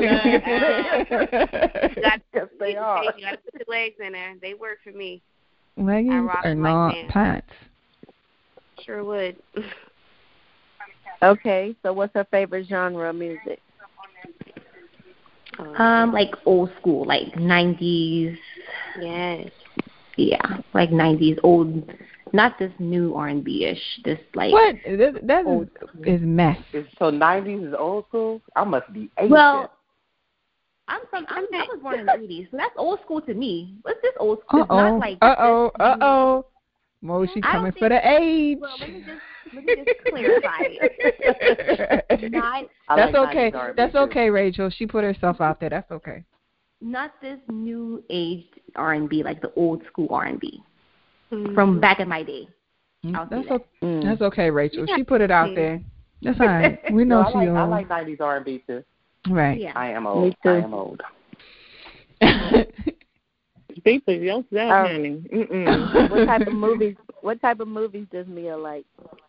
[SPEAKER 4] Yes, they
[SPEAKER 3] you
[SPEAKER 4] are.
[SPEAKER 3] got to put your legs in there. They work for me.
[SPEAKER 2] Leggings
[SPEAKER 3] rock
[SPEAKER 2] are
[SPEAKER 3] my
[SPEAKER 2] not
[SPEAKER 3] pants.
[SPEAKER 2] pants.
[SPEAKER 3] Sure would.
[SPEAKER 1] Okay, so what's her favorite genre of music?
[SPEAKER 7] Um, like old school, like nineties.
[SPEAKER 3] Yes.
[SPEAKER 7] Yeah, like nineties old. Not this new R and B ish. This like
[SPEAKER 2] What? That, that
[SPEAKER 7] old.
[SPEAKER 2] is, is mess.
[SPEAKER 4] Is- So nineties is old school? I must be ancient.
[SPEAKER 7] Well, I'm from. I'm, I was born in the eighties, so that's old school to me. What's this old school? It's
[SPEAKER 2] Uh-oh.
[SPEAKER 7] not like
[SPEAKER 2] Uh-oh.
[SPEAKER 7] this new-
[SPEAKER 2] Uh-oh. Moshi
[SPEAKER 7] I don't
[SPEAKER 2] coming
[SPEAKER 7] think-
[SPEAKER 2] for the age.
[SPEAKER 7] Well, let me just let me just clarify it. Not
[SPEAKER 4] I
[SPEAKER 2] That's
[SPEAKER 4] like
[SPEAKER 2] okay.
[SPEAKER 4] nineties R and B
[SPEAKER 2] That's
[SPEAKER 4] too.
[SPEAKER 2] okay, Rachel. She put herself out there. That's okay.
[SPEAKER 7] not this new aged R and B, like the old school R and B
[SPEAKER 3] Mm.
[SPEAKER 7] from back in my day. I'll
[SPEAKER 2] Mm, That's
[SPEAKER 7] say that.
[SPEAKER 2] okay.
[SPEAKER 1] Mm.
[SPEAKER 2] That's okay, Rachel.
[SPEAKER 3] Yeah.
[SPEAKER 2] She put it out there. That's all right. We know
[SPEAKER 4] No, I
[SPEAKER 2] she
[SPEAKER 4] like, I
[SPEAKER 2] old.
[SPEAKER 4] like nineties R and B too.
[SPEAKER 2] Right.
[SPEAKER 7] Yeah.
[SPEAKER 4] I am old.
[SPEAKER 1] too.
[SPEAKER 4] I am old.
[SPEAKER 6] Speak for yourself,
[SPEAKER 1] Oh.
[SPEAKER 6] honey. Mm-mm.
[SPEAKER 1] What type of movies? What type of movies does Mia like?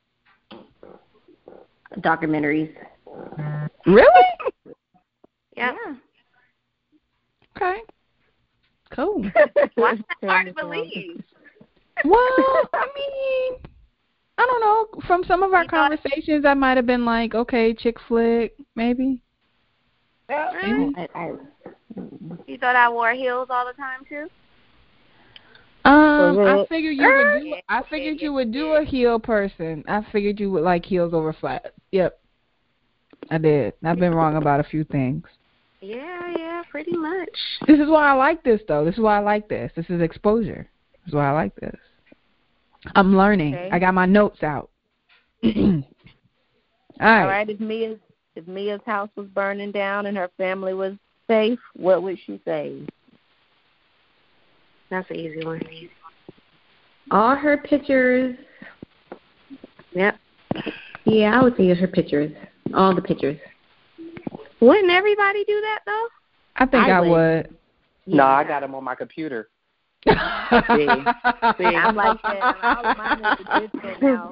[SPEAKER 7] Documentaries.
[SPEAKER 2] Really?
[SPEAKER 3] Yep.
[SPEAKER 7] Yeah.
[SPEAKER 2] Okay. Cool.
[SPEAKER 3] What's that hard to believe?
[SPEAKER 2] Well, I mean, I don't know. From some of our
[SPEAKER 3] You thought-
[SPEAKER 2] conversations, I might have been like, okay, chick flick, maybe.
[SPEAKER 3] Really?
[SPEAKER 7] I, I,
[SPEAKER 3] You thought I wore heels all the time too?
[SPEAKER 2] Um, I
[SPEAKER 1] Mhm.
[SPEAKER 2] figured you would do.
[SPEAKER 3] Yeah,
[SPEAKER 2] I figured you would do a heel person. I figured you would like heels over flats. Yep, I did. I've been wrong about a few things.
[SPEAKER 3] Yeah, yeah, pretty much.
[SPEAKER 2] This is why I like this, though. This is why I like this. This is exposure. This is why I like this. I'm learning.
[SPEAKER 1] Okay.
[SPEAKER 2] I got my notes out. All right.
[SPEAKER 1] All right. If Mia's if Mia's house was burning down and her family was safe, what would she say?
[SPEAKER 3] That's an easy one.
[SPEAKER 7] all her pictures.
[SPEAKER 3] Yep.
[SPEAKER 7] Yeah, I would say it's her pictures. All the pictures.
[SPEAKER 3] Wouldn't everybody do that though?
[SPEAKER 2] I think I,
[SPEAKER 7] I
[SPEAKER 2] would.
[SPEAKER 7] would.
[SPEAKER 4] No, I got them on my computer.
[SPEAKER 6] See,
[SPEAKER 1] I'm like that. All of mine is digital now.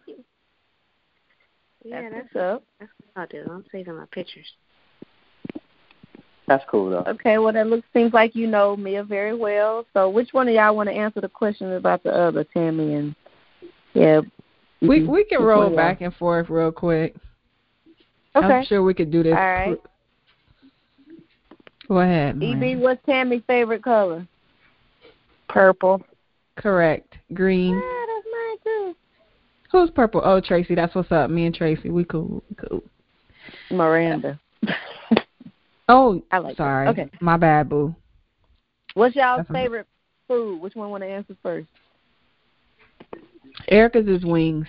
[SPEAKER 3] Yeah,
[SPEAKER 1] That's
[SPEAKER 3] that's
[SPEAKER 1] what's up.
[SPEAKER 3] that's what I'll do. I'm saving my pictures.
[SPEAKER 4] That's cool though.
[SPEAKER 1] Okay, well, that looks seems like you know Mia very well. So, which one of y'all want to answer the question about the other, Tammy and yeah?
[SPEAKER 2] We we can
[SPEAKER 1] Which
[SPEAKER 2] roll
[SPEAKER 1] one of y'all?
[SPEAKER 2] back and forth real quick.
[SPEAKER 1] Okay.
[SPEAKER 2] I'm sure we could do this.
[SPEAKER 1] All right.
[SPEAKER 2] Go ahead.
[SPEAKER 1] E B,
[SPEAKER 2] Lynn.
[SPEAKER 1] what's Tammy's favorite color?
[SPEAKER 5] Purple.
[SPEAKER 2] Correct. Green.
[SPEAKER 1] Ah, that's mine too.
[SPEAKER 2] Who's purple? Oh, Tracy. That's what's up. Me and Tracy. We cool. We cool.
[SPEAKER 1] Miranda.
[SPEAKER 2] Oh,
[SPEAKER 1] I like that.
[SPEAKER 2] sorry.
[SPEAKER 1] Okay.
[SPEAKER 2] My bad, boo.
[SPEAKER 1] What's y'all's
[SPEAKER 2] That's a-
[SPEAKER 1] favorite food? Which one want to answer first?
[SPEAKER 2] Erica's is wings.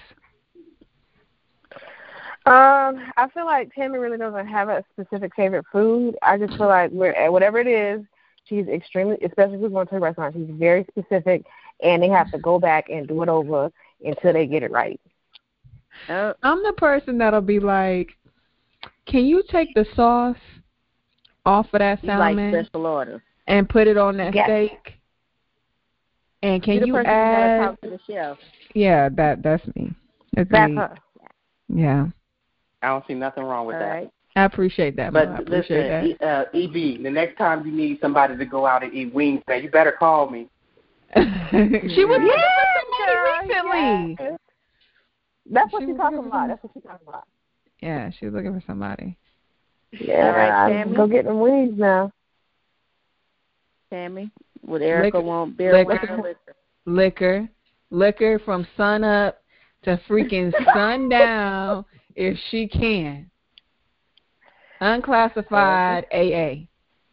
[SPEAKER 5] Um, I feel like Tammy really doesn't have a specific favorite food. I just feel like we're, whatever it is, she's extremely, especially if we're going to a restaurant, she's very specific, and they have to go back and do it over until they get it right.
[SPEAKER 1] Oh,
[SPEAKER 2] I'm the person that'll be like, can you take the sauce off of that
[SPEAKER 1] you like
[SPEAKER 2] salmon
[SPEAKER 1] special order.
[SPEAKER 2] and put it on that
[SPEAKER 5] Yes.
[SPEAKER 2] steak? And can
[SPEAKER 1] You're the
[SPEAKER 2] you
[SPEAKER 1] person who
[SPEAKER 2] add?
[SPEAKER 1] gotta talk to the chef.
[SPEAKER 2] Yeah, that that's me. That's,
[SPEAKER 5] That's
[SPEAKER 2] me.
[SPEAKER 5] her.
[SPEAKER 2] Yeah,
[SPEAKER 4] I don't see nothing wrong with
[SPEAKER 1] All
[SPEAKER 4] that.
[SPEAKER 1] right.
[SPEAKER 2] I appreciate that.
[SPEAKER 4] But
[SPEAKER 2] But I appreciate
[SPEAKER 4] listen, e, uh, E B, the next time you need somebody to go out and eat wings, man, you better call me.
[SPEAKER 2] that. she was
[SPEAKER 5] Yeah,
[SPEAKER 2] looking for somebody recently.
[SPEAKER 5] yeah. That's what
[SPEAKER 2] She
[SPEAKER 5] she's
[SPEAKER 2] was
[SPEAKER 5] talking
[SPEAKER 2] looking for
[SPEAKER 5] about. That's what she's talking about.
[SPEAKER 2] Yeah, she was looking for somebody.
[SPEAKER 5] Yeah,
[SPEAKER 1] All right,
[SPEAKER 5] I-
[SPEAKER 1] Tammy.
[SPEAKER 5] go get them wings now.
[SPEAKER 1] Tammy, would Erica
[SPEAKER 2] Liquor.
[SPEAKER 1] want beer,
[SPEAKER 2] Liquor.
[SPEAKER 1] wine, or liquor?
[SPEAKER 2] Liquor. liquor from sun up to freaking sundown if she can. Unclassified A A.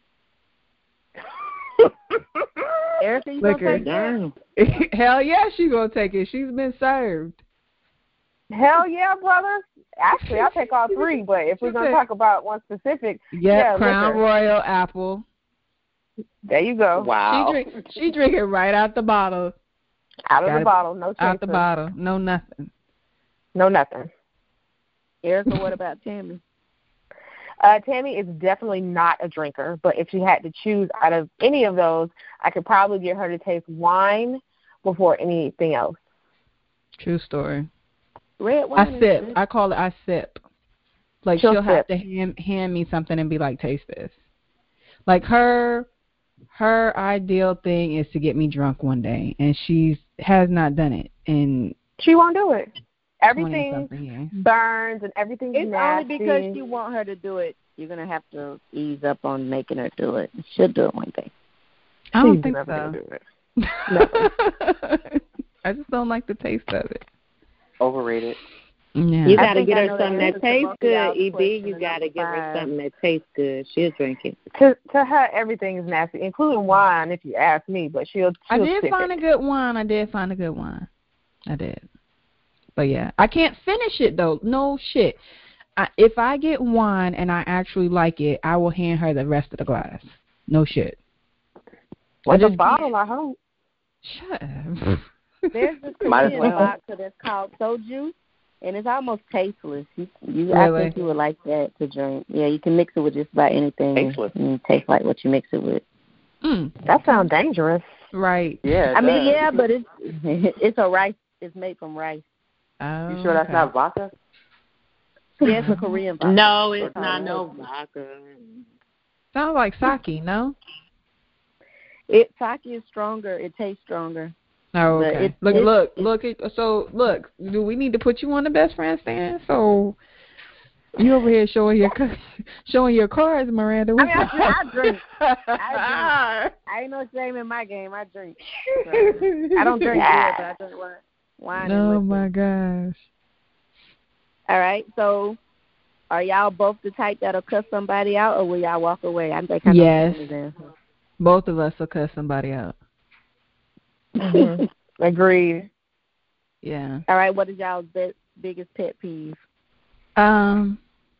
[SPEAKER 1] Erica, you
[SPEAKER 2] liquor.
[SPEAKER 1] gonna take it?
[SPEAKER 2] Hell yeah, she gonna take it. She's been served.
[SPEAKER 5] Hell yeah, brother. Actually, I'll take all three, but if we're going to talk about one specific,
[SPEAKER 2] yep,
[SPEAKER 5] yeah,
[SPEAKER 2] Crown
[SPEAKER 5] liquor.
[SPEAKER 2] Royal Apple.
[SPEAKER 5] There you go.
[SPEAKER 4] Wow.
[SPEAKER 2] She drink, she drink it right out the bottle.
[SPEAKER 5] Out of
[SPEAKER 2] Got
[SPEAKER 5] the
[SPEAKER 2] it.
[SPEAKER 5] bottle, no chaser.
[SPEAKER 2] Out the bottle, no nothing.
[SPEAKER 5] No nothing.
[SPEAKER 1] Erica, what about Tammy?
[SPEAKER 5] Uh, Tammy is definitely not a drinker, but if she had to choose out of any of those, I could probably get her to taste wine before anything else.
[SPEAKER 2] True story.
[SPEAKER 1] Red wine.
[SPEAKER 2] I sip. I call it I sip. Like
[SPEAKER 5] she'll,
[SPEAKER 2] she'll
[SPEAKER 5] sip.
[SPEAKER 2] have to hand hand me something and be like, taste this. Like her her ideal thing is to get me drunk one day, and she has not done it. And
[SPEAKER 5] she won't do it. Everything
[SPEAKER 2] years.
[SPEAKER 5] burns and everything's
[SPEAKER 1] It's
[SPEAKER 5] nasty.
[SPEAKER 1] only because you want her to do it. You're gonna have to ease up on making her do it. She'll do it one day.
[SPEAKER 2] I don't
[SPEAKER 5] She's
[SPEAKER 2] think
[SPEAKER 5] never
[SPEAKER 2] so.
[SPEAKER 5] gonna do it.
[SPEAKER 2] I just don't like the taste of it.
[SPEAKER 4] Overrated.
[SPEAKER 2] Yeah.
[SPEAKER 6] You
[SPEAKER 1] I
[SPEAKER 6] got to
[SPEAKER 1] think
[SPEAKER 6] get
[SPEAKER 1] I
[SPEAKER 6] her
[SPEAKER 1] know
[SPEAKER 6] something
[SPEAKER 1] that
[SPEAKER 6] that
[SPEAKER 1] answers
[SPEAKER 6] tastes
[SPEAKER 1] both of
[SPEAKER 6] good,
[SPEAKER 1] y'all's
[SPEAKER 6] E B.
[SPEAKER 1] question
[SPEAKER 6] You
[SPEAKER 1] and
[SPEAKER 6] got to
[SPEAKER 1] number
[SPEAKER 6] give her
[SPEAKER 1] five.
[SPEAKER 6] something that tastes good. She'll drink it.
[SPEAKER 5] To to her, everything is nasty, including wine, if you ask me. But she'll. she'll
[SPEAKER 2] I did
[SPEAKER 5] sip
[SPEAKER 2] find
[SPEAKER 5] it.
[SPEAKER 2] a good wine. I did find a good wine. I did. But yeah, I can't finish it though. No shit. I, if I get wine and I actually like it, I will hand her the rest of the glass. No shit.
[SPEAKER 5] With
[SPEAKER 2] I
[SPEAKER 5] a
[SPEAKER 2] just
[SPEAKER 5] bottle, I hope.
[SPEAKER 2] Shut up.
[SPEAKER 1] There's this
[SPEAKER 4] Might as
[SPEAKER 1] Korean
[SPEAKER 4] well.
[SPEAKER 1] vodka that's called soju, and it's almost tasteless. You, you
[SPEAKER 2] Really?
[SPEAKER 1] I think you would like that to drink. Yeah, you can mix it with just about anything.
[SPEAKER 4] Tasteless.
[SPEAKER 1] And it tastes like what you mix it with.
[SPEAKER 2] Mm,
[SPEAKER 5] That sounds dangerous.
[SPEAKER 2] right.
[SPEAKER 4] Yeah. It
[SPEAKER 1] I mean,
[SPEAKER 4] does.
[SPEAKER 1] yeah, but it's it's a rice. It's made from rice.
[SPEAKER 2] Oh,
[SPEAKER 4] You sure that's
[SPEAKER 2] okay.
[SPEAKER 4] not vodka?
[SPEAKER 1] Yeah, it's a Korean vodka.
[SPEAKER 6] No, it's not no vodka.
[SPEAKER 2] Sounds like sake, no?
[SPEAKER 1] It sake is stronger. It tastes stronger.
[SPEAKER 2] Oh,
[SPEAKER 1] But
[SPEAKER 2] okay.
[SPEAKER 1] it-
[SPEAKER 2] look,
[SPEAKER 1] it-
[SPEAKER 2] look, look. At, so, look. Do we need to put you on the best friend stand? So, you over here showing your ca- showing your cards, Miranda.
[SPEAKER 1] I mean, I, I drink. I
[SPEAKER 2] I
[SPEAKER 1] drink. I ain't no shame in my game. I drink. So, I don't drink beer, but I drink wine. Wine and
[SPEAKER 2] Oh
[SPEAKER 1] liquor.
[SPEAKER 2] my gosh.
[SPEAKER 1] All right. So, are y'all both the type that'll cuss somebody out, or will y'all walk away? I think I know
[SPEAKER 2] Yes.
[SPEAKER 1] the answer.
[SPEAKER 2] Both of us will cuss somebody out.
[SPEAKER 5] Mm-hmm. Agreed.
[SPEAKER 2] Yeah.
[SPEAKER 1] All right. What is y'all's be- biggest pet peeve?
[SPEAKER 2] Um.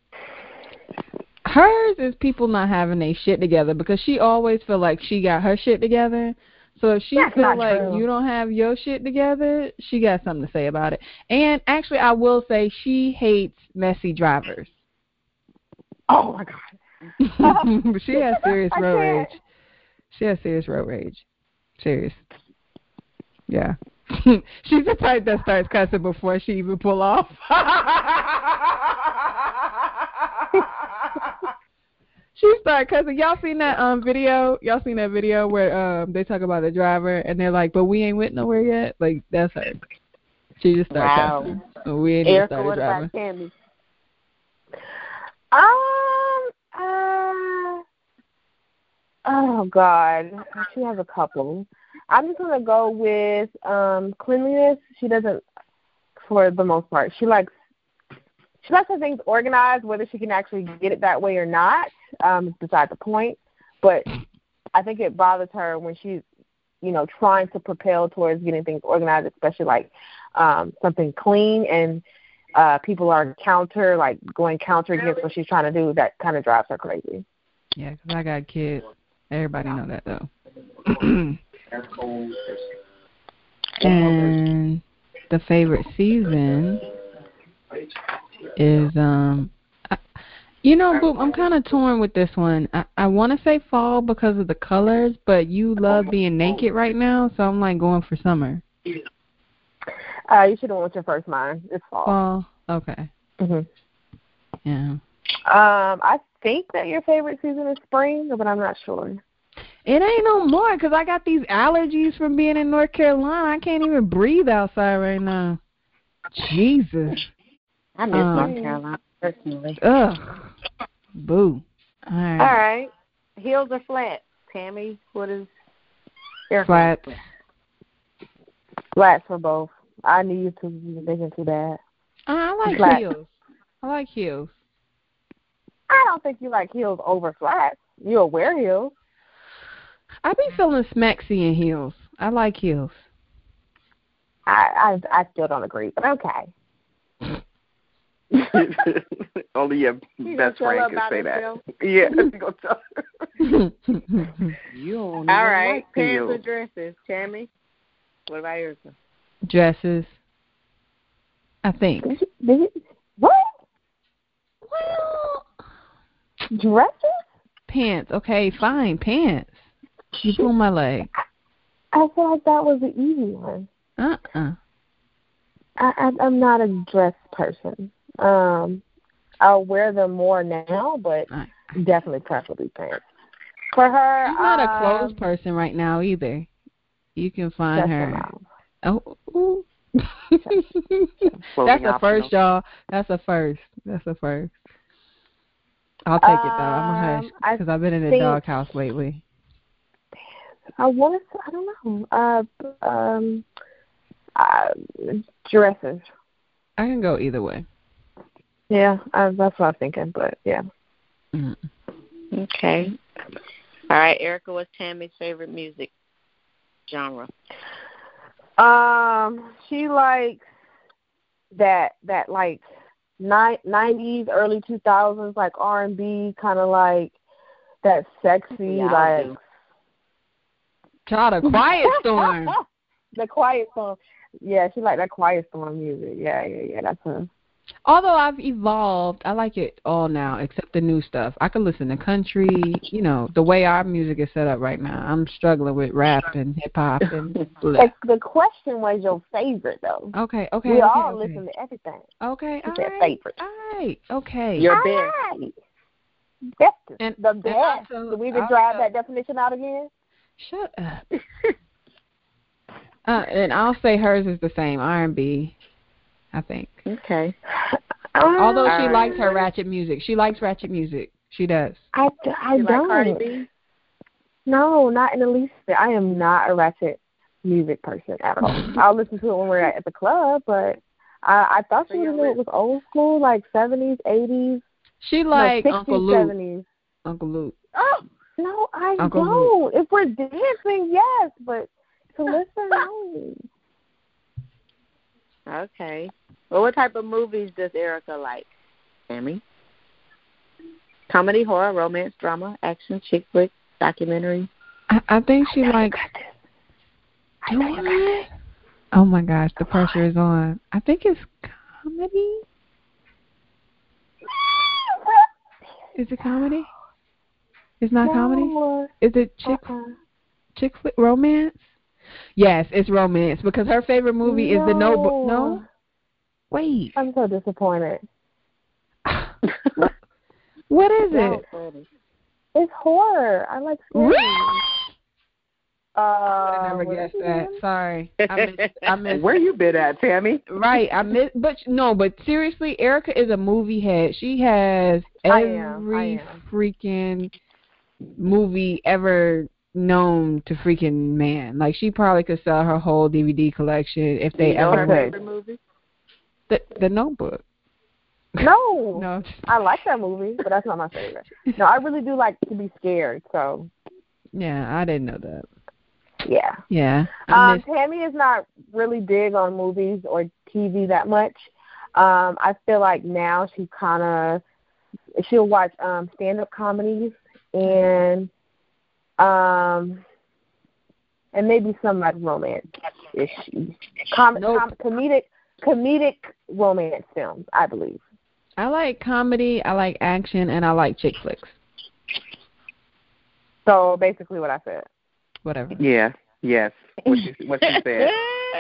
[SPEAKER 2] Hers is people not having their shit together because she always feel like she got her shit together. So if she
[SPEAKER 5] That's
[SPEAKER 2] feel
[SPEAKER 5] not
[SPEAKER 2] like
[SPEAKER 5] true.
[SPEAKER 2] you don't have your shit together, she got something to say about it. And actually, I will say she hates messy drivers.
[SPEAKER 5] Oh my God.
[SPEAKER 2] She has serious
[SPEAKER 5] I
[SPEAKER 2] road
[SPEAKER 5] can't.
[SPEAKER 2] rage. She has serious road rage. Serious. Yeah. She's the type that starts cussing before she even pull off. She started cussing. Y'all seen that um video? Y'all seen that video where um they talk about the driver and they're like, "But we ain't went nowhere yet." Like that's her. She just started
[SPEAKER 1] Wow.
[SPEAKER 2] cussing. And we ain't even
[SPEAKER 1] Erica,
[SPEAKER 2] started
[SPEAKER 1] what
[SPEAKER 2] driving.
[SPEAKER 1] about Tammy?
[SPEAKER 5] Um. Uh, oh God, she has a couple. I'm just gonna go with um cleanliness. She doesn't, for the most part. She likes she likes her things organized. Whether she can actually get it that way or not, um, is beside the point. But I think it bothers her when she's, you know, trying to propel towards getting things organized, especially like um something clean, and uh people are counter, like going counter against what she's trying to do. That kind of drives her crazy.
[SPEAKER 2] Yeah, 'cause I got kids. Everybody know that though. And the favorite season is um I, you know, Boop, I'm kind of torn with this one. I, I want to say fall because of the colors, but you love being naked right now, so I'm like going for summer.
[SPEAKER 5] Uh, you should have went with your first mind. It's fall.
[SPEAKER 2] Fall, okay.
[SPEAKER 5] hmm
[SPEAKER 2] Yeah.
[SPEAKER 5] Um, I think that your favorite season is spring, but I'm not sure.
[SPEAKER 2] It ain't no more because I got these allergies from being in North Carolina. I can't even breathe outside right now. Jesus.
[SPEAKER 1] I miss
[SPEAKER 2] Um,
[SPEAKER 1] North Carolina personally.
[SPEAKER 2] Ugh. Boo. All right.
[SPEAKER 1] All right. Heels or flats? Tammy, what is Erica?
[SPEAKER 2] Flats.
[SPEAKER 5] Flats for both. I need you to be thinking too bad.
[SPEAKER 2] Uh, I like
[SPEAKER 5] Flats.
[SPEAKER 2] heels. I like heels.
[SPEAKER 5] I don't think you like heels over flats. You'll wear heels.
[SPEAKER 2] I be feeling smexy in heels. I like heels.
[SPEAKER 5] I I, I still don't agree, but okay.
[SPEAKER 4] Only your
[SPEAKER 1] You
[SPEAKER 4] best
[SPEAKER 1] gonna tell
[SPEAKER 4] friend
[SPEAKER 1] her
[SPEAKER 4] can say
[SPEAKER 1] about
[SPEAKER 4] that. Yeah, you gonna tell her. You don't
[SPEAKER 1] All
[SPEAKER 4] even
[SPEAKER 1] right,
[SPEAKER 4] like
[SPEAKER 1] pants
[SPEAKER 4] heels.
[SPEAKER 1] or dresses, Tammy? What about Erica?
[SPEAKER 2] Dresses. I think.
[SPEAKER 5] Did you, did you, what?
[SPEAKER 2] Well,
[SPEAKER 5] Dresses?
[SPEAKER 2] pants. Okay, fine, pants. You pull my leg.
[SPEAKER 5] I feel like that was the easy one.
[SPEAKER 2] Uh-uh.
[SPEAKER 5] I, I I'm not a dress person. Um, I'll wear them more now, but
[SPEAKER 2] Right.
[SPEAKER 5] definitely preferably pants. For her,
[SPEAKER 2] She's not a
[SPEAKER 5] um,
[SPEAKER 2] clothes person right now either. You can find
[SPEAKER 5] shut
[SPEAKER 2] her.
[SPEAKER 5] your mouth.
[SPEAKER 2] Oh, ooh. That's
[SPEAKER 4] Clothing
[SPEAKER 2] a first,
[SPEAKER 4] optional.
[SPEAKER 2] y'all. That's a first. That's a first. I'll take it though. I'm a
[SPEAKER 5] Um,
[SPEAKER 2] hush
[SPEAKER 5] I
[SPEAKER 2] because I've been in the
[SPEAKER 5] think-
[SPEAKER 2] doghouse lately.
[SPEAKER 5] I want to. I don't know. Uh, um, uh, dresses.
[SPEAKER 2] I can go either way.
[SPEAKER 5] Yeah, uh, that's what I was thinking. But yeah,
[SPEAKER 2] Mm.
[SPEAKER 1] Okay. All right, Erica, what's Tammy's favorite music genre?
[SPEAKER 5] um, she likes that that like ni- nineties, early two thousands, like R and B, kind of like that sexy,
[SPEAKER 1] Yeah, I
[SPEAKER 5] like
[SPEAKER 1] do.
[SPEAKER 2] Child, a quiet storm.
[SPEAKER 5] the Quiet Storm. Yeah, she like that Quiet Storm music. Yeah, yeah, yeah. That's her.
[SPEAKER 2] Although I've evolved, I like it all now except the new stuff. I can listen to country, you know, the way our music is set up right now. I'm struggling with rap and hip hop and blah.
[SPEAKER 5] Like, the question was your favorite though.
[SPEAKER 2] Okay, okay,
[SPEAKER 5] we
[SPEAKER 2] okay,
[SPEAKER 5] all
[SPEAKER 2] okay.
[SPEAKER 5] listen to everything.
[SPEAKER 2] Okay,
[SPEAKER 5] She
[SPEAKER 2] all
[SPEAKER 5] said
[SPEAKER 2] right,
[SPEAKER 5] favorite.
[SPEAKER 2] all right, okay.
[SPEAKER 1] Your
[SPEAKER 5] All
[SPEAKER 1] best.
[SPEAKER 5] right. Best.
[SPEAKER 2] And-
[SPEAKER 5] the
[SPEAKER 2] and
[SPEAKER 5] best.
[SPEAKER 2] also-
[SPEAKER 5] Do we even drive
[SPEAKER 2] also-
[SPEAKER 5] that definition out again?
[SPEAKER 2] Shut up. uh, and I'll say hers is the same, R and B, I think.
[SPEAKER 1] Okay.
[SPEAKER 2] Although she
[SPEAKER 1] Alright.
[SPEAKER 2] likes her ratchet music. She likes ratchet music. She does.
[SPEAKER 5] I, I
[SPEAKER 1] You like
[SPEAKER 5] don't.
[SPEAKER 1] Cardi B?
[SPEAKER 5] No, not in the least bit. I am not a ratchet music person at all. I'll listen to it when we're at the club, but I, I thought she
[SPEAKER 1] So
[SPEAKER 5] would
[SPEAKER 1] you're
[SPEAKER 5] know it was old school, like seventies, eighties,
[SPEAKER 2] She like
[SPEAKER 5] no,
[SPEAKER 2] Uncle
[SPEAKER 5] sixties,
[SPEAKER 2] Luke.
[SPEAKER 5] seventies.
[SPEAKER 2] Uncle Luke.
[SPEAKER 5] Oh, no, I
[SPEAKER 2] Uncle
[SPEAKER 5] don't. If we're dancing, yes, but to listen, no.
[SPEAKER 1] Okay. Well, what type of movies does Erica like, Tammy? Comedy, horror, romance, drama, action, chick flick, documentary?
[SPEAKER 2] I, I think she likes. Do I? Oh my gosh, the pressure is on. I think it's comedy. Is it comedy? It's not comedy.
[SPEAKER 5] No,
[SPEAKER 2] Is it chick
[SPEAKER 5] uh-uh.
[SPEAKER 2] chick flick romance? Yes, it's romance because her favorite movie is The Notebook.
[SPEAKER 5] No.
[SPEAKER 2] No. Wait.
[SPEAKER 5] I'm so disappointed.
[SPEAKER 2] what, what is
[SPEAKER 1] That
[SPEAKER 2] it?
[SPEAKER 1] was funny.
[SPEAKER 5] It's horror. I like scary.
[SPEAKER 2] Really?
[SPEAKER 5] Uh,
[SPEAKER 2] I never
[SPEAKER 5] what
[SPEAKER 2] guessed
[SPEAKER 5] is it
[SPEAKER 2] that.
[SPEAKER 5] again?
[SPEAKER 2] Sorry, I missed. I missed.
[SPEAKER 4] Where you been at, Tammy?
[SPEAKER 2] Right, I miss. But no, but seriously, Erica is a movie head. She has
[SPEAKER 5] I am,
[SPEAKER 2] every
[SPEAKER 5] I am.
[SPEAKER 2] freaking movie ever known to freaking man. Like she probably could sell her whole D V D collection if they
[SPEAKER 1] you know
[SPEAKER 2] ever
[SPEAKER 1] her
[SPEAKER 2] made
[SPEAKER 1] favorite movie?
[SPEAKER 2] the the Notebook.
[SPEAKER 5] No.
[SPEAKER 2] No,
[SPEAKER 5] I like that movie, but that's not my favorite. No, I really do like to be scared, so
[SPEAKER 2] yeah, I didn't know that.
[SPEAKER 5] yeah.
[SPEAKER 2] Yeah, I
[SPEAKER 5] Um,
[SPEAKER 2] miss,
[SPEAKER 5] Tammy is not really big on movies or T V that much. Um, I feel like now she kind of she'll watch um, stand-up comedies and um, and maybe some like romance issues, com-
[SPEAKER 2] Nope.
[SPEAKER 5] com- comedic comedic romance films, I believe.
[SPEAKER 2] I like comedy, I like action, and I like chick flicks.
[SPEAKER 5] So basically, what I said.
[SPEAKER 2] Whatever.
[SPEAKER 4] Yeah. Yes. What she, what she said.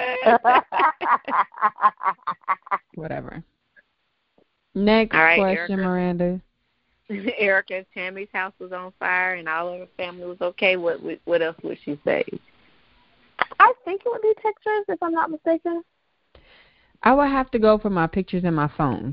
[SPEAKER 2] Whatever. Next
[SPEAKER 1] All right,
[SPEAKER 2] question,
[SPEAKER 1] Erica.
[SPEAKER 2] Miranda.
[SPEAKER 1] Erica, if Tammy's house was on fire and all of her family was okay, what what else would she say?
[SPEAKER 5] I think it would be pictures, if I'm not mistaken.
[SPEAKER 2] I would have to go for my pictures in my phone.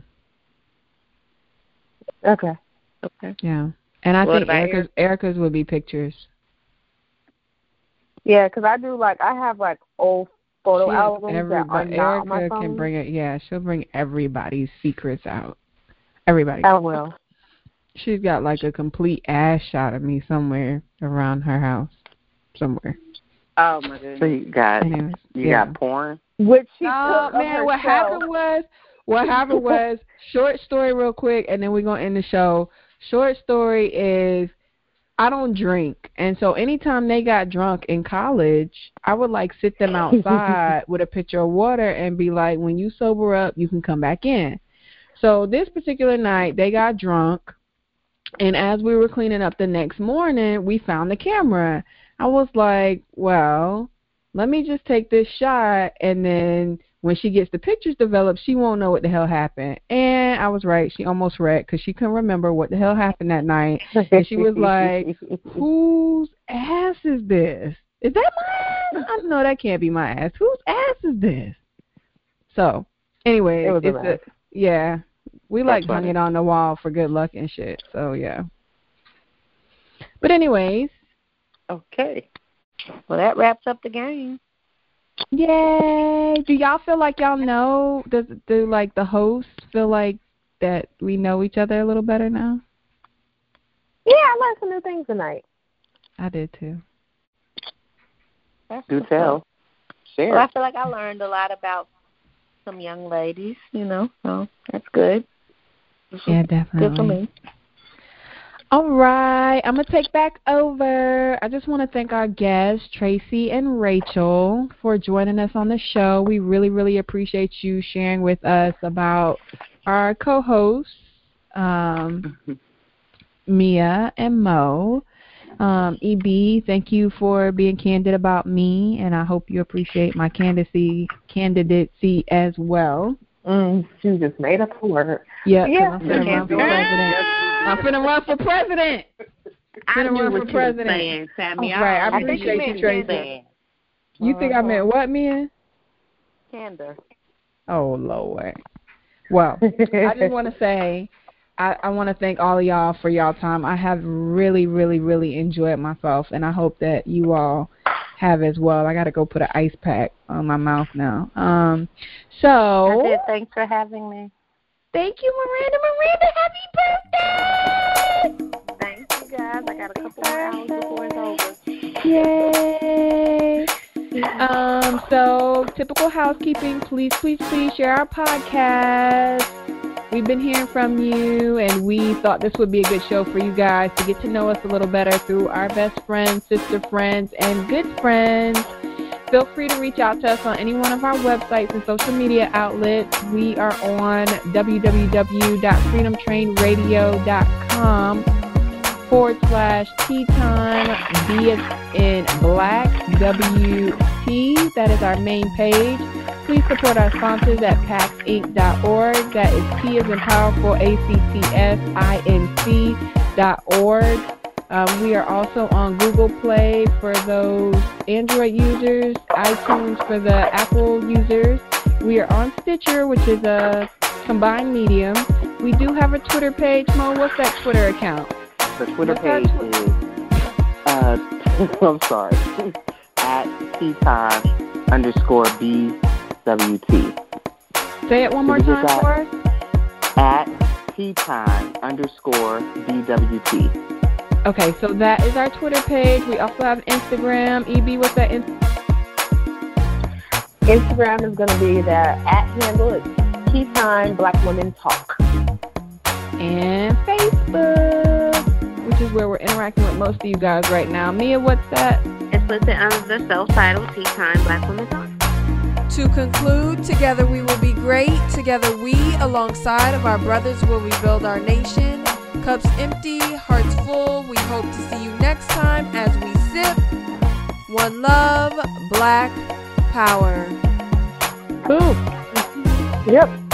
[SPEAKER 5] Okay.
[SPEAKER 1] Okay.
[SPEAKER 2] Yeah. And I
[SPEAKER 1] What
[SPEAKER 2] think
[SPEAKER 1] about
[SPEAKER 2] Erica's, Erica's would be pictures.
[SPEAKER 5] Yeah, because I do like I have like old photo
[SPEAKER 2] She has
[SPEAKER 5] albums that are
[SPEAKER 2] everybody.
[SPEAKER 5] not on my
[SPEAKER 2] Erica
[SPEAKER 5] phone.
[SPEAKER 2] can bring it. Yeah, she'll bring everybody's secrets out. Everybody.
[SPEAKER 5] I will.
[SPEAKER 2] She's got like a complete ass shot of me somewhere around her house, somewhere.
[SPEAKER 1] Oh my goodness.
[SPEAKER 4] So you got
[SPEAKER 2] Anyways,
[SPEAKER 4] you
[SPEAKER 2] yeah.
[SPEAKER 4] got porn.
[SPEAKER 5] Which she
[SPEAKER 2] Oh
[SPEAKER 5] took of
[SPEAKER 2] man, what
[SPEAKER 5] herself.
[SPEAKER 2] happened was, what happened was, short story real quick, and then we're gonna end the show. Short story is, I don't drink, and so anytime they got drunk in college, I would like sit them outside with a pitcher of water and be like, when you sober up, you can come back in. So this particular night, they got drunk, and as we were cleaning up the next morning, we found the camera. I was like, well, let me just take this shot, and then when she gets the pictures developed, she won't know what the hell happened. And I was right. She almost wrecked because she couldn't remember what the hell happened that night. And she was like, whose ass is this? Is that my ass? I know that can't be my ass. Whose ass is this? So, anyway,
[SPEAKER 5] It was a
[SPEAKER 2] it's
[SPEAKER 5] mess.
[SPEAKER 2] a, yeah, we
[SPEAKER 4] That's
[SPEAKER 2] like hung
[SPEAKER 4] funny.
[SPEAKER 2] it on the wall for good luck and shit. So, yeah. But anyways,
[SPEAKER 1] Okay. Well, that wraps up the game.
[SPEAKER 2] yay! Do y'all feel like y'all know? Does do like the hosts feel like that we know each other a little better now?
[SPEAKER 5] Yeah, I learned some new things tonight.
[SPEAKER 2] I did too.
[SPEAKER 1] That's
[SPEAKER 4] Do
[SPEAKER 1] what's
[SPEAKER 4] tell.
[SPEAKER 1] up.
[SPEAKER 4] Share.
[SPEAKER 1] Well, I feel like I learned a lot about some young ladies, you know, so that's good.
[SPEAKER 2] Yeah, definitely.
[SPEAKER 1] Good for me.
[SPEAKER 2] All right, I'm going to take back over. I just want to thank our guests, Tracy and Rachel, for joining us on the show. We really, really appreciate you sharing with us about our co-hosts, um, Mia and Mo. Um, E B, thank you for being candid about me, and I hope you appreciate my candidacy, candidacy as well.
[SPEAKER 5] Mm, she just made up a word.
[SPEAKER 2] Yeah, 'cause
[SPEAKER 5] Yeah.
[SPEAKER 2] I'm finna run for president. I'm finna run for president.
[SPEAKER 6] I
[SPEAKER 2] Finna
[SPEAKER 6] knew
[SPEAKER 2] run for
[SPEAKER 6] what you
[SPEAKER 2] president.
[SPEAKER 6] were saying, Sammy.
[SPEAKER 2] All right, I
[SPEAKER 6] already
[SPEAKER 2] appreciate
[SPEAKER 6] knew
[SPEAKER 2] you,
[SPEAKER 6] what
[SPEAKER 2] Tracy.
[SPEAKER 6] were saying.
[SPEAKER 2] You think I meant what, Mia?
[SPEAKER 1] Candor.
[SPEAKER 2] Oh, Lord. Well, I just want to say I, I want to thank all of y'all for y'all time. I have really, really, really enjoyed myself, and I hope that you all have as well. I got to go put an ice pack on my mouth now. Um, so
[SPEAKER 1] I said thanks for having me.
[SPEAKER 2] thank you, Miranda. Miranda, happy birthday!
[SPEAKER 1] Thanks, you guys. I got a couple more hours before it's over.
[SPEAKER 2] Yay! Um, so typical housekeeping, please, please, please share our podcast. We've been hearing from you, and we thought this would be a good show for you guys to get to know us a little better through our best friends, sister friends, and good friends. Feel free to reach out to us on any one of our websites and social media outlets. We are on w w w dot freedom train radio dot com forward slash tea time, B as in black, W T. That is our main page. Please support our sponsors at pax inc dot org. That is P as in powerful, A C T S I N C dot org. Um, we are also on Google Play for those Android users, iTunes for the Apple users. We are on Stitcher, which is a combined medium. We do have a Twitter page. Mo, what's that Twitter account?
[SPEAKER 4] The Twitter
[SPEAKER 2] What's that
[SPEAKER 4] page
[SPEAKER 2] tw-
[SPEAKER 4] is, uh, I'm sorry, at tea time underscore B W T.
[SPEAKER 2] Say it one more
[SPEAKER 4] Did you
[SPEAKER 2] time
[SPEAKER 4] get
[SPEAKER 2] for us.
[SPEAKER 4] At tea time underscore B W T.
[SPEAKER 2] Okay, so that is our Twitter page. We also have Instagram. E B, what's that? In-
[SPEAKER 5] Instagram is going to be the at handle. It's Tea Time Black Women Talk.
[SPEAKER 2] and Facebook, which is where we're interacting with most of you guys right now. Mia, what's that?
[SPEAKER 3] It's listed under the self-titled Tea Time Black Women Talk.
[SPEAKER 8] To conclude, together we will be great. Together we, alongside of our brothers, will rebuild our nation. Cups empty, hearts full. We hope to see you next time as we sip. One love, Black Power.
[SPEAKER 2] Boom.
[SPEAKER 5] Yep.